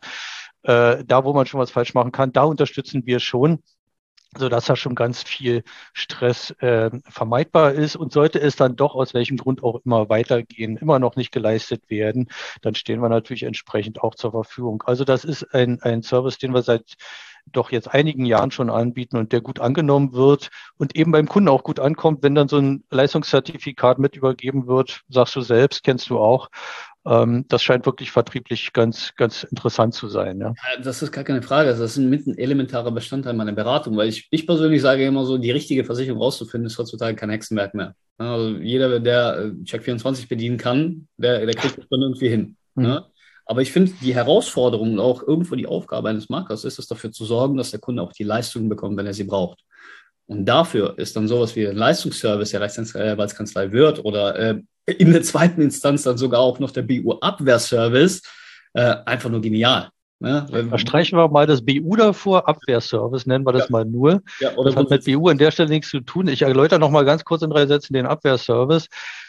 Speaker 4: äh, da, wo man schon was falsch machen kann, da unterstützen wir schon, sodass da schon ganz viel Stress äh, vermeidbar ist. Und sollte es dann doch aus welchem Grund auch immer weitergehen, immer noch nicht geleistet werden, dann stehen wir natürlich entsprechend auch zur Verfügung. Also das ist ein, ein Service, den wir seit doch jetzt einigen Jahren schon anbieten und der gut angenommen wird und eben beim Kunden auch gut ankommt, wenn dann so ein Leistungszertifikat mit übergeben wird, sagst du selbst, kennst du auch. Ähm, das scheint wirklich vertrieblich ganz, ganz interessant zu sein. Ja.
Speaker 1: Ja, das ist gar keine Frage. Das ist ein, mit ein elementarer Bestandteil meiner Beratung, weil ich, ich persönlich sage immer so, die richtige Versicherung rauszufinden, ist heutzutage kein Hexenwerk mehr. Also jeder, der Check vierundzwanzig bedienen kann, der, der kriegt das dann irgendwie hin. Mhm. Ne? Aber ich finde, die Herausforderung und auch irgendwo die Aufgabe eines Maklers ist es, dafür zu sorgen, dass der Kunde auch die Leistungen bekommt, wenn er sie braucht. Und dafür ist dann sowas wie ein Leistungsservice der Rechtsanwaltskanzlei Wirth oder äh, in der zweiten Instanz dann sogar auch noch der B U-Abwehrservice äh, einfach nur genial. Ne?
Speaker 4: Da streichen wir mal das B U davor, Abwehrservice nennen wir das ja. mal nur. Ja, oder das hat mit B U an der Stelle nichts zu tun. Ich erläutere noch mal ganz kurz in drei Sätzen den Abwehrservice.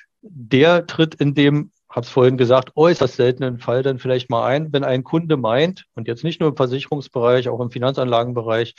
Speaker 4: Der tritt in dem, habe es vorhin gesagt, äußerst seltenen Fall dann vielleicht mal ein, wenn ein Kunde meint, und jetzt nicht nur im Versicherungsbereich, auch im Finanzanlagenbereich,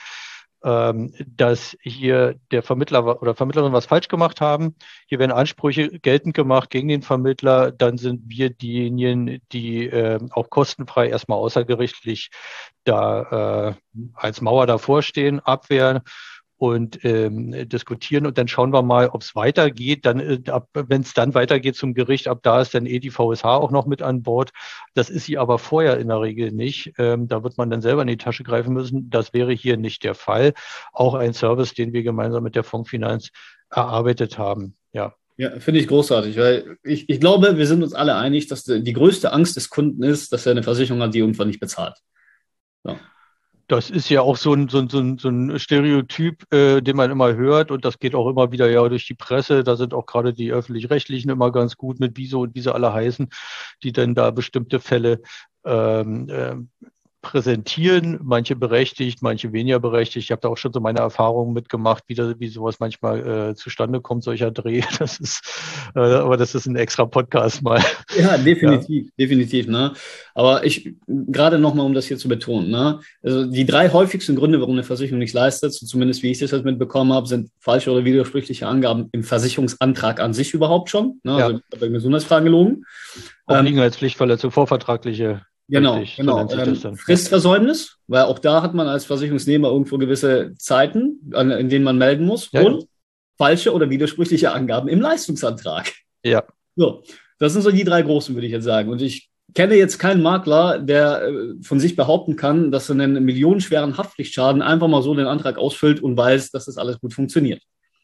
Speaker 4: dass hier der Vermittler oder Vermittlerin was falsch gemacht haben. Hier werden Ansprüche geltend gemacht gegen den Vermittler. Dann sind wir diejenigen, die äh, auch kostenfrei erstmal außergerichtlich da äh, als Mauer davor stehen, abwehren und ähm, diskutieren. Und dann schauen wir mal, ob es weitergeht. Dann, äh, wenn es dann weitergeht zum Gericht, ab da ist dann eh die V S H auch noch mit an Bord. Das ist sie aber vorher in der Regel nicht. Ähm, da wird man dann selber in die Tasche greifen müssen. Das wäre hier nicht der Fall. Auch ein Service, den wir gemeinsam mit der Fondsfinanz erarbeitet haben. Ja.
Speaker 1: Ja, finde ich großartig, weil ich, ich glaube, wir sind uns alle einig, dass die, die größte Angst des Kunden ist, dass er eine Versicherung hat, die irgendwann nicht bezahlt. So.
Speaker 4: Das ist ja auch so ein, so ein, so ein, so ein Stereotyp, äh, den man immer hört, und das geht auch immer wieder ja durch die Presse. Da sind auch gerade die Öffentlich-Rechtlichen immer ganz gut mit Wieso und wie sie alle heißen, die dann da bestimmte Fälle ähm, äh, präsentieren, manche berechtigt, manche weniger berechtigt. Ich habe da auch schon so meine Erfahrungen mitgemacht, wie, da, wie sowas manchmal äh, zustande kommt, solcher Dreh. Das ist, äh, aber das ist ein extra Podcast mal.
Speaker 1: Ja,
Speaker 4: Ja,
Speaker 1: definitiv, definitiv, ne? Aber ich, gerade nochmal, um das hier zu betonen, ne? Also die drei häufigsten Gründe, warum eine Versicherung nicht leistet, so zumindest wie ich das jetzt mitbekommen habe, sind falsche oder widersprüchliche Angaben im Versicherungsantrag an sich überhaupt schon, ne?
Speaker 4: ja.
Speaker 1: Also bei Gesundheitsfragen gelogen. Ähm,
Speaker 4: Obliegenheitspflichtverletzung, vorvertragliche,
Speaker 1: genau,
Speaker 4: richtig, so
Speaker 1: genau.
Speaker 4: nennt sich das
Speaker 1: Ähm,
Speaker 4: dann. Ja.
Speaker 1: Fristversäumnis, weil auch da hat man als Versicherungsnehmer irgendwo gewisse Zeiten, an, in denen man melden muss,
Speaker 4: Ja, ja.
Speaker 1: und falsche oder widersprüchliche Angaben im Leistungsantrag.
Speaker 4: Ja.
Speaker 1: So, das sind so die drei großen, würde ich jetzt sagen. Und ich kenne jetzt keinen Makler, der äh, von sich behaupten kann, dass er einen millionenschweren Haftpflichtschaden einfach mal so den Antrag ausfüllt und weiß, dass das alles gut funktioniert.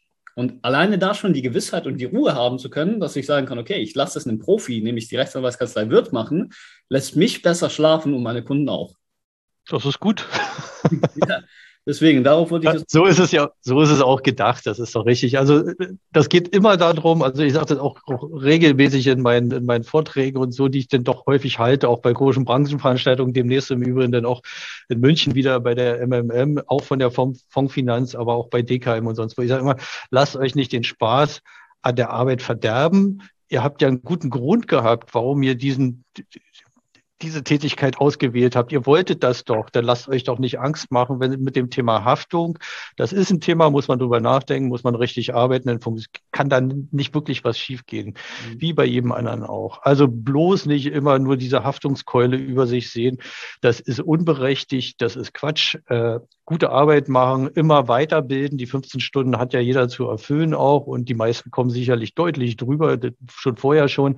Speaker 1: Und alleine da schon die Gewissheit und die Ruhe haben zu können, dass ich sagen kann, okay, ich lasse das einem Profi, nämlich die Rechtsanwaltskanzlei Wirth machen, lässt mich besser schlafen und meine Kunden auch.
Speaker 4: Das ist gut.
Speaker 1: Ja, deswegen, darauf wollte ich das.
Speaker 4: So ist es ja, so ist es auch gedacht, das ist doch richtig. Also das geht immer darum, also ich sage das auch, auch regelmäßig in meinen, in meinen Vorträgen und so, die ich dann doch häufig halte, auch bei großen Branchenveranstaltungen, demnächst im Übrigen dann auch in München wieder bei der M M M, auch von der Fondsfinanz, aber auch bei D K M und sonst wo. Ich sage immer, lasst euch nicht den Spaß an der Arbeit verderben. Ihr habt ja einen guten Grund gehabt, warum ihr diesen diese Tätigkeit ausgewählt habt. Ihr wolltet das doch, dann lasst euch doch nicht Angst machen, wenn mit dem Thema Haftung. Das ist ein Thema, muss man drüber nachdenken, muss man richtig arbeiten, dann kann dann nicht wirklich was schiefgehen, wie bei jedem anderen auch. Also bloß nicht immer nur diese Haftungskeule über sich sehen. Das ist unberechtigt, das ist Quatsch. Äh, gute Arbeit machen, immer weiterbilden. Die fünfzehn Stunden hat ja jeder zu erfüllen auch, und die meisten kommen sicherlich deutlich drüber, schon vorher schon.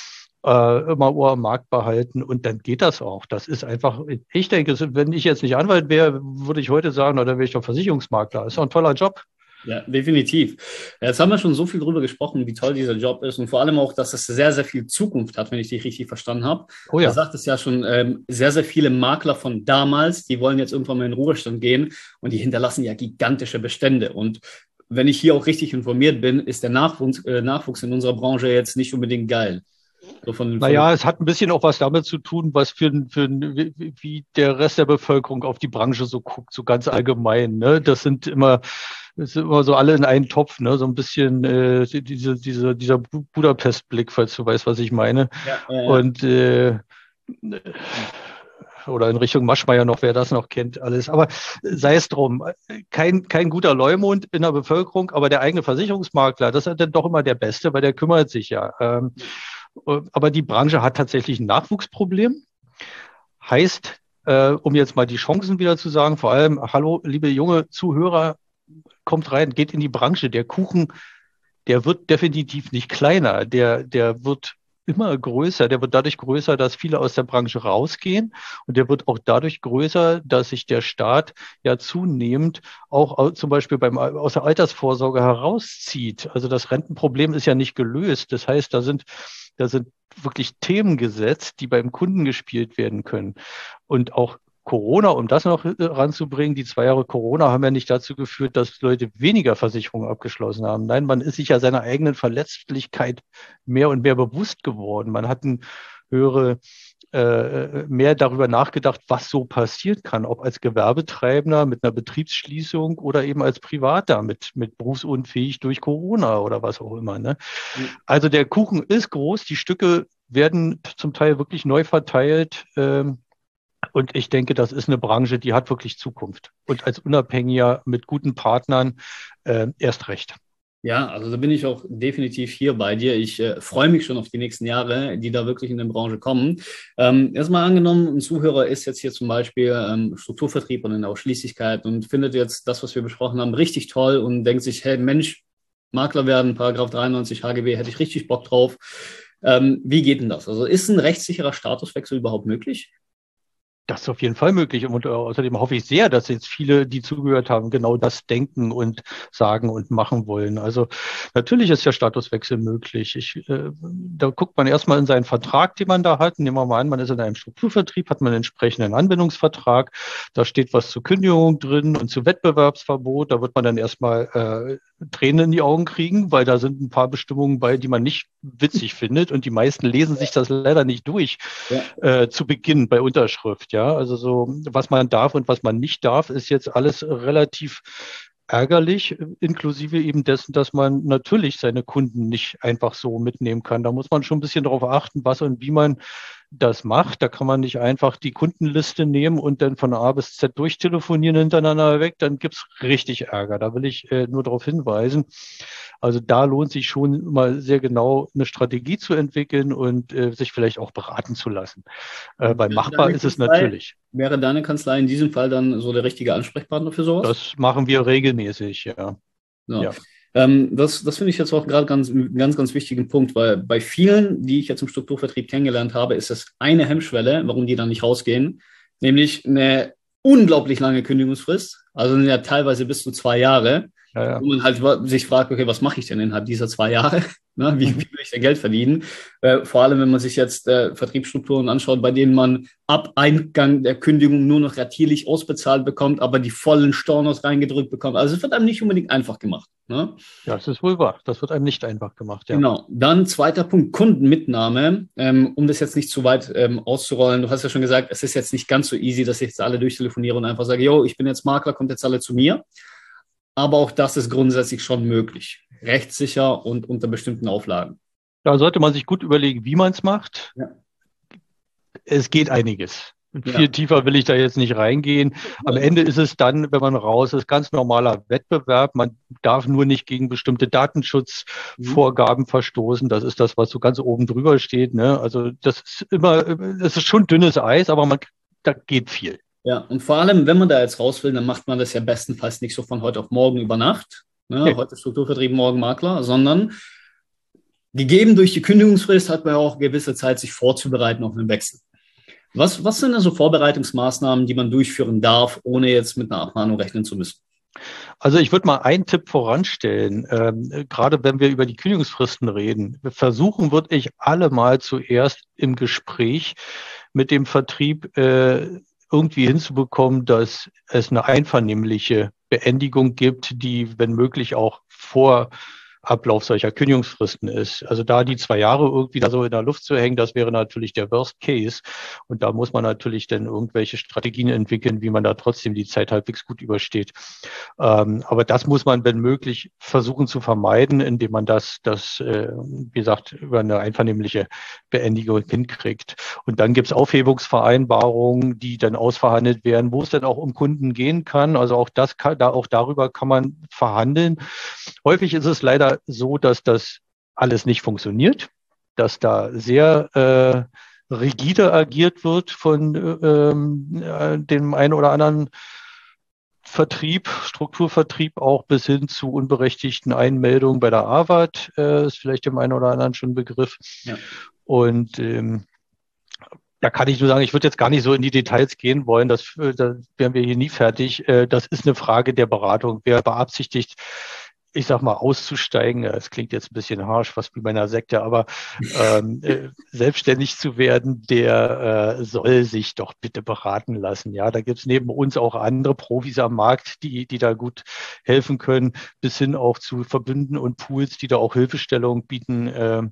Speaker 4: Äh, immer Ohr am Markt behalten, und dann geht das auch. Das ist einfach, ich denke, wenn ich jetzt nicht Anwalt wäre, würde ich heute sagen, oder wäre ich doch Versicherungsmakler. Ist doch ein toller Job.
Speaker 1: Ja, definitiv. Jetzt haben wir schon so viel drüber gesprochen, wie toll dieser Job ist, und vor allem auch, dass es sehr, sehr viel Zukunft hat, wenn ich dich richtig verstanden habe.
Speaker 4: Oh ja.
Speaker 1: Da sagt es ja schon, ähm, sehr, sehr viele Makler von damals, die wollen jetzt irgendwann mal in den Ruhestand gehen, und die hinterlassen ja gigantische Bestände. Und wenn ich hier auch richtig informiert bin, ist der Nachwuchs, äh, Nachwuchs in unserer Branche jetzt nicht unbedingt geil. So von,
Speaker 4: Naja,
Speaker 1: von
Speaker 4: es hat ein bisschen auch was damit zu tun, was für, für wie, wie der Rest der Bevölkerung auf die Branche so guckt, so ganz allgemein. Ne? Das sind immer, das sind immer so alle in einen Topf, ne? So ein bisschen äh, diese, diese, dieser Budapest-Blick, falls du weißt, was ich meine.
Speaker 1: ja, ja, ja.
Speaker 4: Und äh, oder in Richtung Maschmeyer noch, wer das noch kennt, alles. Aber sei es drum, kein, kein guter Leumund in der Bevölkerung, aber der eigene Versicherungsmakler, das ist dann doch immer der Beste, weil der kümmert sich ja. Ähm, aber die Branche hat tatsächlich ein Nachwuchsproblem. Heißt, äh, um jetzt mal die Chancen wieder zu sagen, vor allem, hallo, liebe junge Zuhörer, kommt rein, geht in die Branche. Der Kuchen, der wird definitiv nicht kleiner, der, der wird immer größer. Der wird dadurch größer, dass viele aus der Branche rausgehen, und der wird auch dadurch größer, dass sich der Staat ja zunehmend auch zum Beispiel beim, aus der Altersvorsorge herauszieht. Also das Rentenproblem ist ja nicht gelöst. Das heißt, da sind, da sind wirklich Themen gesetzt, die beim Kunden gespielt werden können. Und auch Corona, um das noch ranzubringen, die zwei Jahre Corona haben ja nicht dazu geführt, dass Leute weniger Versicherungen abgeschlossen haben. Nein, man ist sich ja seiner eigenen Verletzlichkeit mehr und mehr bewusst geworden. Man hat ein höhere, äh, mehr darüber nachgedacht, was so passieren kann, ob als Gewerbetreibender mit einer Betriebsschließung oder eben als Privater mit, mit berufsunfähig durch Corona oder was auch immer. Ne? Mhm. Also der Kuchen ist groß, die Stücke werden zum Teil wirklich neu verteilt. Ähm, Und ich denke, das ist eine Branche, die hat wirklich Zukunft. Und als Unabhängiger mit guten Partnern äh, erst recht.
Speaker 1: Ja, also da bin ich auch definitiv hier bei dir. Ich äh, freue mich schon auf die nächsten Jahre, die da wirklich in der Branche kommen. Ähm, erstmal angenommen, ein Zuhörer ist jetzt hier zum Beispiel ähm, Strukturvertrieb und in der Ausschließlichkeit und findet jetzt das, was wir besprochen haben, richtig toll und denkt sich, hey Mensch, Makler werden, Paragraph dreiundneunzig H G B, hätte ich richtig Bock drauf. Ähm, wie geht denn das? Also ist ein rechtssicherer Statuswechsel überhaupt möglich?
Speaker 4: Das ist auf jeden Fall möglich. Und außerdem hoffe ich sehr, dass jetzt viele, die zugehört haben, genau das denken und sagen und machen wollen. Also natürlich ist der Statuswechsel möglich. Ich, äh, da guckt man erstmal in seinen Vertrag, den man da hat. Nehmen wir mal an, man ist in einem Strukturvertrieb, hat man einen entsprechenden Anwendungsvertrag. Da steht was zur Kündigung drin und zu Wettbewerbsverbot. Da wird man dann erstmal äh, Tränen in die Augen kriegen, weil da sind ein paar Bestimmungen bei, die man nicht witzig findet. Und die meisten lesen sich das leider nicht durch
Speaker 1: Ja.
Speaker 4: äh, zu Beginn bei Unterschrift. Ja, also so, was man darf und was man nicht darf, ist jetzt alles relativ ärgerlich, inklusive eben dessen, dass man natürlich seine Kunden nicht einfach so mitnehmen kann. Da muss man schon ein bisschen darauf achten, was und wie man das macht. Da kann man nicht einfach die Kundenliste nehmen und dann von A bis Z durchtelefonieren hintereinander weg. Dann gibt's richtig Ärger. Da will ich äh, nur darauf hinweisen. Also da lohnt sich schon mal sehr genau eine Strategie zu entwickeln und äh, sich vielleicht auch beraten zu lassen. Äh, weil machbar ist es natürlich.
Speaker 1: Wäre deine Kanzlei in diesem Fall dann so der richtige Ansprechpartner für sowas?
Speaker 4: Das machen wir regelmäßig, ja.
Speaker 1: Ja.
Speaker 4: Ja.
Speaker 1: Ähm, das, das finde ich jetzt auch gerade ganz, ganz, ganz wichtigen Punkt, weil bei vielen, die ich jetzt im Strukturvertrieb kennengelernt habe, ist das eine Hemmschwelle, warum die dann nicht rausgehen, nämlich eine unglaublich lange Kündigungsfrist, also ja teilweise bis zu zwei Jahre,
Speaker 4: Ja, ja.
Speaker 1: wo man halt sich fragt, okay, was mache ich denn innerhalb dieser zwei Jahre? Na, wie, wie will ich denn Geld verdienen? Äh, vor allem, wenn man sich jetzt äh, Vertriebsstrukturen anschaut, bei denen man ab Eingang der Kündigung nur noch ratierlich ausbezahlt bekommt, aber die vollen Stornos reingedrückt bekommt. Also es wird einem nicht unbedingt einfach gemacht. Ne?
Speaker 4: Ja, das ist wohl wahr. Das wird einem nicht einfach gemacht, ja.
Speaker 1: Genau. Dann zweiter Punkt, Kundenmitnahme. Ähm, um das jetzt nicht zu weit ähm, auszurollen. Du hast ja schon gesagt, es ist jetzt nicht ganz so easy, dass ich jetzt alle durchtelefoniere und einfach sage, yo, ich bin jetzt Makler, kommt jetzt alle zu mir. Aber auch das ist grundsätzlich schon möglich. Rechtssicher und unter bestimmten Auflagen.
Speaker 4: Da sollte man sich gut überlegen, wie man es macht.
Speaker 1: Ja.
Speaker 4: Es geht einiges.
Speaker 1: Ja.
Speaker 4: Viel tiefer will ich da jetzt nicht reingehen. Am Ende ist es dann, wenn man raus ist, ganz normaler Wettbewerb. Man darf nur nicht gegen bestimmte Datenschutzvorgaben mhm. verstoßen. Das ist das, was so ganz oben drüber steht. Ne? Also das ist immer, das ist schon dünnes Eis, aber man, da geht viel.
Speaker 1: Ja, und vor allem, wenn man da jetzt raus will, dann macht man das ja bestenfalls nicht so von heute auf morgen über Nacht. Ne? Okay. Heute Strukturvertrieb, morgen Makler, sondern gegeben durch die Kündigungsfrist hat man auch gewisse Zeit, sich vorzubereiten auf einen Wechsel. Was, was sind also Vorbereitungsmaßnahmen, die man durchführen darf, ohne jetzt mit einer Abmahnung rechnen zu müssen?
Speaker 4: Also ich würde mal einen Tipp voranstellen, ähm, gerade wenn wir über die Kündigungsfristen reden. Versuchen würde ich alle mal zuerst im Gespräch mit dem Vertrieb äh, irgendwie hinzubekommen, dass es eine einvernehmliche Beendigung gibt, die, wenn möglich, auch vor Ablauf solcher Kündigungsfristen ist. Also da die zwei Jahre irgendwie da so in der Luft zu hängen, das wäre natürlich der Worst Case. Und da muss man natürlich dann irgendwelche Strategien entwickeln, wie man da trotzdem die Zeit halbwegs gut übersteht. Ähm, aber das muss man, wenn möglich, versuchen zu vermeiden, indem man das, das äh, wie gesagt, über eine einvernehmliche Beendigung hinkriegt. Und dann gibt es Aufhebungsvereinbarungen, die dann ausverhandelt werden, wo es dann auch um Kunden gehen kann. Also auch das kann, da auch darüber kann man verhandeln. Häufig ist es leider so, dass das alles nicht funktioniert, dass da sehr äh, rigide agiert wird von ähm, äh, dem einen oder anderen Vertrieb, Strukturvertrieb, auch bis hin zu unberechtigten Einmeldungen bei der A W A T, äh, ist vielleicht dem einen oder anderen schon ein Begriff. Ja. Und ähm, da kann ich nur sagen, ich würde jetzt gar nicht so in die Details gehen wollen, das, da wären wir hier nie fertig. Äh, das ist eine Frage der Beratung. Wer beabsichtigt, ich sag mal, auszusteigen, es klingt jetzt ein bisschen harsch, fast wie bei einer Sekte, aber ähm, äh, selbstständig zu werden, der äh, soll sich doch bitte beraten lassen. Ja, da gibt's neben uns auch andere Profis am Markt, die, die da gut helfen können, bis hin auch zu Verbünden und Pools, die da auch Hilfestellung bieten. Äh,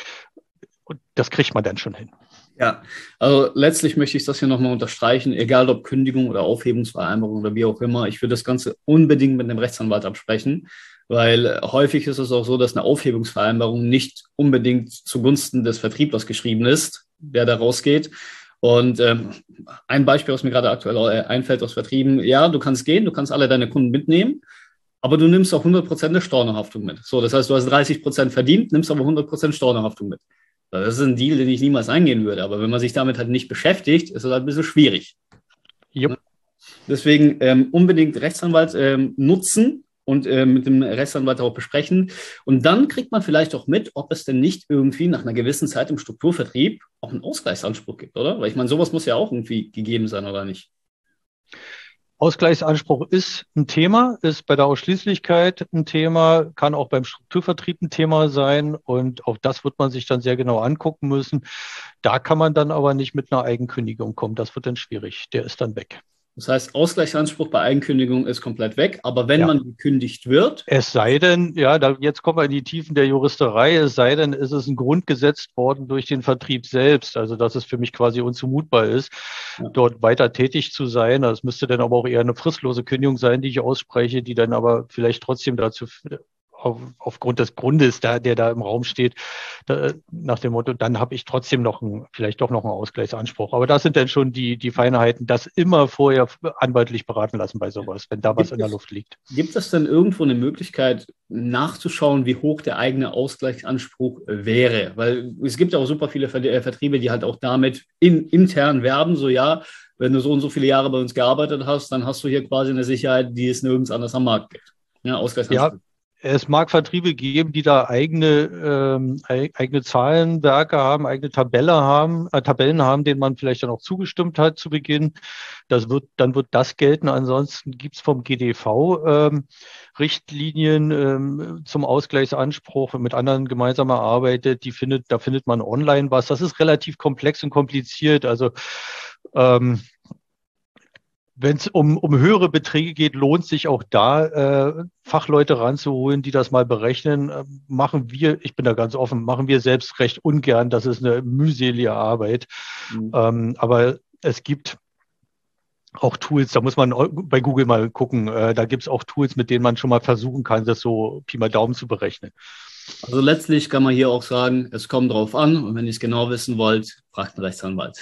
Speaker 4: und das kriegt man dann schon hin.
Speaker 1: Ja, also letztlich möchte ich das hier nochmal unterstreichen, egal ob Kündigung oder Aufhebungsvereinbarung oder wie auch immer, ich würde das Ganze unbedingt mit einem Rechtsanwalt absprechen, weil häufig ist es auch so, dass eine Aufhebungsvereinbarung nicht unbedingt zugunsten des Vertrieblers geschrieben ist, der da rausgeht. Und ähm, ein Beispiel, was mir gerade aktuell einfällt aus Vertrieben, ja, du kannst gehen, du kannst alle deine Kunden mitnehmen, aber du nimmst auch hundert Prozent der Stornohaftung mit. So, das heißt, du hast dreißig Prozent verdient, nimmst aber hundert Prozent Stornohaftung mit. Das ist ein Deal, den ich niemals eingehen würde, aber wenn man sich damit halt nicht beschäftigt, ist es halt ein bisschen schwierig.
Speaker 4: Jupp.
Speaker 1: Deswegen ähm, unbedingt Rechtsanwalt ähm, nutzen, und äh, mit dem Rechtsanwalt auch besprechen. Und dann kriegt man vielleicht auch mit, ob es denn nicht irgendwie nach einer gewissen Zeit im Strukturvertrieb auch einen Ausgleichsanspruch gibt, oder? Weil ich meine, sowas muss ja auch irgendwie gegeben sein, oder nicht?
Speaker 4: Ausgleichsanspruch ist ein Thema, ist bei der Ausschließlichkeit ein Thema, kann auch beim Strukturvertrieb ein Thema sein und auch das wird man sich dann sehr genau angucken müssen. Da kann man dann aber nicht mit einer Eigenkündigung kommen, das wird dann schwierig, der ist dann weg.
Speaker 1: Das heißt, Ausgleichsanspruch bei Eigenkündigung ist komplett weg, aber wenn
Speaker 4: Ja.
Speaker 1: man gekündigt wird.
Speaker 4: Es sei denn, ja, da, jetzt kommen wir in die Tiefen der Juristerei, es sei denn, ist es ein Grund gesetzt worden durch den Vertrieb selbst, also dass es für mich quasi unzumutbar ist, ja. dort weiter tätig zu sein. Das müsste dann aber auch eher eine fristlose Kündigung sein, die ich ausspreche, die dann aber vielleicht trotzdem dazu auf, aufgrund des Grundes, da, der da im Raum steht, da, nach dem Motto, dann habe ich trotzdem noch einen, vielleicht doch noch einen Ausgleichsanspruch. Aber das sind dann schon die, die Feinheiten, das immer vorher anwaltlich beraten lassen bei sowas, wenn da gibt was in der Luft liegt.
Speaker 1: Gibt es denn irgendwo eine Möglichkeit, nachzuschauen, wie hoch der eigene Ausgleichsanspruch wäre? Weil es gibt ja auch super viele Vertriebe, die halt auch damit in, intern werben, so ja, wenn du so und so viele Jahre bei uns gearbeitet hast, dann hast du hier quasi eine Sicherheit, die es nirgends anders am Markt gibt. Ja, Ausgleichsanspruch. Ja.
Speaker 4: Es mag Vertriebe geben, die da eigene, ähm, eigene Zahlenwerke haben, eigene Tabelle haben, äh, Tabellen haben, denen man vielleicht dann auch zugestimmt hat zu Beginn. Das wird, dann wird das gelten. Ansonsten gibt es vom G D V ähm, Richtlinien ähm, zum Ausgleichsanspruch mit anderen gemeinsam erarbeitet. Die findet, da findet man online was. Das ist relativ komplex und kompliziert. Also ähm, wenn es um, um höhere Beträge geht, lohnt sich auch da, äh, Fachleute ranzuholen, die das mal berechnen. Äh, machen wir, ich bin da ganz offen, machen wir selbst recht ungern. Das ist eine mühselige Arbeit. Mhm. Ähm, aber es gibt auch Tools, da muss man bei Google mal gucken. Äh, da gibt es auch Tools, mit denen man schon mal versuchen kann, das so Pi mal Daumen zu berechnen.
Speaker 1: Also letztlich kann man hier auch sagen, es kommt drauf an. Und wenn ihr es genau wissen wollt, fragt einen Rechtsanwalt.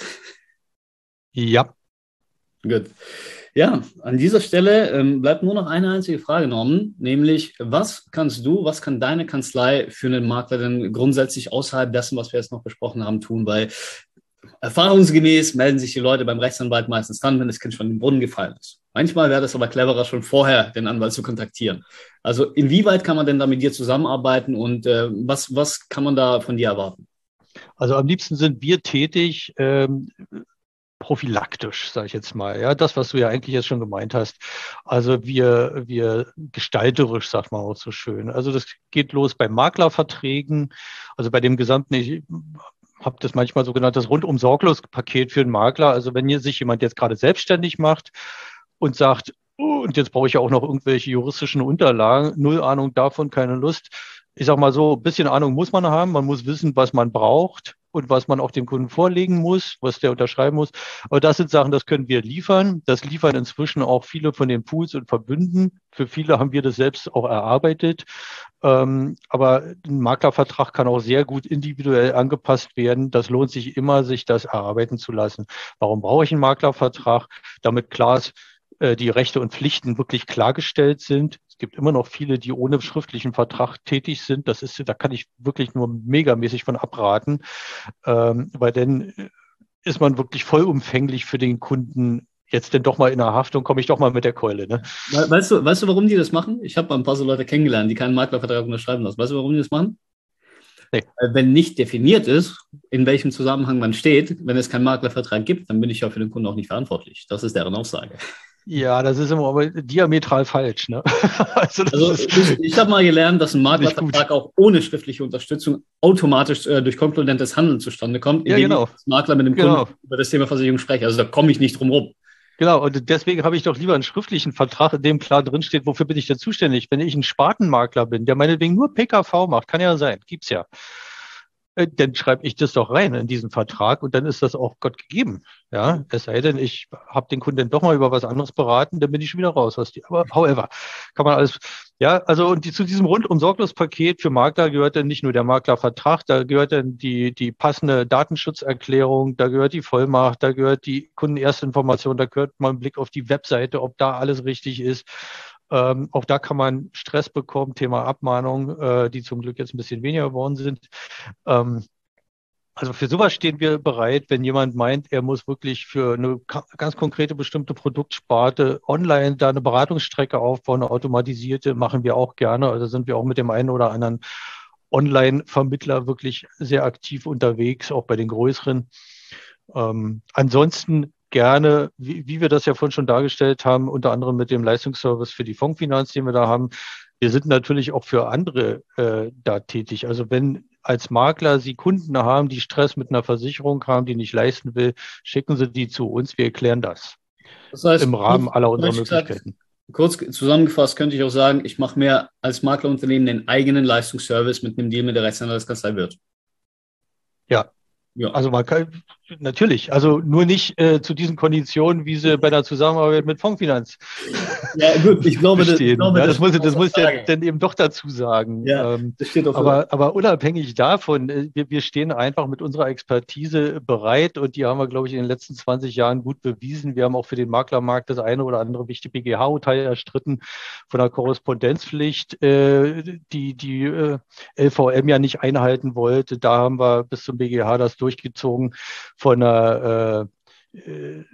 Speaker 4: Ja.
Speaker 1: Gut. Ja, an dieser Stelle ähm, bleibt nur noch eine einzige Frage, Norman, nämlich was kannst du, was kann deine Kanzlei für einen Makler denn grundsätzlich außerhalb dessen, was wir jetzt noch besprochen haben, tun? Weil erfahrungsgemäß melden sich die Leute beim Rechtsanwalt meistens dann, wenn das Kind schon in den Brunnen gefallen ist. Manchmal wäre das aber cleverer, schon vorher den Anwalt zu kontaktieren. Also inwieweit kann man denn da mit dir zusammenarbeiten und äh, was, was kann man da von dir erwarten?
Speaker 4: Also am liebsten sind wir tätig, ähm, prophylaktisch, sage ich jetzt mal. Ja, das, was du ja eigentlich jetzt schon gemeint hast. Also wir, wir gestalterisch, sagt man auch so schön. Also das geht los bei Maklerverträgen, also bei dem gesamten, ich habe das manchmal so genannt, das rundum sorglos Paket für einen Makler. Also wenn hier sich jemand jetzt gerade selbstständig macht und sagt, oh, und jetzt brauche ich ja auch noch irgendwelche juristischen Unterlagen, null Ahnung davon, keine Lust. Ich sag mal so, ein bisschen Ahnung muss man haben. Man muss wissen, was man braucht und was man auch dem Kunden vorlegen muss, was der unterschreiben muss. Aber das sind Sachen, das können wir liefern. Das liefern inzwischen auch viele von den Pools und Verbünden. Für viele haben wir das selbst auch erarbeitet. Ähm, aber ein Maklervertrag kann auch sehr gut individuell angepasst werden. Das lohnt sich immer, sich das erarbeiten zu lassen. Warum brauche ich einen Maklervertrag? Damit klar ist, die Rechte und Pflichten wirklich klargestellt sind. Es gibt immer noch viele, die ohne schriftlichen Vertrag tätig sind. Das ist, da kann ich wirklich nur megamäßig von abraten, ähm, weil dann ist man wirklich vollumfänglich für den Kunden. Jetzt denn doch mal in der Haftung, komme ich doch mal mit der Keule. Ne?
Speaker 1: Weißt du, weißt du, warum die das machen? Ich habe ein paar so Leute kennengelernt, die keinen Maklervertrag unterschreiben lassen. Weißt du, warum die das machen? Nee. Wenn nicht definiert ist, in welchem Zusammenhang man steht, wenn es keinen Maklervertrag gibt, dann bin ich ja für den Kunden auch nicht verantwortlich. Das ist deren Aussage.
Speaker 4: Ja, das ist immer aber diametral falsch. Ne?
Speaker 1: also also ich, ich habe mal gelernt, dass ein Maklervertrag auch ohne schriftliche Unterstützung automatisch äh, durch konkludentes Handeln zustande kommt, indem ja, genau. ich als Makler mit dem Kunden genau. über das Thema Versicherung spreche. Also da komme ich nicht drum rum.
Speaker 4: Genau, und deswegen habe ich doch lieber einen schriftlichen Vertrag, in dem klar drinsteht, wofür bin ich denn zuständig? Wenn ich ein Spartenmakler bin, der meinetwegen nur P K V macht, kann ja sein, gibt's ja. Dann schreibe ich das doch rein in diesen Vertrag und dann ist das auch Gott gegeben. Ja, es sei denn, ich habe den Kunden doch mal über was anderes beraten, dann bin ich schon wieder raus. Was die, aber however, kann man alles, ja, also und die, zu diesem rundum sorglos Paket für Makler gehört dann nicht nur der Maklervertrag, da gehört dann die, die passende Datenschutzerklärung, da gehört die Vollmacht, da gehört die Kundenerstinformation, da gehört mal ein Blick auf die Webseite, ob da alles richtig ist. Ähm, auch da kann man Stress bekommen, Thema Abmahnung, äh, die zum Glück jetzt ein bisschen weniger geworden sind. Ähm, Also für sowas stehen wir bereit, wenn jemand meint, er muss wirklich für eine ganz konkrete bestimmte Produktsparte online da eine Beratungsstrecke aufbauen, eine automatisierte, machen wir auch gerne. Also sind wir auch mit dem einen oder anderen Online-Vermittler wirklich sehr aktiv unterwegs, auch bei den größeren. Ähm, ansonsten gerne, wie, wie wir das ja vorhin schon dargestellt haben, unter anderem mit dem Leistungsservice für die Fondsfinanz, den wir da haben. Wir sind natürlich auch für andere äh, da tätig. Also wenn als Makler Sie Kunden haben, die Stress mit einer Versicherung haben, die nicht leisten will, schicken Sie die zu uns. Wir erklären das.
Speaker 1: Das heißt,
Speaker 4: im Rahmen aller unserer Möglichkeiten.
Speaker 1: Kurz zusammengefasst könnte ich auch sagen, ich mache mehr als Maklerunternehmen den eigenen Leistungsservice mit einem Deal mit der Rechtsanwaltskanzlei Wirth.
Speaker 4: Ja. Ja. Also man kann, natürlich, also nur nicht äh, zu diesen Konditionen, wie sie bei der Zusammenarbeit mit Fondsfinanz.
Speaker 1: Ja gut, ich glaube, das, ich glaube,
Speaker 4: ja, das,
Speaker 1: das
Speaker 4: muss, das muss ja dann eben doch dazu sagen.
Speaker 1: Ja,
Speaker 4: ähm,
Speaker 1: das steht auch
Speaker 4: aber, aber unabhängig davon, wir, wir stehen einfach mit unserer Expertise bereit und die haben wir, glaube ich, in den letzten zwanzig Jahren gut bewiesen. Wir haben auch für den Maklermarkt das eine oder andere wichtige B G H-Urteil erstritten von der Korrespondenzpflicht, äh, die die äh, L V M ja nicht einhalten wollte. Da haben wir bis zum B G H das durchgezogen von einer äh, äh,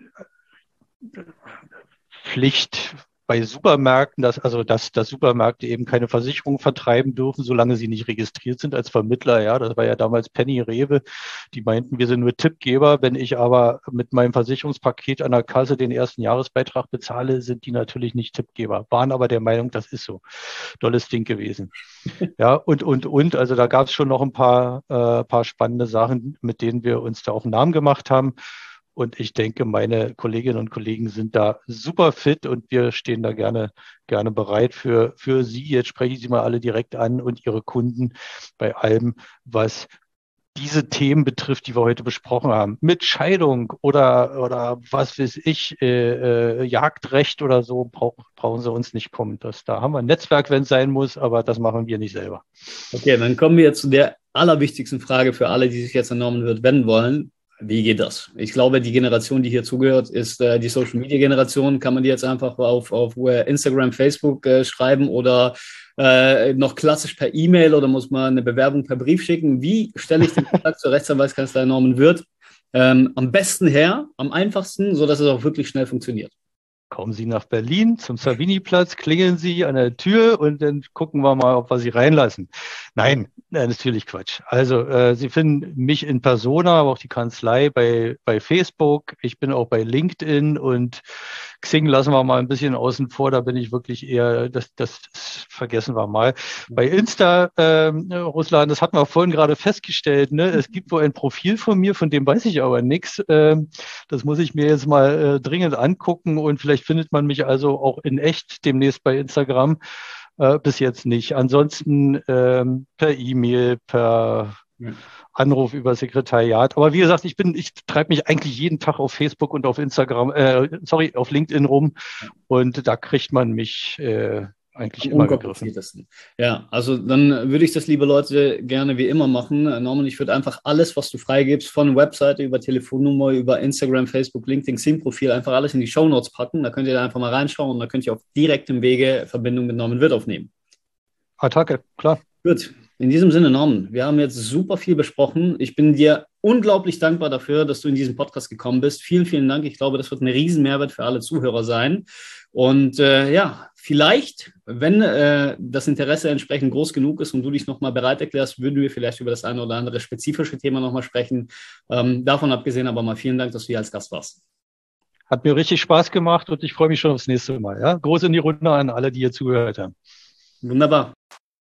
Speaker 4: Pflicht bei Supermärkten, dass also dass, dass Supermärkte eben keine Versicherung vertreiben dürfen, solange sie nicht registriert sind als Vermittler. Ja, das war ja damals Penny Rewe. Die meinten, wir sind nur Tippgeber. Wenn ich aber mit meinem Versicherungspaket an der Kasse den ersten Jahresbeitrag bezahle, sind die natürlich nicht Tippgeber. Waren aber der Meinung, das ist so. Tolles Ding gewesen. Ja, und, und, und. Also da gab es schon noch ein paar, äh, paar spannende Sachen, mit denen wir uns da auch einen Namen gemacht haben. Und ich denke, meine Kolleginnen und Kollegen sind da super fit und wir stehen da gerne, gerne bereit für, für Sie. Jetzt spreche ich Sie mal alle direkt an und Ihre Kunden bei allem, was diese Themen betrifft, die wir heute besprochen haben. Mit Scheidung oder, oder was weiß ich, äh, äh, Jagdrecht oder so, brauch, brauchen Sie uns nicht kommen. Das, da haben wir ein Netzwerk, wenn es sein muss, aber das machen wir nicht selber.
Speaker 1: Okay, dann kommen wir zu der allerwichtigsten Frage für alle, die sich jetzt an Norman Wirth wenden wollen. Wie geht das? Ich glaube, die Generation, die hier zugehört, ist äh, die Social-Media-Generation. Kann man die jetzt einfach auf, auf Instagram, Facebook äh, schreiben oder äh, noch klassisch per E-Mail oder muss man eine Bewerbung per Brief schicken? Wie stelle ich den Kontakt zur Rechtsanwaltskanzlei Norman Wirth ähm, am besten her, am einfachsten, sodass es auch wirklich schnell funktioniert?
Speaker 4: Kommen Sie nach Berlin zum Savini-Platz, klingeln Sie an der Tür und dann gucken wir mal, ob wir Sie reinlassen. Nein, natürlich Quatsch. Also äh, Sie finden mich in Persona, aber auch die Kanzlei bei, bei Facebook. Ich bin auch bei LinkedIn und Xing lassen wir mal ein bisschen außen vor. Da bin ich wirklich eher, das, das vergessen wir mal. Bei Insta, äh, Ruslan, das hatten wir vorhin gerade festgestellt, ne? Es gibt wohl ein Profil von mir, von dem weiß ich aber nichts. Äh, das muss ich mir jetzt mal äh, dringend angucken und vielleicht findet man mich also auch in echt demnächst bei Instagram. Äh, bis jetzt nicht. Ansonsten ähm, per E-Mail, per ja. Anruf über Sekretariat. Aber wie gesagt, ich bin, ich treibe mich eigentlich jeden Tag auf Facebook und auf Instagram, äh, sorry, auf LinkedIn rum und da kriegt man mich äh, eigentlich immer gegriffen.
Speaker 1: Ja, also dann würde ich das, liebe Leute, gerne wie immer machen. Norman, ich würde einfach alles, was du freigibst, von Webseite über Telefonnummer, über Instagram, Facebook, LinkedIn, Xing-Profil, einfach alles in die Shownotes packen. Da könnt ihr da einfach mal reinschauen und da könnt ihr auf direktem Wege Verbindung mit Norman Wirth aufnehmen.
Speaker 4: Attacke, klar.
Speaker 1: Gut, in diesem Sinne, Norman, wir haben jetzt super viel besprochen. Ich bin dir unglaublich dankbar dafür, dass du in diesen Podcast gekommen bist. Vielen, vielen Dank. Ich glaube, das wird ein riesen Mehrwert für alle Zuhörer sein. Und äh, ja, vielleicht, wenn äh, das Interesse entsprechend groß genug ist und du dich nochmal bereit erklärst, würden wir vielleicht über das eine oder andere spezifische Thema nochmal sprechen. Ähm, davon abgesehen aber mal vielen Dank, dass du hier als Gast warst.
Speaker 4: Hat mir richtig Spaß gemacht und ich freue mich schon aufs nächste Mal. Ja? Groß in die Runde an alle, die hier zugehört haben.
Speaker 1: Wunderbar.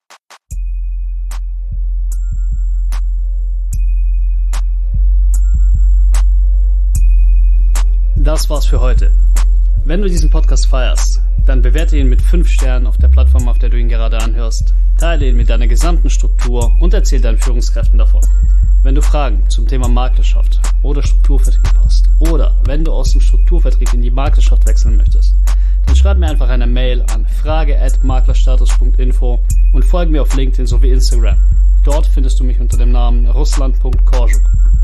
Speaker 1: Das war's für heute. Wenn du diesen Podcast feierst, dann bewerte ihn mit fünf Sternen auf der Plattform, auf der du ihn gerade anhörst, teile ihn mit deiner gesamten Struktur und erzähl deinen Führungskräften davon. Wenn du Fragen zum Thema Maklerschaft oder Strukturvertrieb hast oder wenn du aus dem Strukturvertrieb in die Maklerschaft wechseln möchtest, dann schreib mir einfach eine Mail an frage at maklerstatus punkt info und folge mir auf LinkedIn sowie Instagram. Dort findest du mich unter dem Namen ruslan punkt korjuk.